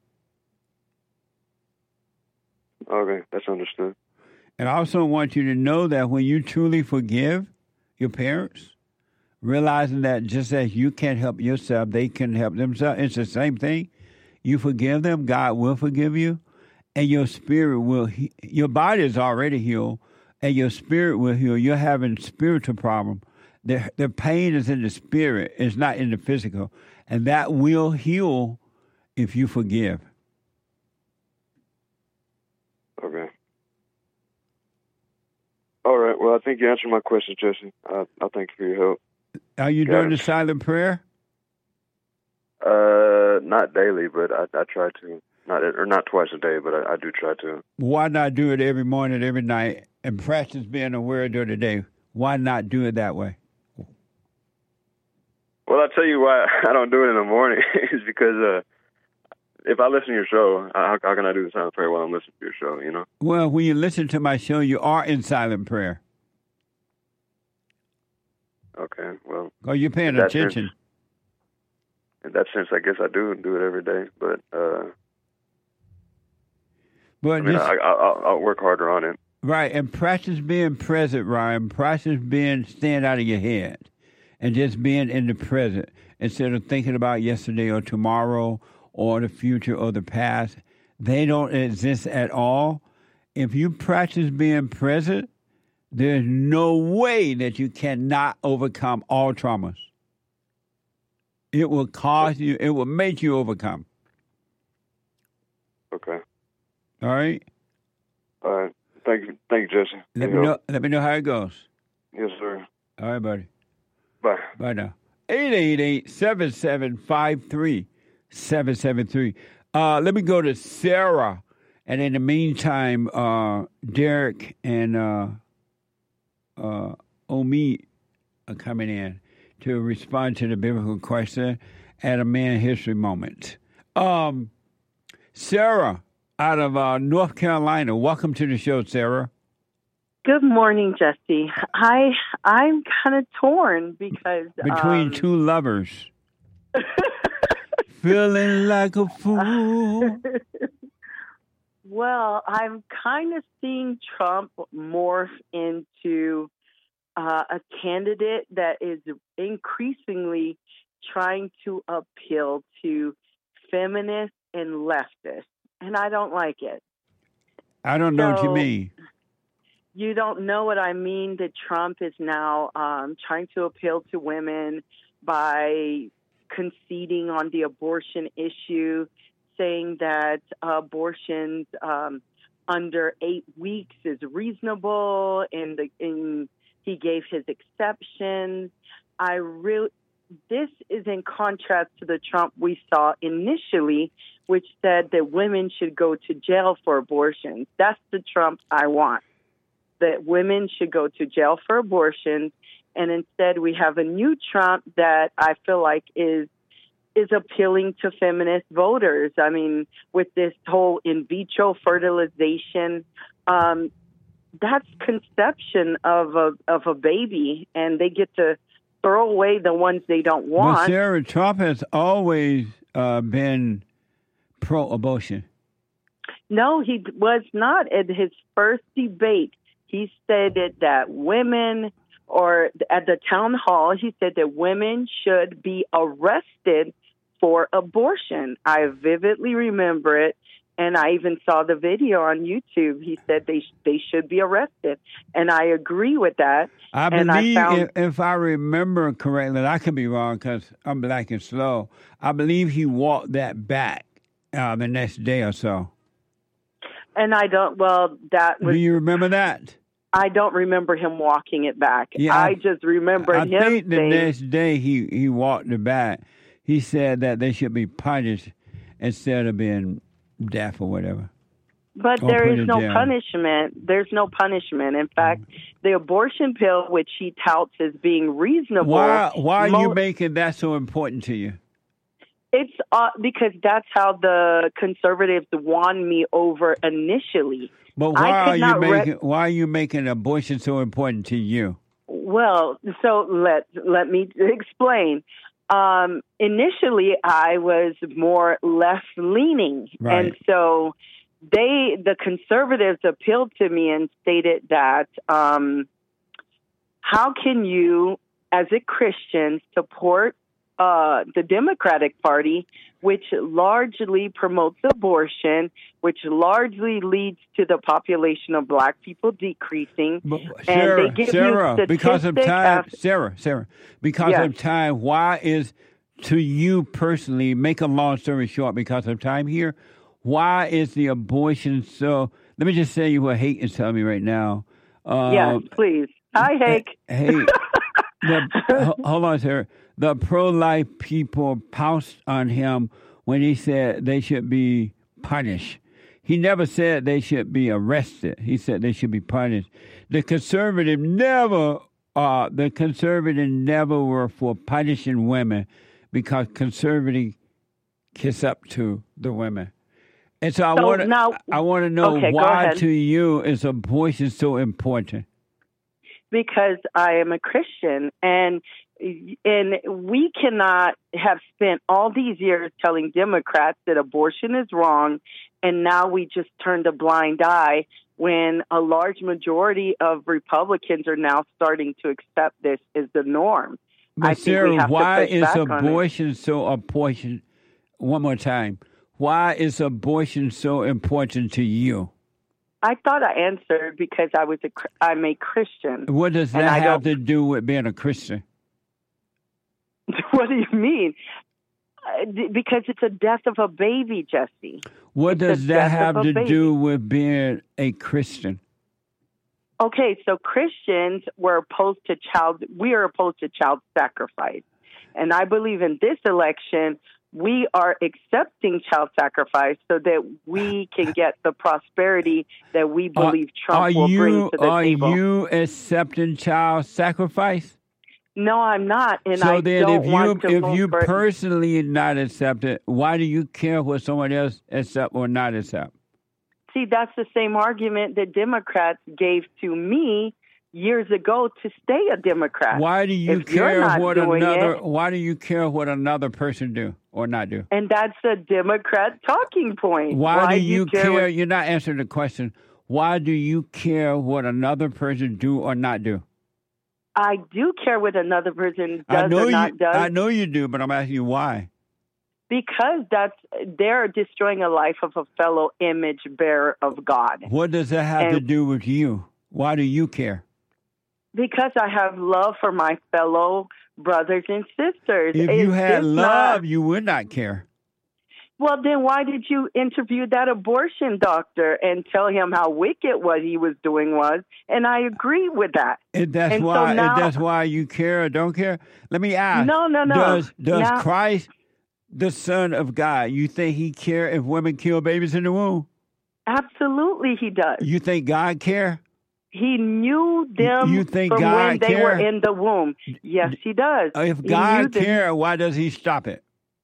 Okay, that's understood. And I also want you to know that when you truly forgive your parents, realizing that just as you can't help yourself, they can help themselves. It's the same thing. You forgive them, God will forgive you, and your spirit will. Your body is already healed, and your spirit will heal. You're having spiritual problem. The pain is in the spirit. It's not in the physical, and that will heal if you forgive. Okay. All right. Well, I think you answered my question, Jesse. I thank you for your help. Are you doing the silent prayer? Not daily, but I try to. Not twice a day, but I do try to. Why not do it every morning, every night, and practice being aware during the day? Why not do it that way? Well, I'll tell you why I don't do it in the morning. It's because if I listen to your show, how can I do the silent prayer while I'm listening to your show, Well, when you listen to my show, you are in silent prayer. Okay, well. Oh, you're paying attention. In that sense, I guess I do it every day, but I'll work harder on it. Right, and practice being present, Ryan. Practice staying out of your head and just being in the present instead of thinking about yesterday or tomorrow or the future or the past. They don't exist at all. If you practice being present, there's no way that you cannot overcome all traumas. It will cause you, it will make you overcome. Okay. All right? All right. Thank you, Jesse. Let me know how it goes. Yes, sir. All right, buddy. Bye. Bye now. 888-7753-773. Let me go to Sarah. And in the meantime, Derek and Omi are coming in to respond to the biblical question at a Man History Moment. Sarah, out of North Carolina, welcome to the show, Sarah. Good morning, Jesse. I'm kind of torn because between two lovers, feeling like a fool. Well, I'm kind of seeing Trump morph into a candidate that is increasingly trying to appeal to feminists and leftists, and I don't like it. I don't know what you mean. You don't know what I mean, that Trump is now trying to appeal to women by conceding on the abortion issue, saying that abortions under 8 weeks is reasonable, and he gave his exceptions. This is in contrast to the Trump we saw initially, which said that women should go to jail for abortions. That's the Trump I want, that women should go to jail for abortions. And instead we have a new Trump that I feel like is appealing to feminist voters. I mean, with this whole in vitro fertilization, that's conception of a baby, and they get to throw away the ones they don't want. But Sarah, Trump has always been pro-abortion. No, he was not. At his first debate, he stated that women, or at the town hall, he said that women should be arrested for abortion. I vividly remember it. And I even saw the video on YouTube. He said they should be arrested. And I agree with that. I believe, if I remember correctly, I could be wrong because I'm black and slow. I believe he walked that back the next day or so. And that was... Do you remember that? I don't remember him walking it back. Yeah, I just remember him I think the saying... next day he walked it back. He said that they should be punished instead of being deaf or whatever. But there is no punishment. There's no punishment. In fact, the abortion pill, which he touts as being reasonable... Why are you making that so important to you? It's because that's how the conservatives won me over initially. But why are you making abortion so important to you? Well, so let me explain. Initially, I was more left-leaning, right. And so the conservatives appealed to me and stated that how can you, as a Christian, support the Democratic Party, which largely promotes abortion, which largely leads to the population of black people decreasing. But Sarah, because of time, of time, why is, to you personally, make a long story short, because of time here, why is the abortion so... Let me just say you what Hake is telling me right now. Yes, please. Hi, Hake. Hey, hold on, Sarah. The pro-life people pounced on him when he said they should be punished. He never said they should be arrested. He said they should be punished. The conservative never were for punishing women because conservatives kiss up to the women. And so I want to know why to you is abortion so important? Because I am a Christian, and we cannot have spent all these years telling Democrats that abortion is wrong, and now we just turned a blind eye when a large majority of Republicans are now starting to accept this as the norm. But Sarah, why is abortion so important? One more time. Why is abortion so important to you? I thought I answered because I'm a Christian. What does that have to do with being a Christian? What do you mean? Because it's a death of a baby, Jesse. What does that have to do with being a Christian? Okay, so Christians were opposed to child sacrifice. And I believe in this election, we are accepting child sacrifice so that we can get the prosperity that we believe Trump will bring to the table. Are you accepting child sacrifice? No, I'm not, and so I then don't want to if you personally not accept it, why do you care what someone else accept or not accept? See, that's the same argument that Democrats gave to me years ago to stay a Democrat. Why do you care why do you care what another person do or not do? And that's a Democrat talking point. Why do you care? You're not answering the question. Why do you care what another person do or not do? I do care what another person does or not does. I know you do, but I'm asking you why. Because they're destroying a life of a fellow image bearer of God. What does that have to do with you? Why do you care? Because I have love for my fellow brothers and sisters. If you had love, you would not care. Well, then why did you interview that abortion doctor and tell him how wicked what he was doing was? And I agree with that. That's why you care or don't care? Let me ask. No. Does Christ, the Son of God, you think he care if women kill babies in the womb? Absolutely he does. You think God care? He knew them from when they were in the womb. Yes, he does. If God care, why does he stop it?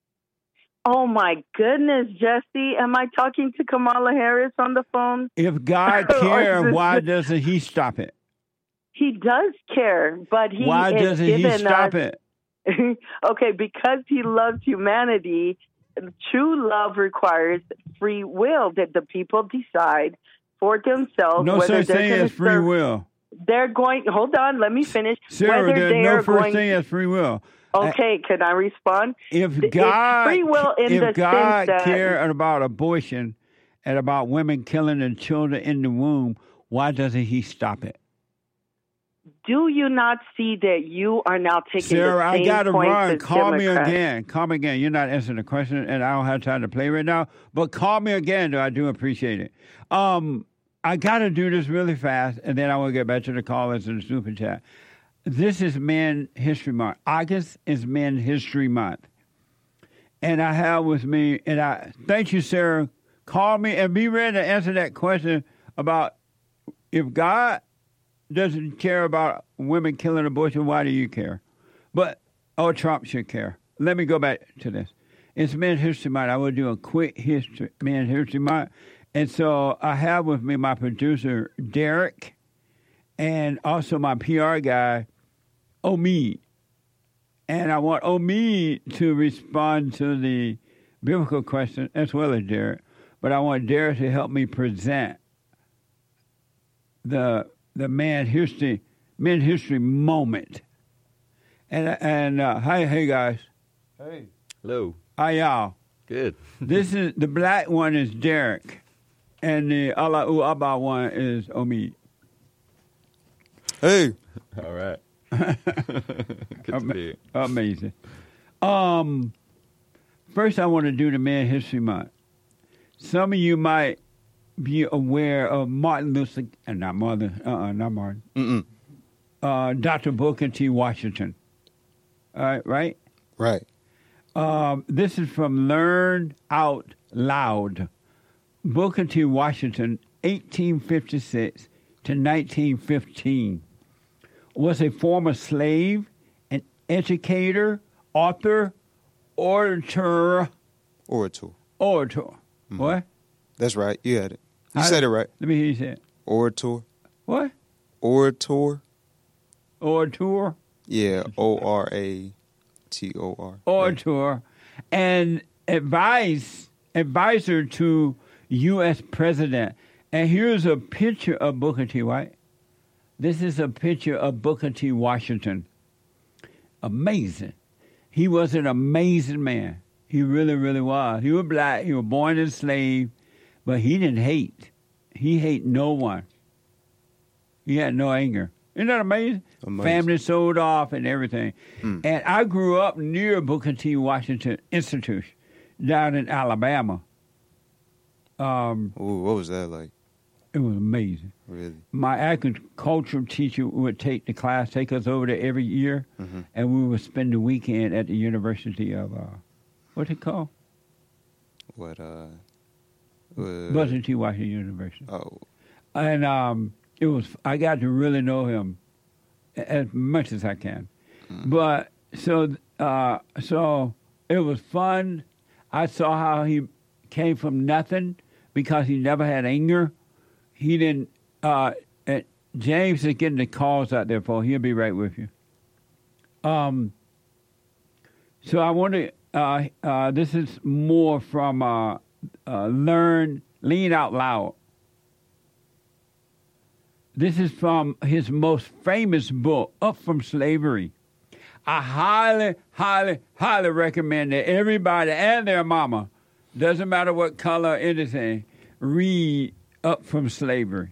Oh, my goodness, Jesse. Am I talking to Kamala Harris on the phone? If God care, why doesn't he stop it? He does care, but why doesn't he stop it? Okay, because he loves humanity, true love requires free will, that the people decide for themselves whether such thing as free will. They're going, hold on, let me finish. Sarah, there's no such thing as free will. Okay, can I respond? If God free will in if the God sense that, cared about abortion and about women killing their children in the womb, why doesn't he stop it? Do you not see that you are now taking Sarah, the same I got to points run. as Call me Democrats? again. Call me again. You're not answering the question, and I don't have time to play right now. But call me again, though. I do appreciate it. I got to do this really fast, and then I will get back to the callers and the super chat. This is Men History Month. August is Men History Month. And I have with me, and I thank you, Sarah. Call me and be ready to answer that question about if God doesn't care about women killing abortion, why do you care? But, Trump should care. Let me go back to this. It's Men's History Month. I will do a quick Men's History Month. And so I have with me my producer, Derek, and also my PR guy, Omid. And I want Omid to respond to the biblical question as well as Derek. But I want Derek to help me present the men's history moment. And hey guys. Hey. Hello. How y'all? Good. This is the black one is Derek, and the Allahu Abba one is Omid. Hey. All right. Good to be here. Amazing. First, I want to do the Man History Month. Some of you might be aware of Martin Luther, not Martin. Dr. Booker T. Washington. Right? Right. This is from Learn Out Loud. Booker T. Washington, 1856 to 1915, was a former slave, an educator, author, orator. Mm-hmm. What? That's right. You had it. You said it right. Let me hear you say it. Orator. What? Orator. Orator? Yeah, Orator. Orator. And advisor to U.S. President. And here's a picture of Booker T. White. This is a picture of Booker T. Washington. Amazing. He was an amazing man. He really, really was. He was black. He was born enslaved, but he didn't hate. He hated no one. He had no anger. Isn't that amazing? Family sold off and everything. And I grew up near Booker T. Washington Institute down in Alabama. What was that like? It was amazing. Really? My agricultural teacher would take us over there every year, and we would spend the weekend at the University of, what's it called? Booker T. Washington University. Oh. And I got to really know him as much as I can. But so it was fun. I saw how he came from nothing because he never had anger. He didn't. James is getting the calls out there for. He'll be right with you. So I want to. This is more from Learn Out Loud. This is from his most famous book, Up From Slavery. I highly, highly, highly recommend that everybody and their mama, doesn't matter what color or anything, read Up From Slavery.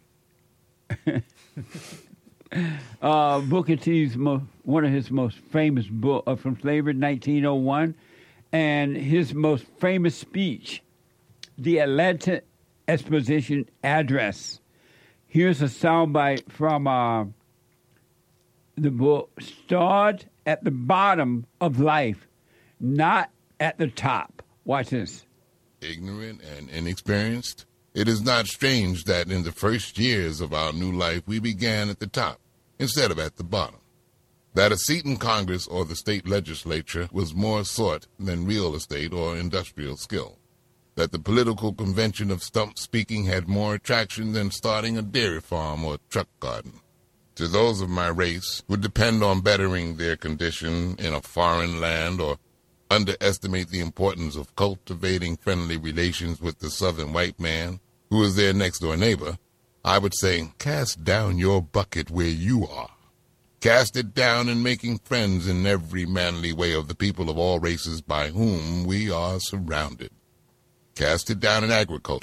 Booker T's one of his most famous books, Up From Slavery, 1901, and his most famous speech, the Atlanta Exposition Address. Here's a soundbite from the book. Start at the bottom of life, not at the top. Watch this. Ignorant and inexperienced, it is not strange that in the first years of our new life we began at the top instead of at the bottom. That a seat in Congress or the state legislature was more sought than real estate or industrial skill. That the political convention of stump speaking had more attraction than starting a dairy farm or truck garden. To those of my race who depend on bettering their condition in a foreign land or underestimate the importance of cultivating friendly relations with the southern white man, who is their next-door neighbor, I would say, cast down your bucket where you are. Cast it down in making friends in every manly way of the people of all races by whom we are surrounded. Cast it down in agriculture,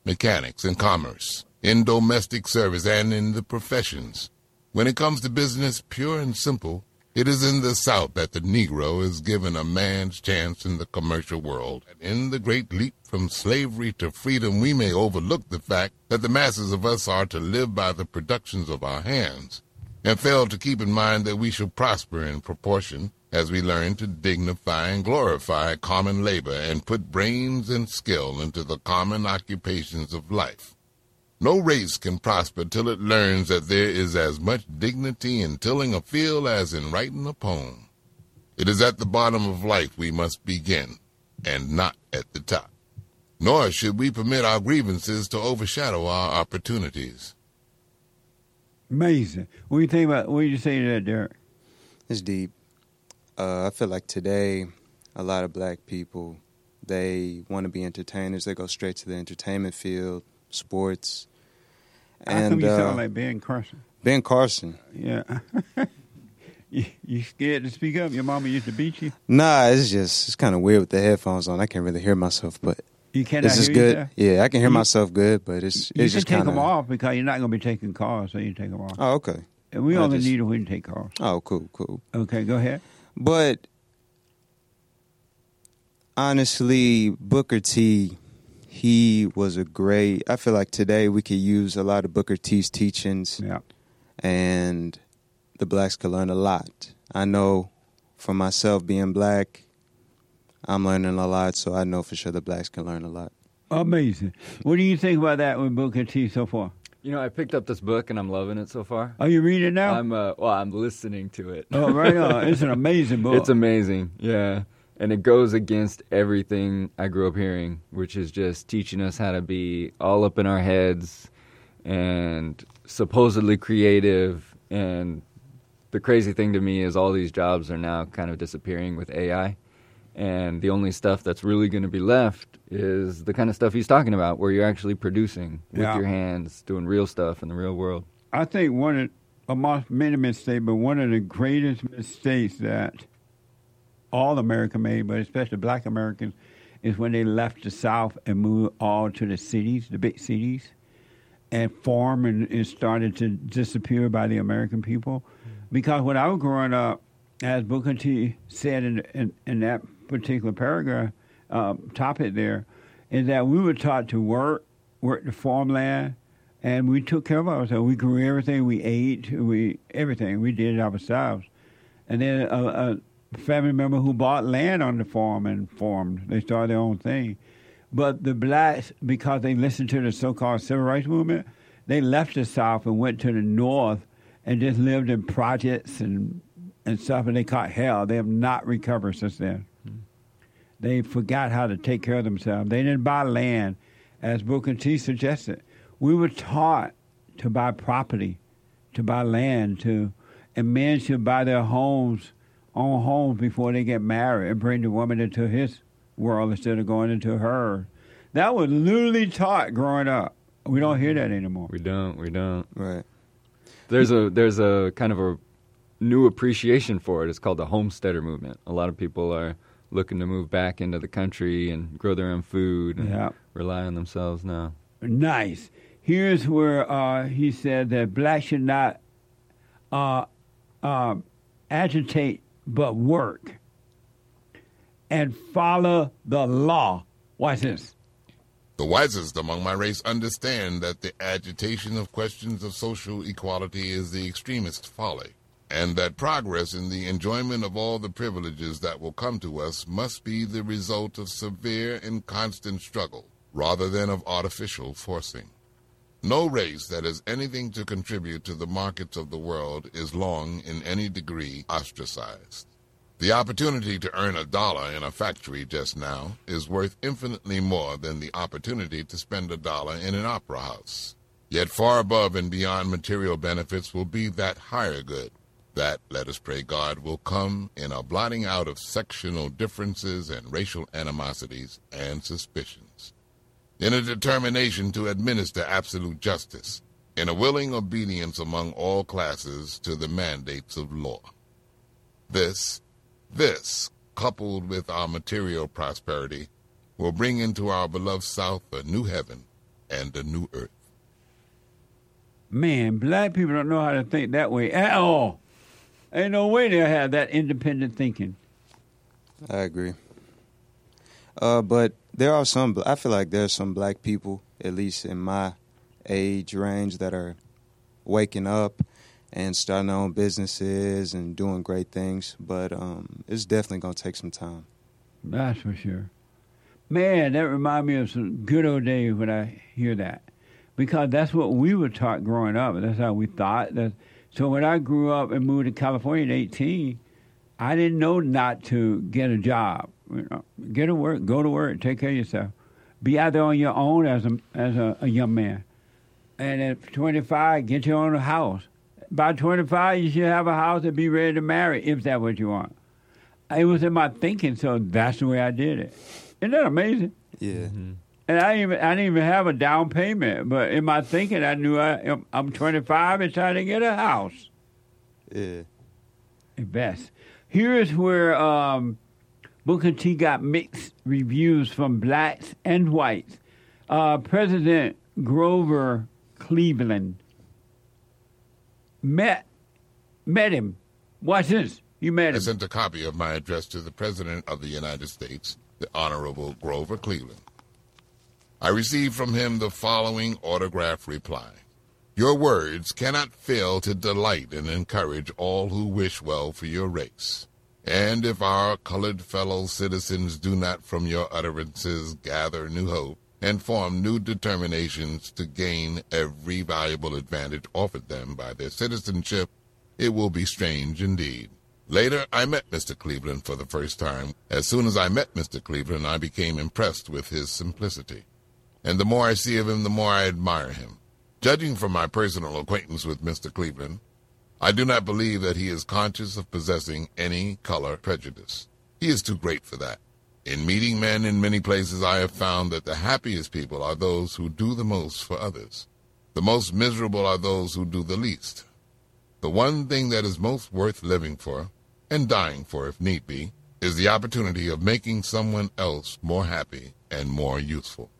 mechanics, and commerce, in domestic service, and in the professions. When it comes to business, pure and simple, it is in the South that the Negro is given a man's chance in the commercial world. In the great leap from slavery to freedom, we may overlook the fact that the masses of us are to live by the productions of our hands, and fail to keep in mind that we shall prosper in proportion as we learn to dignify and glorify common labor and put brains and skill into the common occupations of life. No race can prosper till it learns that there is as much dignity in tilling a field as in writing a poem. It is at the bottom of life we must begin, and not at the top. Nor should we permit our grievances to overshadow our opportunities. Amazing. What do you say to that, Derek? It's deep. I feel like today, a lot of black people, they want to be entertainers. They go straight to the entertainment field, sports. How come you sound like Ben Carson? Ben Carson. Yeah. You scared to speak up? Your mama used to beat you? Nah, it's kind of weird with the headphones on. I can't really hear myself, but you cannot this is hear good. Yourself? Yeah, I can hear myself good, but it's just kind of. You can take them off because you're not going to be taking calls, so you take them off. Oh, okay. And we only need it when you take calls. Oh, cool. Okay, go ahead. But honestly, Booker T, he was I feel like today we could use a lot of Booker T's teachings. Yeah. And the blacks could learn a lot. I know for myself being black, I'm learning a lot, so I know for sure the blacks can learn a lot. Amazing. What do you think about that with Booker T so far? You know, I picked up this book and I'm loving it so far. Are you reading it now? I'm listening to it. Oh, right on. It's an amazing book. It's amazing, yeah. And it goes against everything I grew up hearing, which is just teaching us how to be all up in our heads and supposedly creative. And the crazy thing to me is all these jobs are now kind of disappearing with AI. And the only stuff that's really going to be left is the kind of stuff he's talking about, where you're actually producing with your hands, doing real stuff in the real world. I think amongst many mistakes, but one of the greatest mistakes that all America made, but especially black Americans, is when they left the South and moved all to the cities, the big cities, and farm and started to disappear by the American people. Because when I was growing up, as Booker T said in that particular paragraph, topic there, is that we were taught to work the farmland, and we took care of ourselves. We grew everything, we ate, everything. We did it ourselves. And then a family member who bought land on the farm and farmed. They started their own thing. But the blacks, because they listened to the so-called civil rights movement, they left the South and went to the North and just lived in projects and stuff, and they caught hell. They have not recovered since then. They forgot how to take care of themselves. They didn't buy land, as Booker T suggested. We were taught to buy property, to buy land, and men should buy their own homes before they get married and bring the woman into his world instead of going into hers. That was literally taught growing up. We don't hear that anymore. We don't. Right. There's a kind of a new appreciation for it. It's called the homesteader movement. A lot of people are looking to move back into the country and grow their own food and rely on themselves now. Nice. Here's where he said that blacks should not agitate but work and follow the law. Watch this. The wisest among my race understand that the agitation of questions of social equality is the extremist folly, and that progress in the enjoyment of all the privileges that will come to us must be the result of severe and constant struggle, rather than of artificial forcing. No race that has anything to contribute to the markets of the world is long, in any degree, ostracized. The opportunity to earn $1 in a factory just now is worth infinitely more than the opportunity to spend $1 in an opera house. Yet far above and beyond material benefits will be that higher good, that, let us pray God, will come in a blotting out of sectional differences and racial animosities and suspicions, in a determination to administer absolute justice, in a willing obedience among all classes to the mandates of law. This, coupled with our material prosperity, will bring into our beloved South a new heaven and a new earth. Man, black people don't know how to think that way at all. Ain't no way they'll have that independent thinking. I agree. But there are some, I feel like there's some black people, at least in my age range, that are waking up and starting their own businesses and doing great things. But it's definitely going to take some time. That's for sure. Man, that reminds me of some good old days when I hear that. Because that's what we were taught growing up. That's how we thought. So when I grew up and moved to California at 18, I didn't know not to get a job. You know, get to work, go to work, take care of yourself. Be out there on your own as a young man. And at 25, get your own house. By 25, you should have a house and be ready to marry, if that's what you want. It was in my thinking, so that's the way I did it. Isn't that amazing? Yeah. Mm-hmm. And I didn't even have a down payment, but in my thinking, I knew I'm 25 and trying to get a house. Yeah. At best. Here is where Booker T got mixed reviews from blacks and whites. President Grover Cleveland met him. Watch this. You met him. I sent a copy of my address to the President of the United States, the Honorable Grover Cleveland. I received from him the following autograph reply. Your words cannot fail to delight and encourage all who wish well for your race. And if our colored fellow citizens do not from your utterances gather new hope and form new determinations to gain every valuable advantage offered them by their citizenship, it will be strange indeed. Later, I met Mr. Cleveland for the first time. As soon as I met Mr. Cleveland, I became impressed with his simplicity. And the more I see of him, the more I admire him. Judging from my personal acquaintance with Mr. Cleveland, I do not believe that he is conscious of possessing any color prejudice. He is too great for that. In meeting men in many places, I have found that the happiest people are those who do the most for others. The most miserable are those who do the least. The one thing that is most worth living for, and dying for if need be, is the opportunity of making someone else more happy and more useful.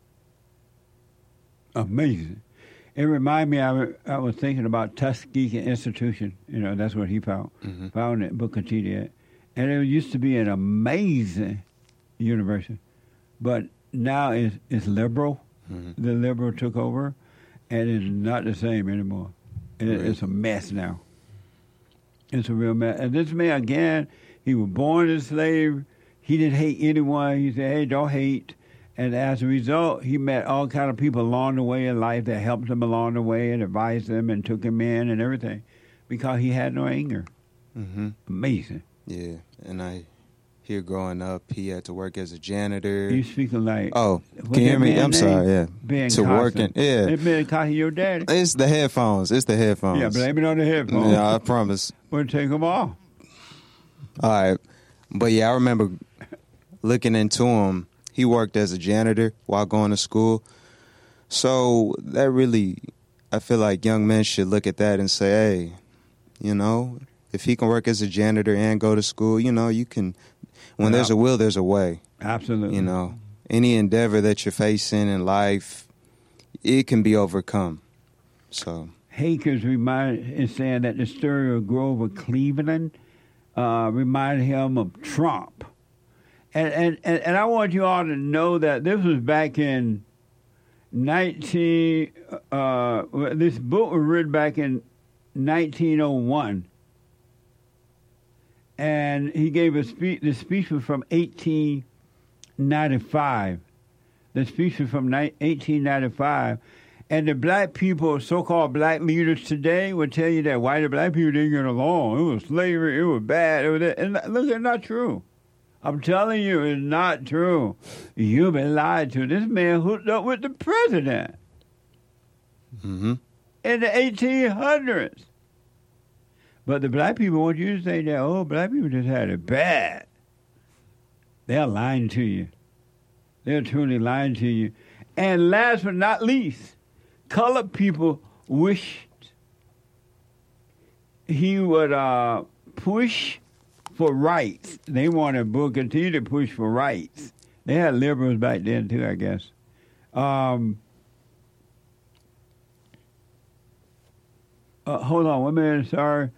Amazing. It reminded me, I was thinking about Tuskegee Institution. You know, that's what he found. Mm-hmm. Found it, Booker T did. And it used to be an amazing university. But now it's liberal. Mm-hmm. The liberal took over, and it's not the same anymore. It's a mess now. It's a real mess. And this man, again, he was born a slave. He didn't hate anyone. He said, hey, don't hate. And as a result, he met all kind of people along the way in life that helped him along the way and advised him and took him in and everything because he had no anger. Mm-hmm. Amazing. Yeah, and I hear growing up, he had to work as a janitor. You speaking like... Oh, can you hear me? I'm sorry, yeah. Ben to Carson. Working, yeah. It's Ben Carson, your daddy. It's the headphones. Yeah, blame it on the headphones. Yeah, I promise. We'll take them off. All right. But yeah, I remember looking into him. He worked as a janitor while going to school. So that really, I feel like young men should look at that and say, hey, you know, if he can work as a janitor and go to school, you know, you can, when there's a will, there's a way. Absolutely. You know, any endeavor that you're facing in life, it can be overcome. So Hakers is saying that the story of Grover Cleveland reminded him of Trump. And I want you all to know that this was back in this book was written back in 1901. And he gave a speech. The speech was from 1895. The speech was from 1895. And the black people, so-called black leaders today, would tell you that white and black people didn't get along. It was slavery. It was bad. It was that. And look, it's not true. I'm telling you, it's not true. You've been lied to. This man hooked up with the president in the 1800s. But the black people want you to say that, oh, black people just had it bad. They're lying to you. They're truly lying to you. And last but not least, colored people wished he would push for rights. They wanted Booker T to push for rights. They had liberals back then too, I guess. Hold on 1 minute, sorry.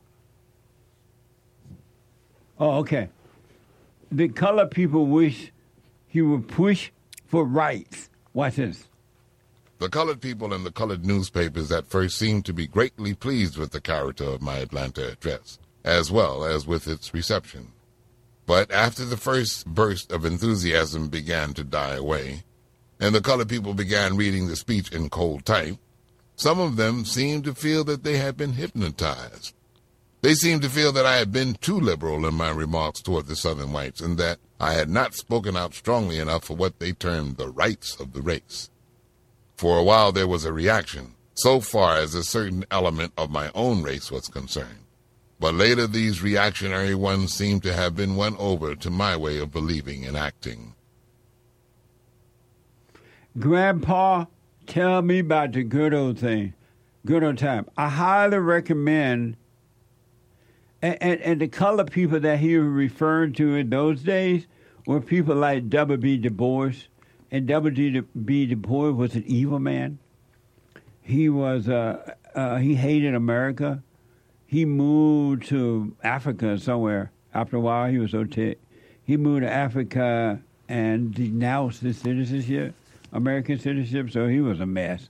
Oh, okay. The colored people wish he would push for rights. Watch this. The colored people and the colored newspapers at first seemed to be greatly pleased with the character of my Atlanta address, as well as with its reception. But after the first burst of enthusiasm began to die away, and the colored people began reading the speech in cold type, some of them seemed to feel that they had been hypnotized. They seemed to feel that I had been too liberal in my remarks toward the Southern whites and that I had not spoken out strongly enough for what they termed the rights of the race. For a while there was a reaction, so far as a certain element of my own race was concerned. But later these reactionary ones seemed to have been won over to my way of believing and acting. Grandpa, tell me about the good old thing, good old time. I highly recommend, and the colored people that he was referring to in those days were people like W.B. Du Bois. And W.B. Du Bois was an evil man. He was he hated America. He moved to Africa somewhere. After a while, he was so ticked. He moved to Africa and denounced his citizenship, American citizenship, so he was a mess.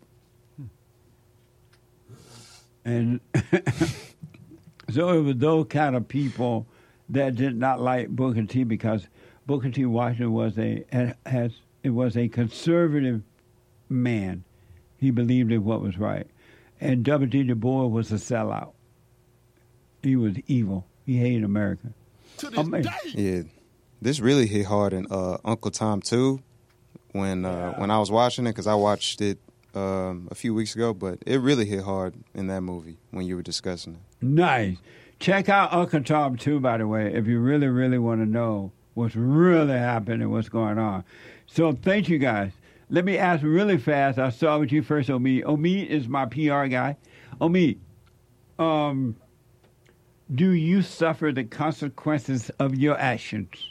And so it was those kind of people that did not like Booker T because Booker T. Washington was a conservative man. He believed in what was right. And W.D. Du Bois was a sellout. He was evil. He hated America. Yeah, this really hit hard in Uncle Tom too. When I was watching it, because I watched it a few weeks ago, but it really hit hard in that movie when you were discussing it. Nice. Check out Uncle Tom 2, by the way, if you really, really want to know what's really happening and what's going on. So thank you, guys. Let me ask really fast. I'll start with you first, Omid. Omid is my PR guy. Omid, do you suffer the consequences of your actions?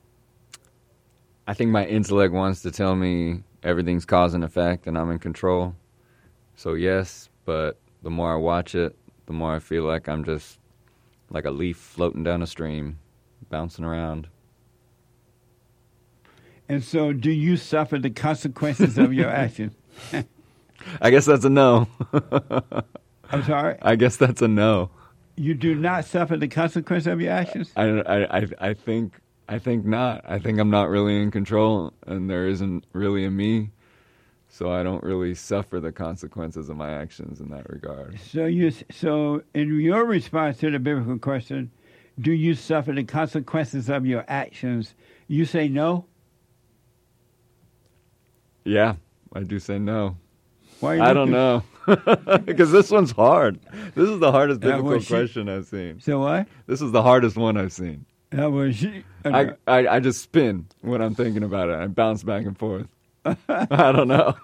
I think my intellect wants to tell me everything's cause and effect and I'm in control. So yes, but the more I watch it, the more I feel like I'm just like a leaf floating down a stream, bouncing around. And so do you suffer the consequences of your actions? I guess that's a no. I'm sorry? I guess that's a no. You do not suffer the consequence of your actions? I think not. I think I'm not really in control, and there isn't really a me, so I don't really suffer the consequences of my actions in that regard. So in your response to the biblical question, do you suffer the consequences of your actions? You say no? Yeah, I do say no. Why? I don't know. Because this one's hard. This is the hardest biblical question I've seen. So what? This is the hardest one I've seen. I just spin when I'm thinking about it. I bounce back and forth. I don't know.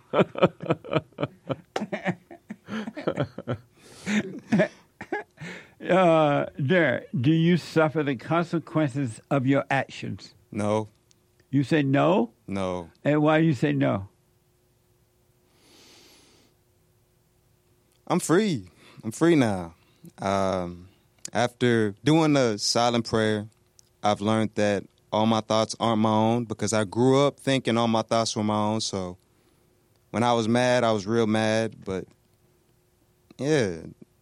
Derek, do you suffer the consequences of your actions? No. You say no? No. And why do you say no? I'm free. I'm free now. After doing the silent prayer, I've learned that all my thoughts aren't my own because I grew up thinking all my thoughts were my own. So when I was mad, I was real mad. But, yeah.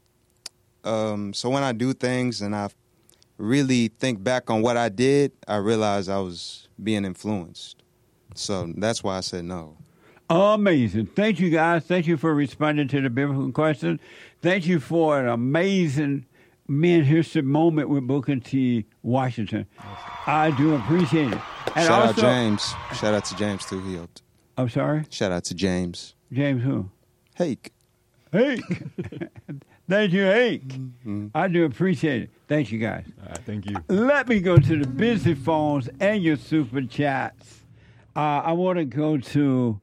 So when I do things and I really think back on what I did, I realize I was being influenced. So that's why I said no. Amazing. Thank you, guys. Thank you for responding to the biblical question. Thank you for an amazing men history moment with Booker T. Washington. I do appreciate it. And Shout also, out James. Shout out to James, too. He helped. I'm sorry? Shout out to James. James who? Hake. Thank you, Hake. Mm-hmm. I do appreciate it. Thank you, guys. Thank you. Let me go to the busy phones and your super chats. I want to go to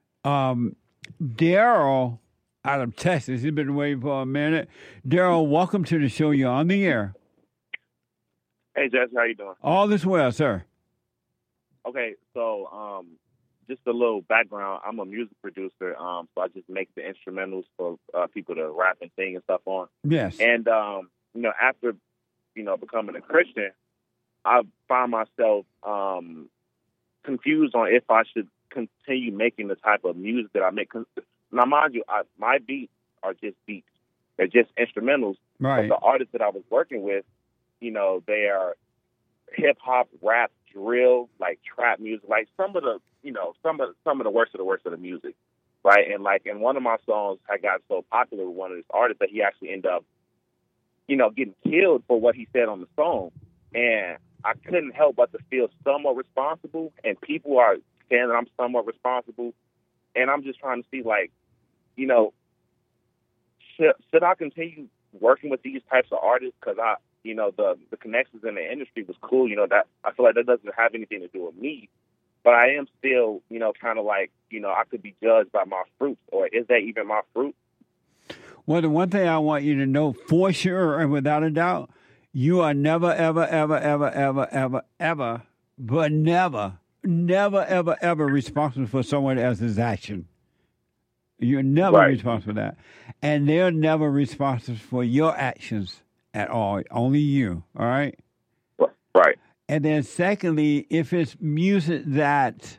Daryl out of Texas. He's been waiting for a minute. Daryl, welcome to the show. You're on the air. Hey, Jesse, how you doing? All is well, sir. Okay, so just a little background. I'm a music producer, so I just make the instrumentals for people to rap and sing and stuff on. Yes. And after becoming a Christian, I find myself confused on if I should continue making the type of music that I make. Now, mind you, my beats are just beats. They're just instrumentals. Right. But the artists that I was working with, they are hip hop, rap, drill, like trap music, like some of the worst of the music, right? And like in one of my songs, I got so popular with one of these artists that he actually ended up, getting killed for what he said on the song, and I couldn't help but to feel somewhat responsible, and people are saying that I'm somewhat responsible, and I'm just trying to see, like, should I continue working with these types of artists? Because the connections in the industry was cool. That I feel like that doesn't have anything to do with me, but I am still, kind of like, I could be judged by my fruits, or is that even my fruit? Well, the one thing I want you to know for sure and without a doubt, you are never, ever, ever, ever, ever, ever, ever, but never, ever, ever responsible for someone else's action. You're never responsible for that. And they're never responsible for your actions at all. Only you, all right? Right. And then secondly, if it's music that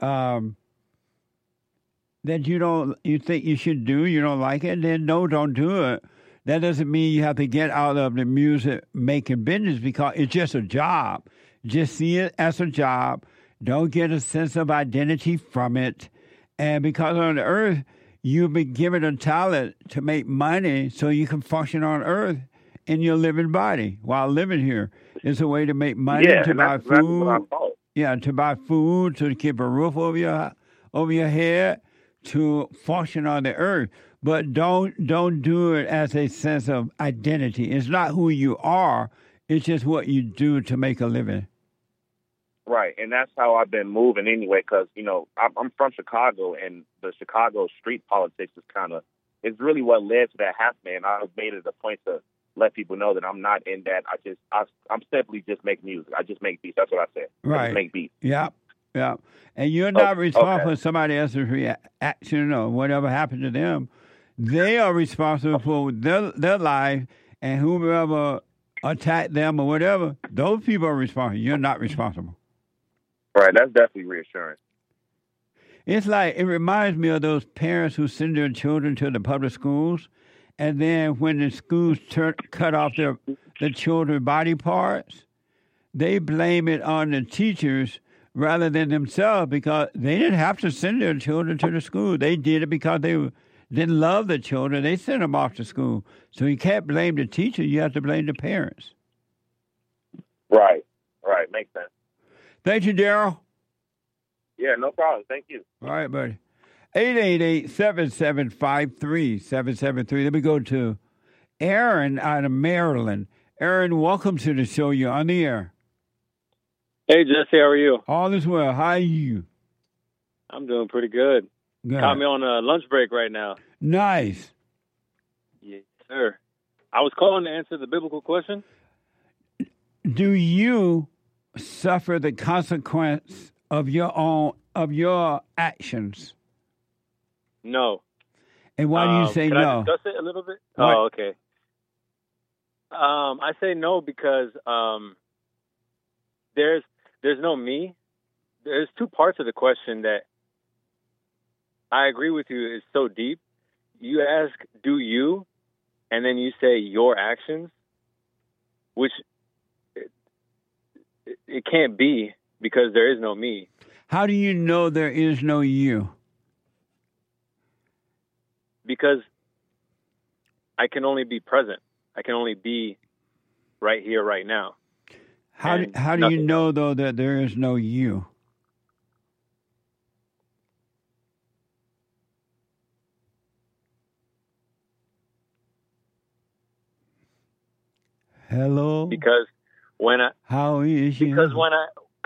you think you should do, you don't like it, then no, don't do it. That doesn't mean you have to get out of the music making business, because it's just a job. Just see it as a job. Don't get a sense of identity from it. And because on the earth, you've been given a talent to make money so you can function on earth in your living body while living here. It's a way to make money, to buy food. Yeah, to buy food, to keep a roof over your head, to function on the earth. But don't do it as a sense of identity. It's not who you are. It's just what you do to make a living. Right, and that's how I've been moving anyway, because, I'm from Chicago, and the Chicago street politics is really what led to that happening. I've made it a point to let people know that I'm not in that. I'm simply just make music. I just make beats. That's what I said. Right. I just make beats. Yeah. And you're not responsible for somebody else's reaction or whatever happened to them. They are responsible for their life, and whoever attacked them or whatever, those people are responsible. You're not responsible. Right, that's definitely reassuring. It reminds me of those parents who send their children to the public schools, and then when the schools cut off the children's body parts, they blame it on the teachers rather than themselves, because they didn't have to send their children to the school. They did it because they didn't love the children. They sent them off to school. So you can't blame the teacher. You have to blame the parents. Right. Makes sense. Thank you, Daryl. Yeah, no problem. Thank you. All right, buddy. 888-7753-773. Let me go to Aaron out of Maryland. Aaron, welcome to the show. You're on the air. Hey, Jesse, how are you? All is well. How are you? I'm doing pretty good. Caught me on a lunch break right now. Nice. Yes, sir. I was calling to answer the biblical question. Do you suffer the consequence of your actions? No. And why do you say can no? I discuss it a little bit? What? Oh, okay. I say no because there's no me. There's two parts of the question that I agree with you is so deep. You ask, do you? And then you say your actions, which it can't be, because there is no me. How do you know there is no you? Because I can only be present. I can only be right here, right now. How do you know, though, that there is no you? Hello? Because when I... How is you? Because when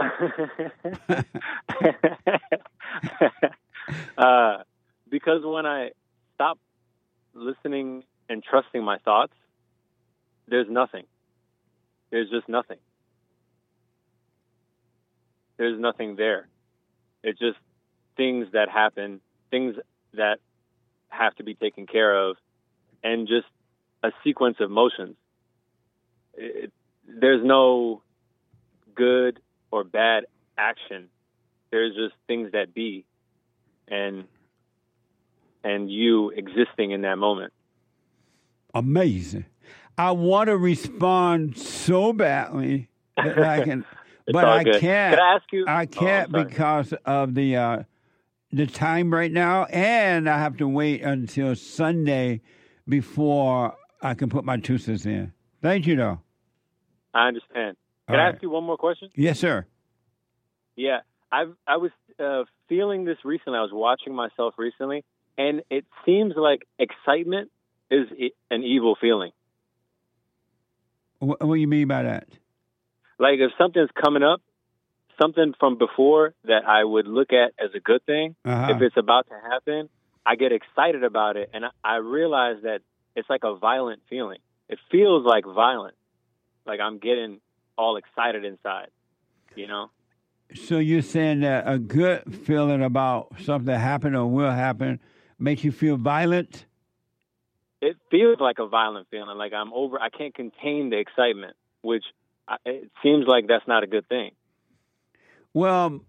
because when I stop listening and trusting my thoughts, there's nothing. There's just nothing. There's nothing there. It just things that happen, things that have to be taken care of, and just a sequence of motions. There's no good or bad action. There's just things that be, and you existing in that moment. Amazing. I want to respond so badly that I can, but I good. can't. Could I ask you? I can't because of the time right now, and I have to wait until Sunday before I can put my 2 cents in. Thank you, though. I understand. Can I ask you one more question? Yes, sir. Yeah, I was feeling this recently. I was watching myself recently, and it seems like excitement is an evil feeling. What do you mean by that? Like if something's coming up, something from before that I would look at as a good thing, if it's about to happen, I get excited about it, and I realize that it's like a violent feeling. It feels like violence, like I'm getting all excited inside, you know? So you're saying that a good feeling about something that happened or will happen makes you feel violent? It feels like a violent feeling, like I can't contain the excitement, which it seems like that's not a good thing. Well,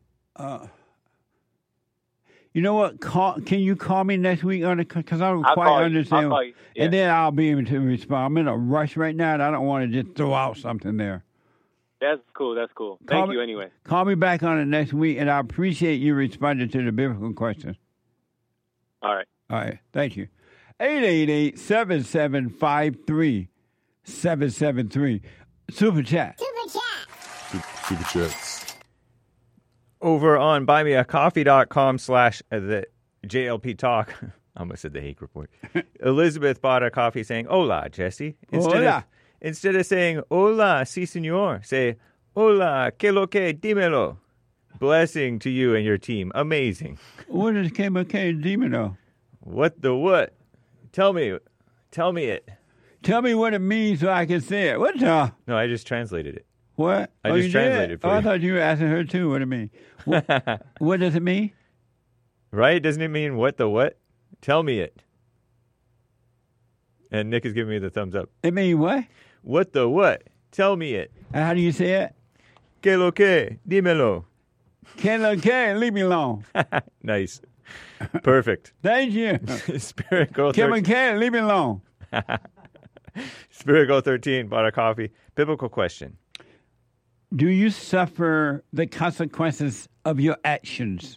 you know what? Can you call me next week on it? Because I don't quite understand. I'll call you. Yeah. And then I'll be able to respond. I'm in a rush right now, and I don't want to just throw out something there. That's cool. Thank you anyway. Call me back on it next week, and I appreciate you responding to the biblical question. All right. Thank you. 888-7753-773. Super chat. Super chats. Over on buymeacoffee.com/the JLP talk. I almost said the Hake Report. Elizabeth bought a coffee saying, "Hola, Jesse." Instead of saying, "Hola, sí, señor," say, "Hola, que lo que, dímelo." Blessing to you and your team. Amazing. What is que lo que, dímelo? What the what? Tell me it. Tell me what it means so I can say it. What the? No, I just translated it. What? I just translated it for you. I thought you were asking her too what it means. What does it mean? Right? Doesn't it mean what the what? Tell me it. And Nick is giving me the thumbs up. It means what? What the what? Tell me it. And how do you say it? Que lo que? Dímelo. Que lo que? Leave me alone. Nice. Perfect. Thank you. Spirit Girl 13. Que lo que? Leave me alone. Spirit Girl 13 bought a coffee. Biblical question. Do you suffer the consequences of your actions?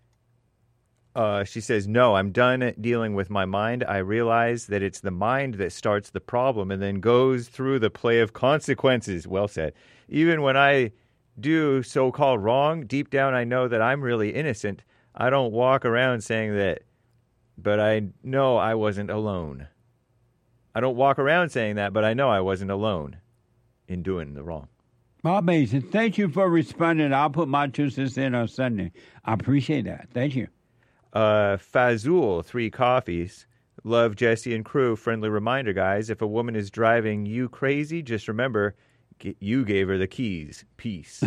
She says, no, I'm done dealing with my mind. I realize that it's the mind that starts the problem and then goes through the play of consequences. Well said. Even when I do so-called wrong, deep down I know that I'm really innocent. I don't walk around saying that, but I know I wasn't alone. I don't walk around saying that, but I know I wasn't alone in doing the wrong. Amazing. Thank you for responding. I'll put my 2 cents in on Sunday. I appreciate that. Thank you. Fazul, 3 coffees. Love Jesse and crew. Friendly reminder, guys. If a woman is driving you crazy, just remember, you gave her the keys. Peace.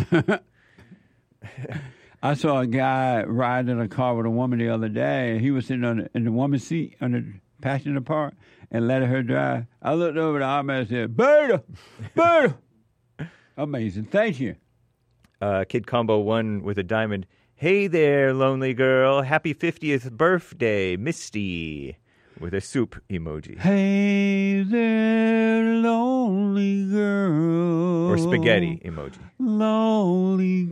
I saw a guy ride in a car with a woman the other day. He was sitting in the woman's seat on the passenger part and letting her drive. I looked over the arm and said, Berta! Amazing. Thank you. Kid Combo 1 with a diamond. Hey there, lonely girl. Happy 50th birthday, Misty. With a soup emoji. Hey there, lonely girl. Or spaghetti emoji. Lonely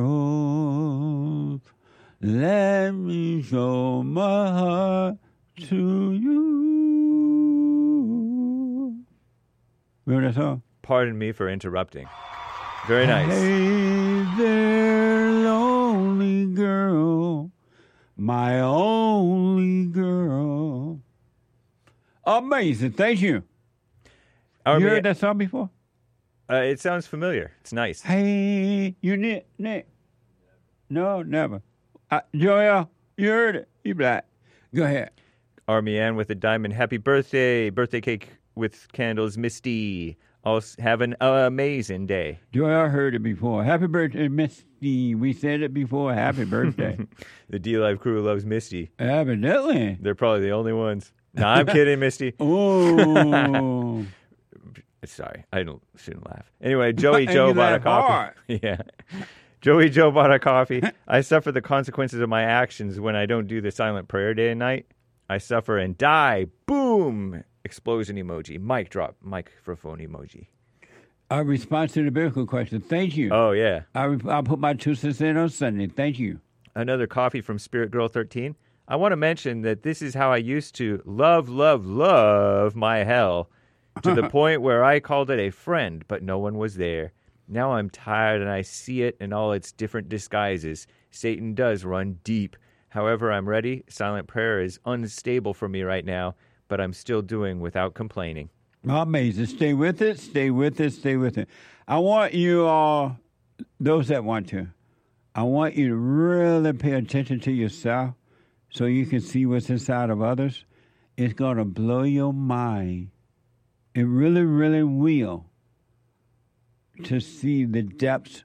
girl. Let me show my heart to you. Remember that song? Pardon me for interrupting. Very nice. Hey there, lonely girl, my only girl. Amazing. Thank you. You heard that song before? It sounds familiar. It's nice. Hey, you Nick? No, never. Joel, you heard it. You black. Go ahead. Army Ann with a diamond. Happy birthday. Birthday cake with candles, Misty. Have an amazing day. Joy, I heard it before. Happy birthday, Misty. We said it before. Happy birthday. The D-Live crew loves Misty. Evidently. They're probably the only ones. No, I'm kidding, Misty. Oh. Sorry, shouldn't laugh. Anyway, Joey Joe bought a coffee. Yeah. Joey Joe bought a coffee. I suffer the consequences of my actions when I don't do the silent prayer day and night. I suffer and die. Boom! Explosion emoji. Mic drop. Microphone emoji. Our response to the biblical question. Thank you. Oh, yeah. I'll put my 2 cents in on Sunday. Thank you. Another coffee from Spirit Girl 13. I want to mention that this is how I used to love my hell to the point where I called it a friend, but no one was there. Now I'm tired and I see it in all its different disguises. Satan does run deep. However, I'm ready. Silent prayer is unstable for me right now, but I'm still doing without complaining. Amazing. Stay with it. Stay with it. Stay with it. I want you all, those that want to, I want you to really pay attention to yourself so you can see what's inside of others. It's going to blow your mind. It really, really will, to see the depths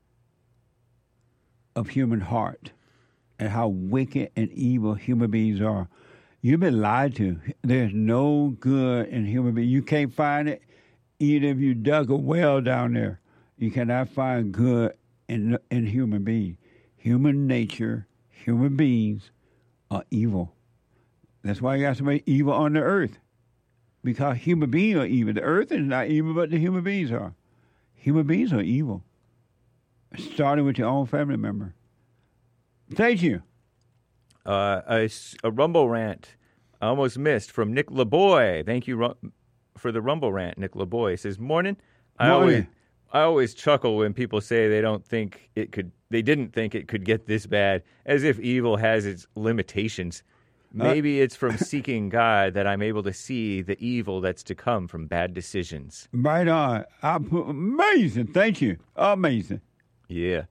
of human heart and how wicked and evil human beings are. You've been lied to. There's no good in human beings. You can't find it, even if you dug a well down there. You cannot find good in human beings. Human nature, human beings are evil. That's why you got so much evil on the earth. Because human beings are evil. The earth is not evil, but the human beings are. Human beings are evil. Starting with your own family member. Thank you. A Rumble rant I almost missed from Nick LeBoy. Thank you for the Rumble rant, Nick LeBoy. He says, Morning. I always chuckle when people say they didn't think it could get this bad, as if evil has its limitations. Maybe it's from seeking God that I'm able to see the evil that's to come from bad decisions. Right on. Amazing. Thank you. Amazing. Yeah.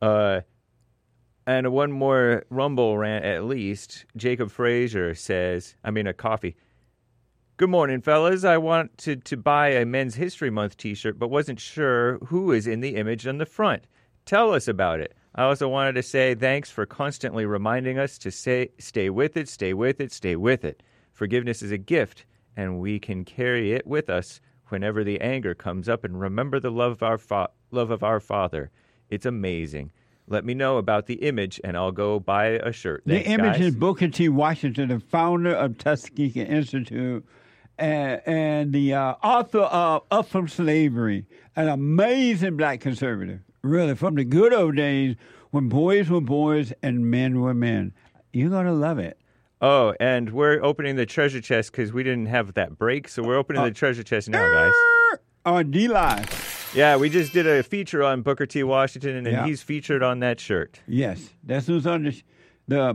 And one more Rumble rant at least. Jacob Frazier says, a coffee. Good morning, fellas. I wanted to buy a Men's History Month t-shirt, but wasn't sure who is in the image on the front. Tell us about it. I also wanted to say thanks for constantly reminding us to stay with it, stay with it, stay with it. Forgiveness is a gift, and we can carry it with us whenever the anger comes up and remember the love of our Father. It's amazing. Let me know about the image, and I'll go buy a shirt. Thanks, the image guys. is Booker T. Washington, the founder of Tuskegee Institute, and the author of Up From Slavery, an amazing black conservative. Really, from the good old days when boys were boys and men were men. You're going to love it. Oh, and we're opening the treasure chest because we didn't have that break, so we're opening the treasure chest now, guys. On D-Live. Yeah, we just did a feature on Booker T. Washington, and he's featured on that shirt. Yes, that's who's on the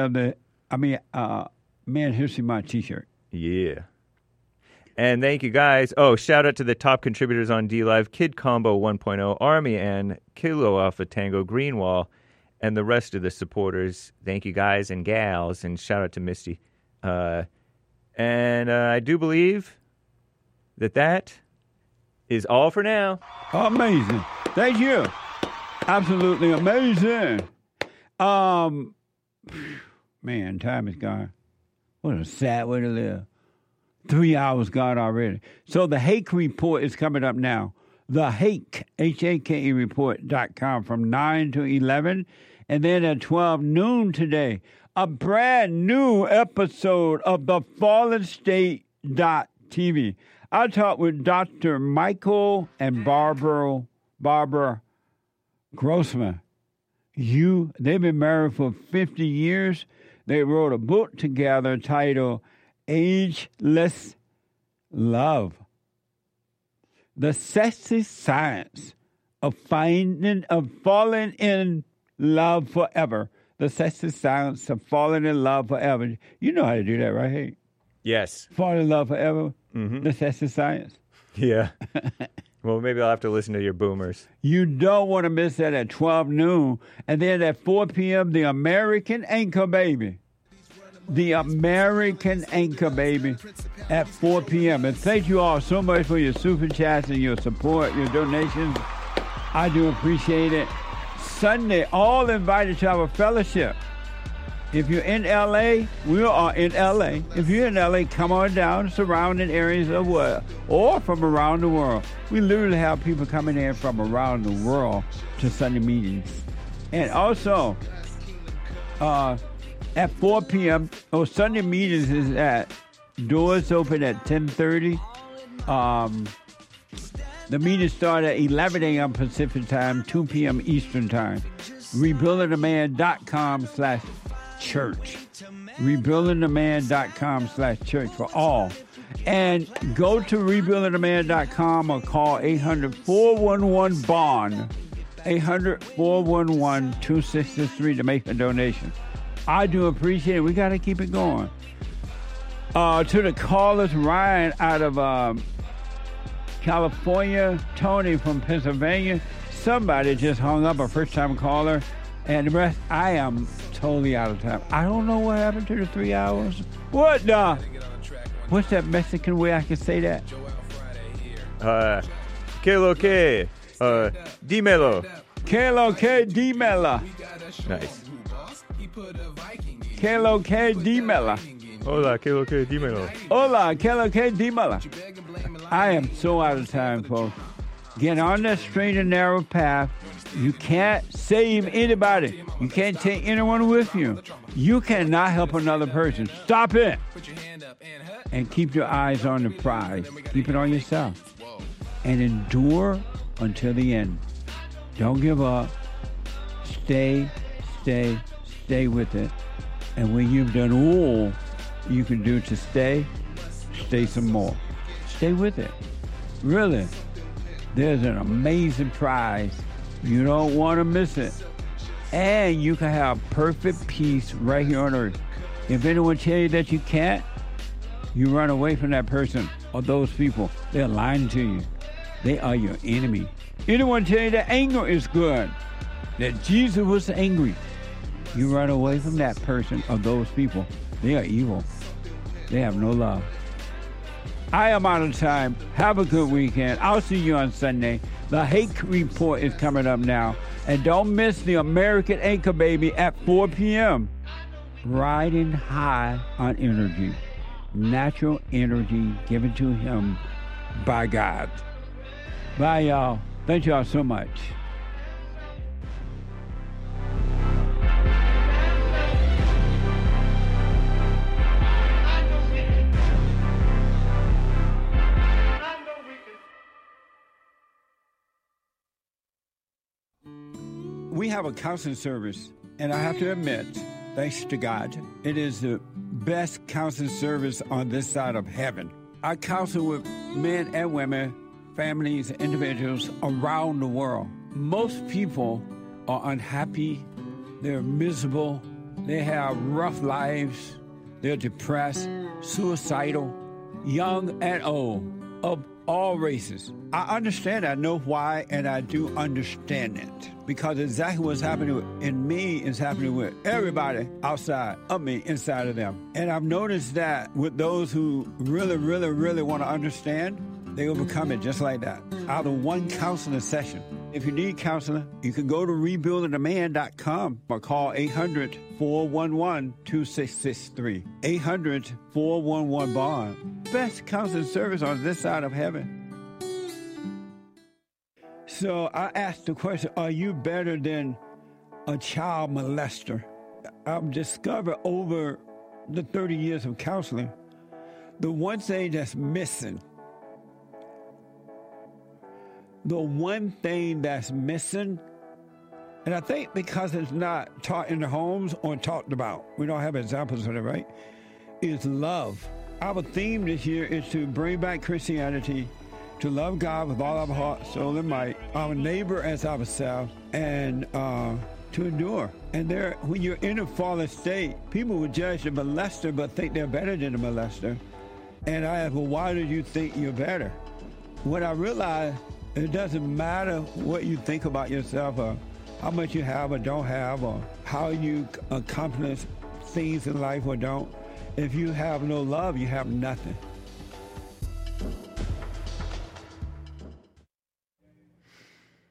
Man History Month t-shirt. Yeah. And thank you, guys. Oh, shout out to the top contributors on D-Live, Kid Combo 1.0, Army, and Kilo Alpha Tango Greenwall, and the rest of the supporters. Thank you, guys and gals, and shout out to Misty. And I do believe that is all for now. Amazing. Thank you. Absolutely amazing. Man, time is gone. What a sad way to live. 3 hours gone already. So the Hake Report is coming up now. The Hake, Hake report.com from 9 to 11. And then at 12 noon today, a brand new episode of the Fallen State.tv. I talked with Dr. Michael and Barbara Grossman. They've been married for 50 years. They wrote a book together titled Ageless Love. The sexy science of falling in love forever. The sexy science of falling in love forever. You know how to do that, right? Hey? Yes. Fall in love forever. Mm-hmm. The sexy science. Yeah. Well, maybe I'll have to listen to your boomers. You don't want to miss that at 12 noon. And then at 4 p.m., the American Anchor Baby. The American Anchor Baby at 4 p.m. And thank you all so much for your super chats and your support, your donations. I do appreciate it. Sunday, all invited to our fellowship. If you're in L.A., we are in L.A. If you're in L.A., come on down, surrounding areas of world, or from around the world. We literally have people coming in from around the world to Sunday meetings. And also, at 4 p.m., Sunday meetings is at doors open at 10:30. The meetings start at 11 a.m. Pacific time, 2 p.m. Eastern time. RebuildingTheMan.com/church. RebuildingTheMan.com/church for all. And go to RebuildingTheMan.com or call 800-411-BOND. 800-411-2663 to make a donation. I do appreciate it. We got to keep it going. To the callers, Ryan out of California, Tony from Pennsylvania. Somebody just hung up, a first-time caller. And the rest, I am totally out of time. I don't know what happened to the 3 hours. What the? What's that Mexican way I can say that? Que lo que? Dímelo. Que lo que? Dímelo. Nice. Que lo que? Dímelo. Hola, que lo que? Dímelo. Hola, que lo que? Dímelo. I am so out of time, folks. Get on that straight and narrow path. You can't save anybody. You can't take anyone with you. You cannot help another person. Stop it. And keep your eyes on the prize. Keep it on yourself. And endure until the end. Don't give up. Stay with it. And when you've done all you can do to stay some more. Stay with it. Really. There's an amazing prize. You don't want to miss it. And you can have perfect peace right here on earth. If anyone tells you that you can't, you run away from that person or those people. They're lying to you. They are your enemy. Anyone tell you that anger is good, that Jesus was angry, you run away from that person or those people. They are evil. They have no love. I am out of time. Have a good weekend. I'll see you on Sunday. The Hake Report is coming up now. And don't miss the American Anchor Baby at 4 p.m. Riding high on energy. Natural energy given to him by God. Bye, y'all. Thank y'all so much. We have a counseling service, and I have to admit, thanks to God, it is the best counseling service on this side of heaven. I counsel with men and women, families, individuals around the world. Most people are unhappy, they're miserable, they have rough lives, they're depressed, suicidal, young and old, of all races. I understand, I know why, and I do understand it. Because exactly what's happening in me is happening with everybody outside of me, inside of them. And I've noticed that with those who really, really, really want to understand, they overcome it just like that, out of one counseling session. If you need counseling, you can go to RebuildingTheMan.com or call 800-411-2663. 800-411-BOND. Best counseling service on this side of heaven. So I asked the question, are you better than a child molester? I've discovered over the 30 years of counseling, the one thing that's missing, and I think because it's not taught in the homes or talked about, we don't have examples of it, right, is love. Our theme this year is to bring back Christianity, to love God with all our heart, soul, and might, our neighbor as ourselves, and to endure. And when you're in a fallen state, people will judge the molester but think they're better than the molester. And I ask, well, why do you think you're better? When I realized it doesn't matter what you think about yourself or how much you have or don't have or how you accomplish things in life or don't. If you have no love, you have nothing.